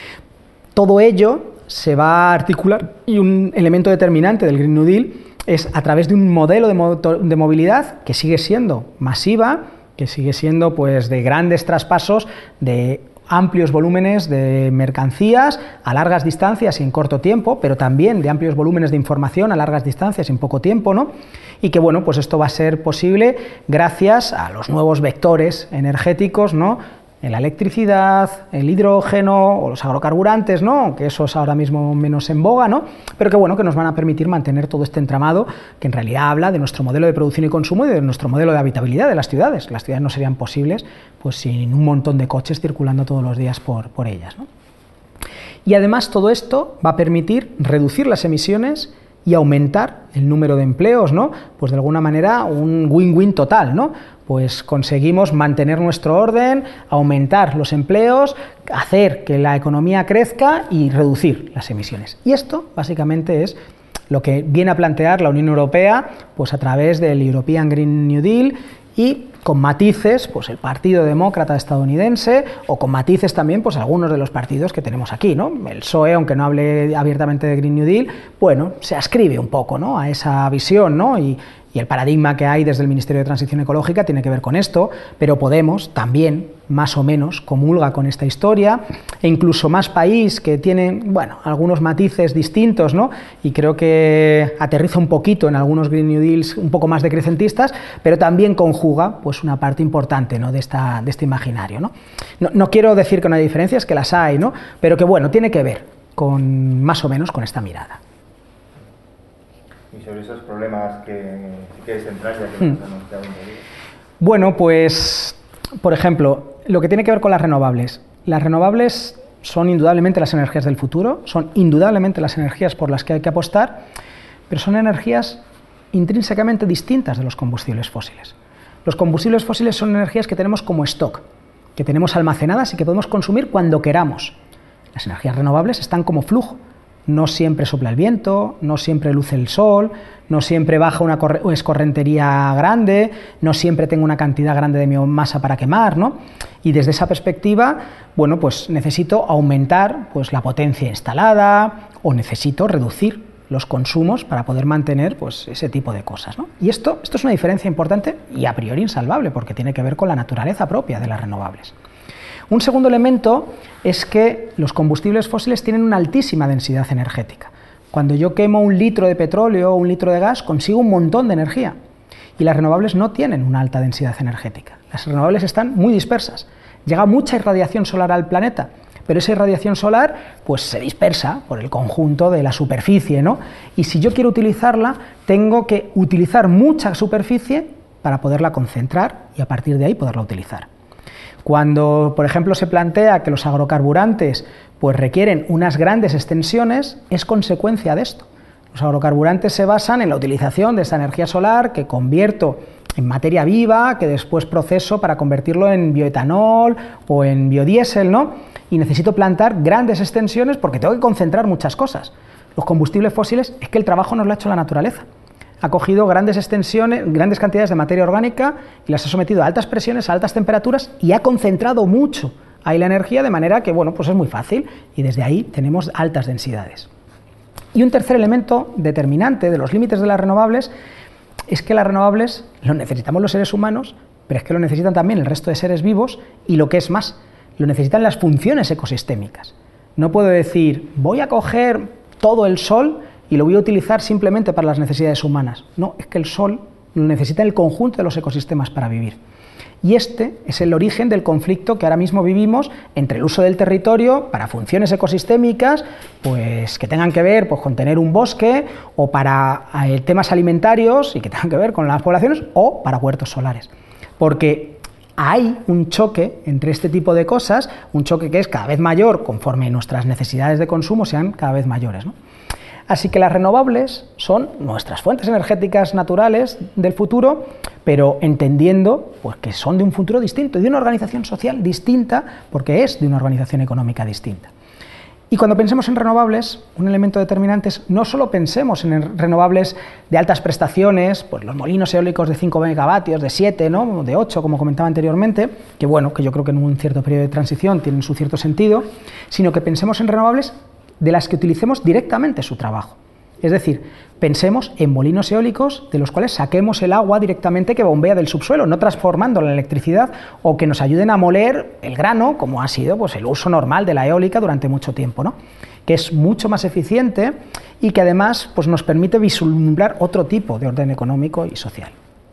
Todo ello se va a articular y un elemento determinante del Green New Deal es a través de un modelo de movilidad que sigue siendo masiva, que sigue siendo pues de grandes traspasos de amplios volúmenes de mercancías a largas distancias y en corto tiempo, pero también de amplios volúmenes de información a largas distancias y en poco tiempo, ¿no? Y que, bueno, pues esto va a ser posible gracias a los nuevos vectores energéticos, ¿no? La electricidad, el hidrógeno o los agrocarburantes, ¿no? Que eso es ahora mismo menos en boga, ¿no? Pero que, bueno, que nos van a permitir mantener todo este entramado que en realidad habla de nuestro modelo de producción y consumo y de nuestro modelo de habitabilidad de las ciudades. Las ciudades no serían posibles pues sin un montón de coches circulando todos los días por ellas, ¿no? Y además todo esto va a permitir reducir las emisiones y aumentar el número de empleos, ¿no? Pues de alguna manera un win-win total, ¿no? Pues conseguimos mantener nuestro orden, aumentar los empleos, hacer que la economía crezca y reducir las emisiones. Y esto básicamente es lo que viene a plantear la Unión Europea pues a través del European Green New Deal y con matices pues el Partido Demócrata estadounidense o con matices también pues algunos de los partidos que tenemos aquí, ¿no? El PSOE, aunque no hable abiertamente de Green New Deal, bueno, se ascribe un poco, ¿no? A esa visión, ¿no? Y el paradigma que hay desde el Ministerio de Transición Ecológica tiene que ver con esto, pero Podemos también, más o menos, comulga con esta historia, e incluso Más País, que tiene, bueno, algunos matices distintos, ¿no? Y creo que aterriza un poquito en algunos Green New Deals un poco más decrecentistas, pero también conjuga, pues, una parte importante, ¿no? de este imaginario, ¿no? No quiero decir que no hay diferencias, que las hay, ¿no? Pero que, bueno, tiene que ver con, más o menos, con esta mirada. Y sobre esos problemas que quieres centrar, ya que nos hemos quedado un poquito. Bueno, pues, por ejemplo, lo que tiene que ver con las renovables. Las renovables son indudablemente las energías del futuro, son indudablemente las energías por las que hay que apostar, pero son energías intrínsecamente distintas de los combustibles fósiles. Los combustibles fósiles son energías que tenemos como stock, que tenemos almacenadas y que podemos consumir cuando queramos. Las energías renovables están como flujo. No siempre sopla el viento, no siempre luce el sol, no siempre baja una escorrentería grande, no siempre tengo una cantidad grande de biomasa para quemar, ¿no? Y desde esa perspectiva, bueno, pues necesito aumentar pues, la potencia instalada o necesito reducir los consumos para poder mantener pues, ese tipo de cosas, ¿no? Y esto es una diferencia importante y a priori insalvable porque tiene que ver con la naturaleza propia de las renovables. Un segundo elemento es que los combustibles fósiles tienen una altísima densidad energética. Cuando yo quemo 1 litro de petróleo o 1 litro de gas, consigo un montón de energía. Y las renovables no tienen una alta densidad energética. Las renovables están muy dispersas. Llega mucha irradiación solar al planeta, pero esa irradiación solar pues, se dispersa por el conjunto de la superficie, ¿no? Y si yo quiero utilizarla, tengo que utilizar mucha superficie para poderla concentrar y a partir de ahí poderla utilizar. Cuando, por ejemplo, se plantea que los agrocarburantes pues, requieren unas grandes extensiones, es consecuencia de esto. Los agrocarburantes se basan en la utilización de esa energía solar que convierto en materia viva, que después proceso para convertirlo en bioetanol o en biodiesel, ¿no? Y necesito plantar grandes extensiones porque tengo que concentrar muchas cosas. Los combustibles fósiles es que el trabajo nos lo ha hecho la naturaleza. Ha cogido grandes extensiones, grandes cantidades de materia orgánica y las ha sometido a altas presiones, a altas temperaturas y ha concentrado mucho ahí la energía de manera que, bueno, pues es muy fácil y desde ahí tenemos altas densidades. Y un tercer elemento determinante de los límites de las renovables es que las renovables lo necesitamos los seres humanos, pero es que lo necesitan también el resto de seres vivos y lo que es más, lo necesitan las funciones ecosistémicas. No puedo decir, voy a coger todo el sol y lo voy a utilizar simplemente para las necesidades humanas. No, es que el sol lo necesita el conjunto de los ecosistemas para vivir. Y este es el origen del conflicto que ahora mismo vivimos entre el uso del territorio para funciones ecosistémicas, pues que tengan que ver pues, con tener un bosque, o para temas alimentarios y que tengan que ver con las poblaciones, o para huertos solares. Porque hay un choque entre este tipo de cosas, un choque que es cada vez mayor conforme nuestras necesidades de consumo sean cada vez mayores, ¿no? Así que las renovables son nuestras fuentes energéticas naturales del futuro, pero entendiendo pues, que son de un futuro distinto, de una organización social distinta, porque es de una organización económica distinta. Y cuando pensemos en renovables, un elemento determinante es no solo pensemos en renovables de altas prestaciones, pues los molinos eólicos de 5 megavatios, de 7, ¿no? De 8, como comentaba anteriormente, que bueno, que yo creo que en un cierto periodo de transición tienen su cierto sentido, sino que pensemos en renovables de las que utilicemos directamente su trabajo. Es decir, pensemos en molinos eólicos de los cuales saquemos el agua directamente que bombea del subsuelo, no transformándola en electricidad, o que nos ayuden a moler el grano, como ha sido pues, el uso normal de la eólica durante mucho tiempo, ¿no? Que es mucho más eficiente y que además pues, nos permite vislumbrar otro tipo de orden económico y social.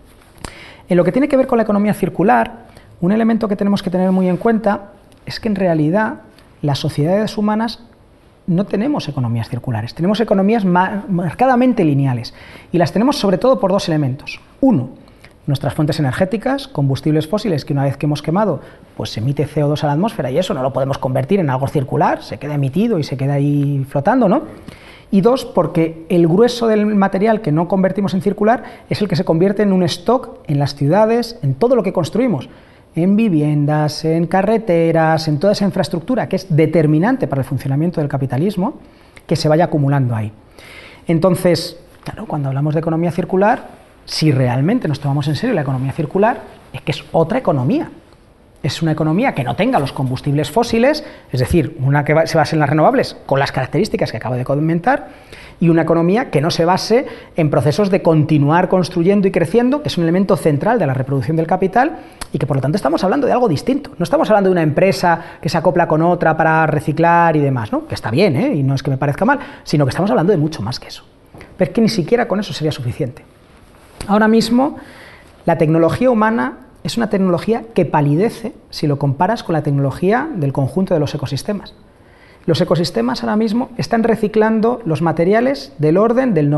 En lo que tiene que ver con la economía circular, un elemento que tenemos que tener muy en cuenta es que en realidad las sociedades humanas no tenemos economías circulares, tenemos economías marcadamente lineales, y las tenemos sobre todo por dos elementos. Uno, nuestras fuentes energéticas, combustibles fósiles, que una vez que hemos quemado, pues se emite CO2 a la atmósfera, y eso no lo podemos convertir en algo circular, se queda emitido y se queda ahí flotando, ¿no? Y dos, porque el grueso del material que no convertimos en circular es el que se convierte en un stock en las ciudades, en todo lo que construimos, en viviendas, en carreteras, en toda esa infraestructura que es determinante para el funcionamiento del capitalismo, que se vaya acumulando ahí. Entonces, claro, cuando hablamos de economía circular, si realmente nos tomamos en serio la economía circular, es que es otra economía. Es una economía que no tenga los combustibles fósiles, es decir, una que se base en las renovables con las características que acabo de comentar, y una economía que no se base en procesos de continuar construyendo y creciendo, que es un elemento central de la reproducción del capital, y que por lo tanto estamos hablando de algo distinto. No estamos hablando de una empresa que se acopla con otra para reciclar y demás, ¿no? Que está bien, y no es que me parezca mal, sino que estamos hablando de mucho más que eso. Pero es que ni siquiera con eso sería suficiente. Ahora mismo, la tecnología humana es una tecnología que palidece si lo comparas con la tecnología del conjunto de los ecosistemas. Los ecosistemas ahora mismo están reciclando los materiales del orden del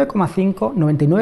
99,5,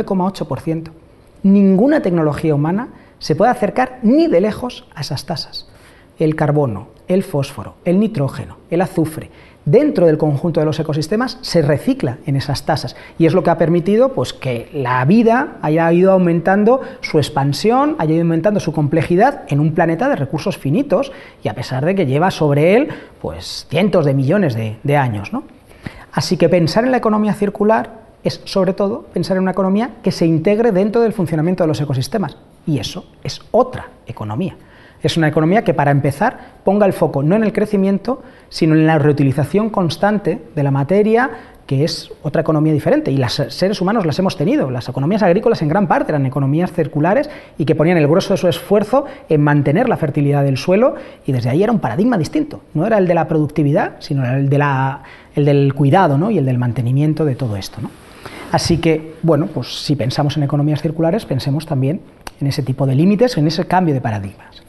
99,8%. Ninguna tecnología humana se puede acercar ni de lejos a esas tasas. El carbono, el fósforo, el nitrógeno, el azufre, dentro del conjunto de los ecosistemas se recicla en esas tasas, y es lo que ha permitido pues, que la vida haya ido aumentando su expansión, haya ido aumentando su complejidad en un planeta de recursos finitos, y a pesar de que lleva sobre él pues, cientos de millones de años, ¿no? Así que pensar en la economía circular es sobre todo pensar en una economía que se integre dentro del funcionamiento de los ecosistemas, y eso es otra economía. Es una economía que, para empezar, ponga el foco no en el crecimiento, sino en la reutilización constante de la materia, que es otra economía diferente, y los seres humanos las hemos tenido. Las economías agrícolas en gran parte eran economías circulares y que ponían el grueso de su esfuerzo en mantener la fertilidad del suelo, y desde ahí era un paradigma distinto. No era el de la productividad, sino el del cuidado, ¿no? Y el del mantenimiento de todo esto, ¿no? Así que, bueno, pues si pensamos en economías circulares, pensemos también en ese tipo de límites, en ese cambio de paradigmas.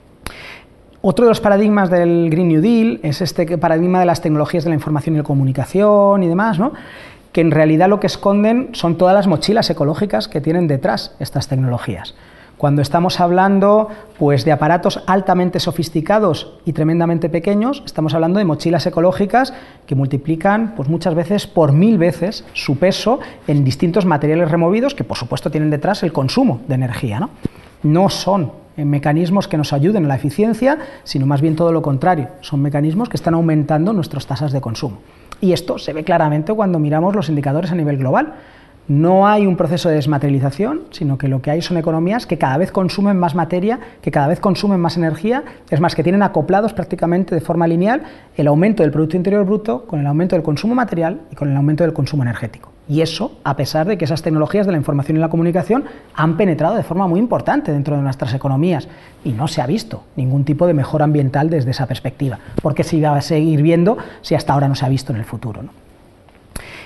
Otro de los paradigmas del Green New Deal es este paradigma de las tecnologías de la información y la comunicación y demás, ¿no? Que en realidad lo que esconden son todas las mochilas ecológicas que tienen detrás estas tecnologías. Cuando estamos hablando pues, de aparatos altamente sofisticados y tremendamente pequeños, estamos hablando de mochilas ecológicas que multiplican pues, muchas veces por 1000 veces su peso en distintos materiales removidos, que por supuesto tienen detrás el consumo de energía, ¿no? No son mecanismos que nos ayuden a la eficiencia, sino más bien todo lo contrario, son mecanismos que están aumentando nuestras tasas de consumo. Y esto se ve claramente cuando miramos los indicadores a nivel global. No hay un proceso de desmaterialización, sino que lo que hay son economías que cada vez consumen más materia, que cada vez consumen más energía, es más, que tienen acoplados prácticamente de forma lineal el aumento del Producto Interior Bruto con el aumento del consumo material y con el aumento del consumo energético. Y eso, a pesar de que esas tecnologías de la información y la comunicación han penetrado de forma muy importante dentro de nuestras economías, y no se ha visto ningún tipo de mejora ambiental desde esa perspectiva, porque se iba a seguir viendo si hasta ahora no se ha visto en el futuro, ¿no?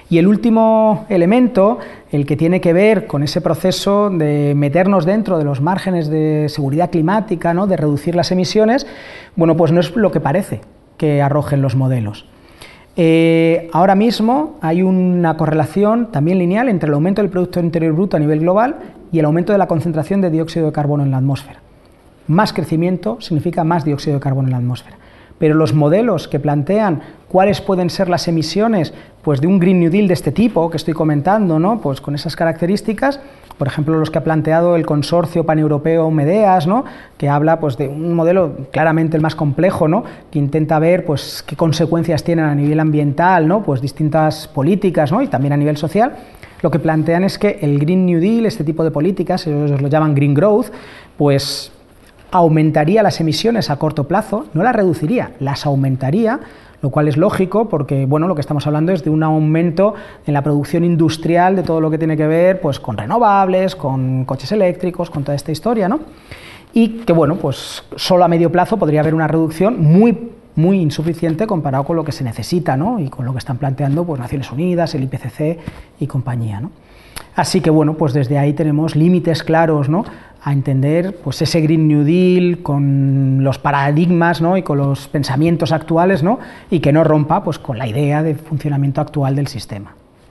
Y el último elemento, el que tiene que ver con ese proceso de meternos dentro de los márgenes de seguridad climática, ¿no?, de reducir las emisiones, bueno, pues no es lo que parece que arrojen los modelos. Ahora mismo hay una correlación también lineal entre el aumento del Producto Interior Bruto a nivel global y el aumento de la concentración de dióxido de carbono en la atmósfera. Más crecimiento significa más dióxido de carbono en la atmósfera. Pero los modelos que plantean cuáles pueden ser las emisiones, pues, de un Green New Deal de este tipo que estoy comentando, ¿no?, pues con esas características, por ejemplo, los que ha planteado el consorcio paneuropeo MEDEAS, ¿no?, que habla, pues, de un modelo claramente el más complejo, ¿no?, que intenta ver, pues, qué consecuencias tienen a nivel ambiental, ¿no?, pues distintas políticas, ¿no?, y también a nivel social. Lo que plantean es que el Green New Deal, este tipo de políticas, ellos lo llaman Green Growth, pues aumentaría las emisiones a corto plazo, no las reduciría, las aumentaría, lo cual es lógico porque, bueno, lo que estamos hablando es de un aumento en la producción industrial de todo lo que tiene que ver, pues, con renovables, con coches eléctricos, con toda esta historia, ¿no? Y que, bueno, pues solo a medio plazo podría haber una reducción muy insuficiente comparado con lo que se necesita, ¿no?, y con lo que están planteando, pues, Naciones Unidas, el IPCC y compañía, ¿no? Así que, bueno, pues desde ahí tenemos límites claros, ¿no?, a entender, pues, ese Green New Deal con los paradigmas, ¿no?, y con los pensamientos actuales, ¿no?, y que no rompa, pues, con la idea de funcionamiento actual del sistema.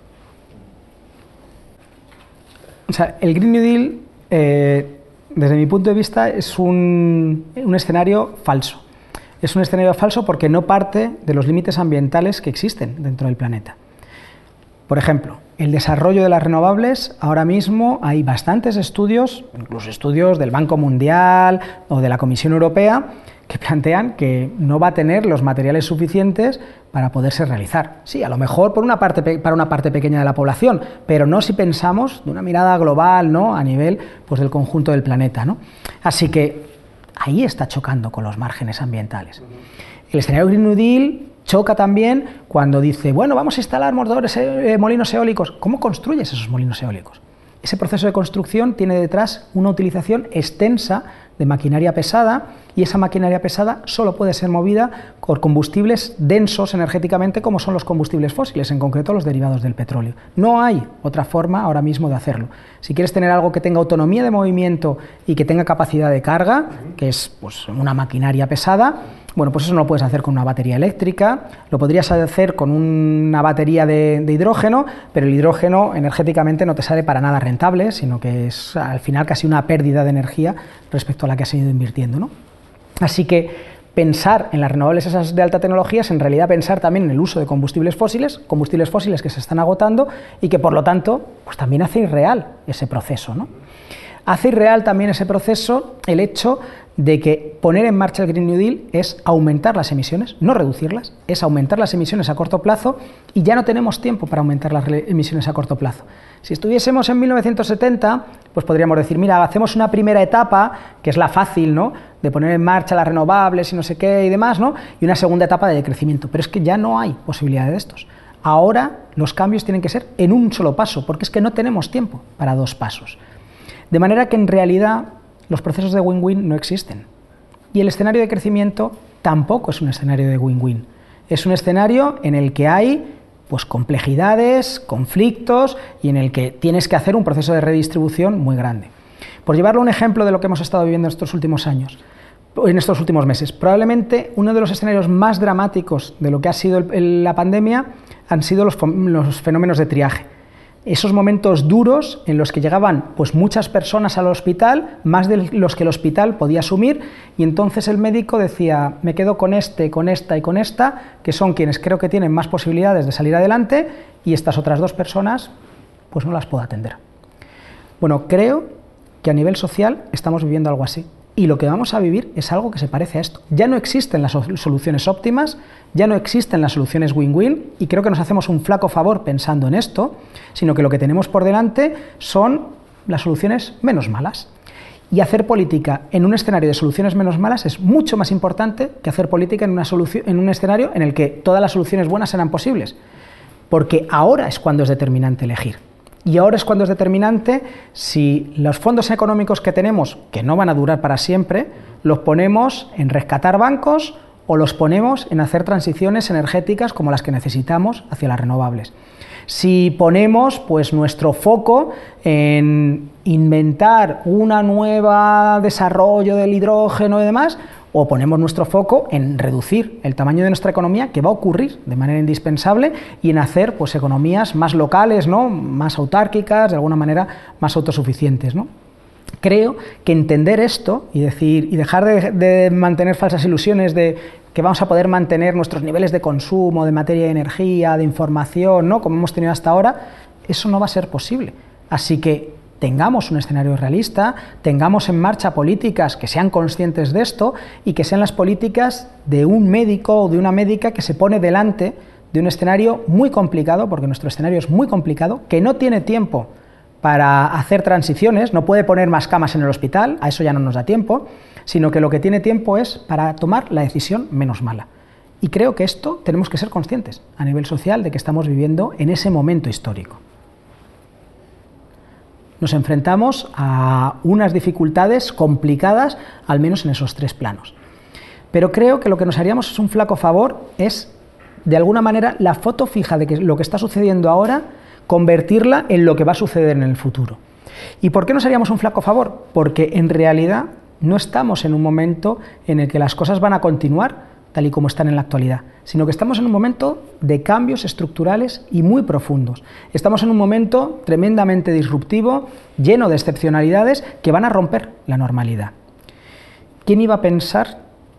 O sea, el Green New Deal, desde mi punto de vista, es un escenario falso. Es un escenario falso porque no parte de los límites ambientales que existen dentro del planeta. Por ejemplo, el desarrollo de las renovables, ahora mismo hay bastantes estudios, incluso estudios del Banco Mundial o de la Comisión Europea, que plantean que no va a tener los materiales suficientes para poderse realizar. Sí, a lo mejor para una parte pequeña de la población, pero no si pensamos de una mirada global, ¿no?, a nivel, pues, del conjunto del planeta, ¿no? Así que ahí está chocando con los márgenes ambientales. El escenario Green New Deal choca también cuando dice, bueno, vamos a instalar molinos eólicos. ¿Cómo construyes esos molinos eólicos? Ese proceso de construcción tiene detrás una utilización extensa de maquinaria pesada, y esa maquinaria pesada solo puede ser movida por combustibles densos energéticamente, como son los combustibles fósiles, en concreto los derivados del petróleo. No hay otra forma ahora mismo de hacerlo. Si quieres tener algo que tenga autonomía de movimiento y que tenga capacidad de carga, que es, pues, una maquinaria pesada, bueno, pues eso no lo puedes hacer con una batería eléctrica, lo podrías hacer con una batería de hidrógeno, pero el hidrógeno energéticamente no te sale para nada rentable, sino que es al final casi una pérdida de energía respecto a la que has ido invirtiendo, ¿no? Así que pensar en las renovables esas de alta tecnología es en realidad pensar también en el uso de combustibles fósiles que se están agotando y que, por lo tanto, pues también hace irreal ese proceso, ¿no? Hace irreal también ese proceso el hecho de que poner en marcha el Green New Deal es aumentar las emisiones, no reducirlas, es aumentar las emisiones a corto plazo, y ya no tenemos tiempo para aumentar las emisiones a corto plazo. Si estuviésemos en 1970, pues podríamos decir, mira, hacemos una primera etapa, que es la fácil, ¿no?, de poner en marcha las renovables y no sé qué y demás, ¿no?, y una segunda etapa de decrecimiento, pero es que ya no hay posibilidad de estos. Ahora los cambios tienen que ser en un solo paso, porque es que no tenemos tiempo para dos pasos. De manera que en realidad los procesos de win-win no existen. Y el escenario de crecimiento tampoco es un escenario de win-win. Es un escenario en el que hay, pues, complejidades, conflictos, y en el que tienes que hacer un proceso de redistribución muy grande. Por llevarlo a un ejemplo de lo que hemos estado viviendo estos últimos años, en estos últimos meses, probablemente uno de los escenarios más dramáticos de lo que ha sido la pandemia han sido los fenómenos de triaje. Esos momentos duros en los que llegaban, pues, muchas personas al hospital, más de los que el hospital podía asumir, y entonces el médico decía, me quedo con este, con esta y con esta, que son quienes creo que tienen más posibilidades de salir adelante, y estas otras dos personas, pues, no las puedo atender. Bueno, creo que a nivel social estamos viviendo algo así. Y lo que vamos a vivir es algo que se parece a esto. Ya no existen las soluciones óptimas, ya no existen las soluciones win-win, y creo que nos hacemos un flaco favor pensando en esto, sino que lo que tenemos por delante son las soluciones menos malas. Y hacer política en un escenario de soluciones menos malas es mucho más importante que hacer política en un escenario en el que todas las soluciones buenas serán posibles. Porque ahora es cuando es determinante elegir. Y ahora es cuando es determinante si los fondos económicos que tenemos, que no van a durar para siempre, los ponemos en rescatar bancos o los ponemos en hacer transiciones energéticas como las que necesitamos hacia las renovables. Si ponemos pues nuestro foco en inventar una nueva desarrollo del hidrógeno y demás, o ponemos nuestro foco en reducir el tamaño de nuestra economía, que va a ocurrir de manera indispensable, y en hacer pues economías más locales, ¿no? Más autárquicas, de alguna manera más autosuficientes, ¿no? Creo que entender esto y dejar de mantener falsas ilusiones de que vamos a poder mantener nuestros niveles de consumo, de materia y energía, de información, ¿no? Como hemos tenido hasta ahora, eso no va a ser posible. Así que tengamos un escenario realista, tengamos en marcha políticas que sean conscientes de esto y que sean las políticas de un médico o de una médica que se pone delante de un escenario muy complicado, porque nuestro escenario es muy complicado, que no tiene tiempo para hacer transiciones, no puede poner más camas en el hospital, a eso ya no nos da tiempo, sino que lo que tiene tiempo es para tomar la decisión menos mala. Y creo que esto tenemos que ser conscientes a nivel social de que estamos viviendo en ese momento histórico. Nos enfrentamos a unas dificultades complicadas, al menos en esos 3 planos. Pero creo que lo que nos haríamos es un flaco favor, es de alguna manera la foto fija de que lo que está sucediendo ahora, convertirla en lo que va a suceder en el futuro. ¿Y por qué nos haríamos un flaco favor? Porque en realidad no estamos en un momento en el que las cosas van a continuar tal y como están en la actualidad, sino que estamos en un momento de cambios estructurales y muy profundos. Estamos en un momento tremendamente disruptivo, lleno de excepcionalidades que van a romper la normalidad. ¿Quién iba a pensar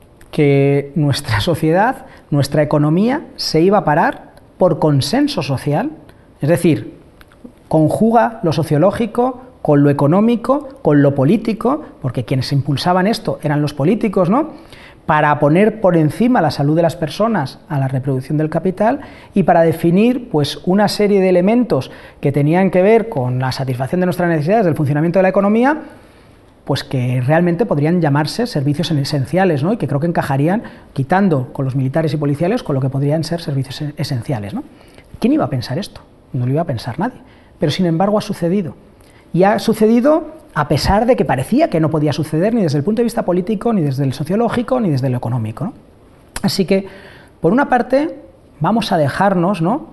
que nuestra sociedad, nuestra economía, se iba a parar por consenso social? Es decir, conjuga lo sociológico con lo económico, con lo político, porque quienes impulsaban esto eran los políticos, ¿no?, para poner por encima la salud de las personas a la reproducción del capital y para definir pues una serie de elementos que tenían que ver con la satisfacción de nuestras necesidades del funcionamiento de la economía, pues que realmente podrían llamarse servicios esenciales, ¿no?, y que creo que encajarían, quitando con los militares y policiales, con lo que podrían ser servicios esenciales, ¿no? ¿Quién iba a pensar esto? No lo iba a pensar nadie, pero sin embargo ha sucedido. Y ha sucedido a pesar de que parecía que no podía suceder ni desde el punto de vista político, ni desde el sociológico, ni desde lo económico, ¿no? Así que, por una parte, vamos a dejarnos, ¿no?,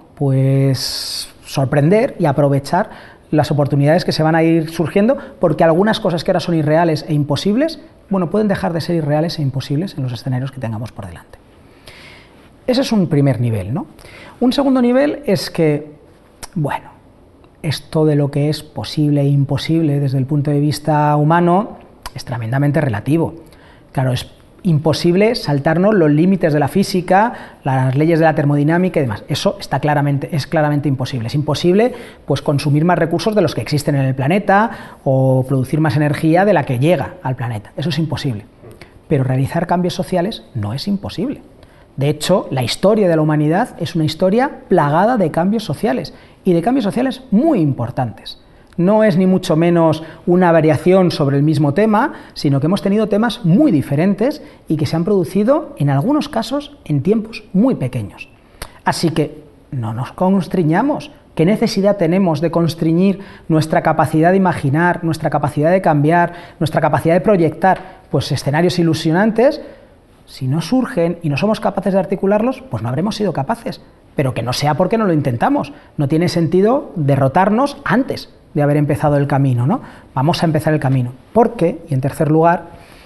pues sorprender y aprovechar las oportunidades que se van a ir surgiendo, porque algunas cosas que ahora son irreales e imposibles, bueno, pueden dejar de ser irreales e imposibles en los escenarios que tengamos por delante. Ese es un primer nivel, ¿no? Un segundo nivel es que, bueno, esto de lo que es posible e imposible desde el punto de vista humano es tremendamente relativo. Claro, es imposible saltarnos los límites de la física, las leyes de la termodinámica y demás. Eso es claramente imposible. Es imposible pues, consumir más recursos de los que existen en el planeta o producir más energía de la que llega al planeta. Eso es imposible. Pero realizar cambios sociales no es imposible. De hecho, la historia de la humanidad es una historia plagada de cambios sociales y de cambios sociales muy importantes. No es ni mucho menos una variación sobre el mismo tema, sino que hemos tenido temas muy diferentes y que se han producido, en algunos casos, en tiempos muy pequeños. Así que no nos constriñamos. ¿Qué necesidad tenemos de constriñir nuestra capacidad de imaginar, nuestra capacidad de cambiar, nuestra capacidad de proyectar pues, escenarios ilusionantes? Si no surgen y no somos capaces de articularlos, pues no habremos sido capaces. Pero que no sea porque no lo intentamos. No tiene sentido derrotarnos antes de haber empezado el camino, ¿no? Vamos a empezar el camino. Porque, y en tercer lugar,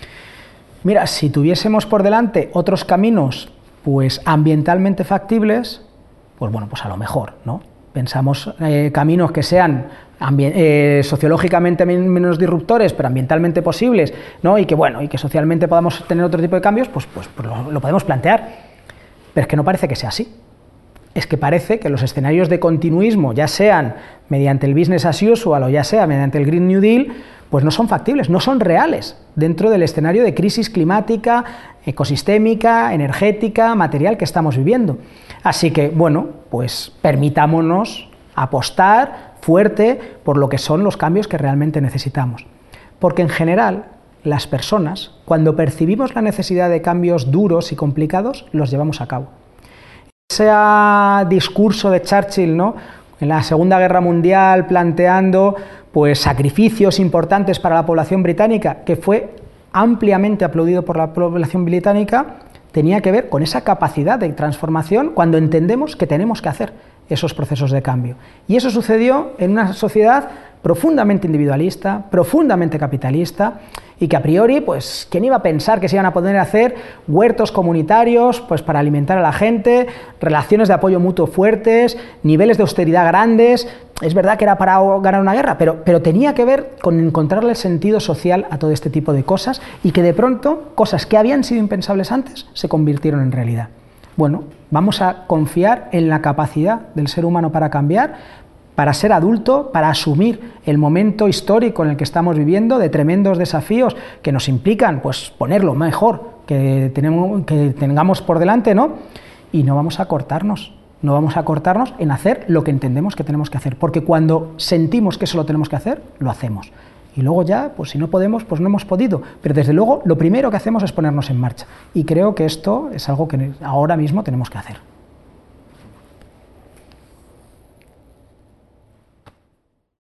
mira, si tuviésemos por delante otros caminos, pues ambientalmente factibles, pues bueno, pues a lo mejor, ¿no? Pensamos caminos que sean sociológicamente menos disruptores, pero ambientalmente posibles, ¿no? Y que bueno, y que socialmente podamos tener otro tipo de cambios, pues lo podemos plantear. Pero es que no parece que sea así. Es que parece que los escenarios de continuismo, ya sean mediante el business as usual o ya sea mediante el Green New Deal, pues no son factibles, no son reales dentro del escenario de crisis climática, ecosistémica, energética, material que estamos viviendo. Así que, bueno, pues permitámonos apostar fuerte por lo que son los cambios que realmente necesitamos. Porque en general, las personas, cuando percibimos la necesidad de cambios duros y complicados, los llevamos a cabo. Ese discurso de Churchill, ¿no?, en la Segunda Guerra Mundial, planteando pues, sacrificios importantes para la población británica, que fue ampliamente aplaudido por la población británica, tenía que ver con esa capacidad de transformación cuando entendemos que tenemos que hacer esos procesos de cambio. Y eso sucedió en una sociedad profundamente individualista, profundamente capitalista, y que a priori, pues, ¿quién iba a pensar que se iban a poder hacer huertos comunitarios, pues, para alimentar a la gente, relaciones de apoyo mutuo fuertes, niveles de austeridad grandes? Es verdad que era para ganar una guerra, pero tenía que ver con encontrarle el sentido social a todo este tipo de cosas, y que de pronto, cosas que habían sido impensables antes, se convirtieron en realidad. Bueno, vamos a confiar en la capacidad del ser humano para cambiar, para ser adulto, para asumir el momento histórico en el que estamos viviendo, de tremendos desafíos que nos implican, pues, poner lo mejor que tengamos por delante, ¿no? Y no vamos a cortarnos en hacer lo que entendemos que tenemos que hacer, porque cuando sentimos que eso lo tenemos que hacer, lo hacemos. Y luego ya, pues si no podemos, pues no hemos podido. Pero desde luego, lo primero que hacemos es ponernos en marcha. Y creo que esto es algo que ahora mismo tenemos que hacer.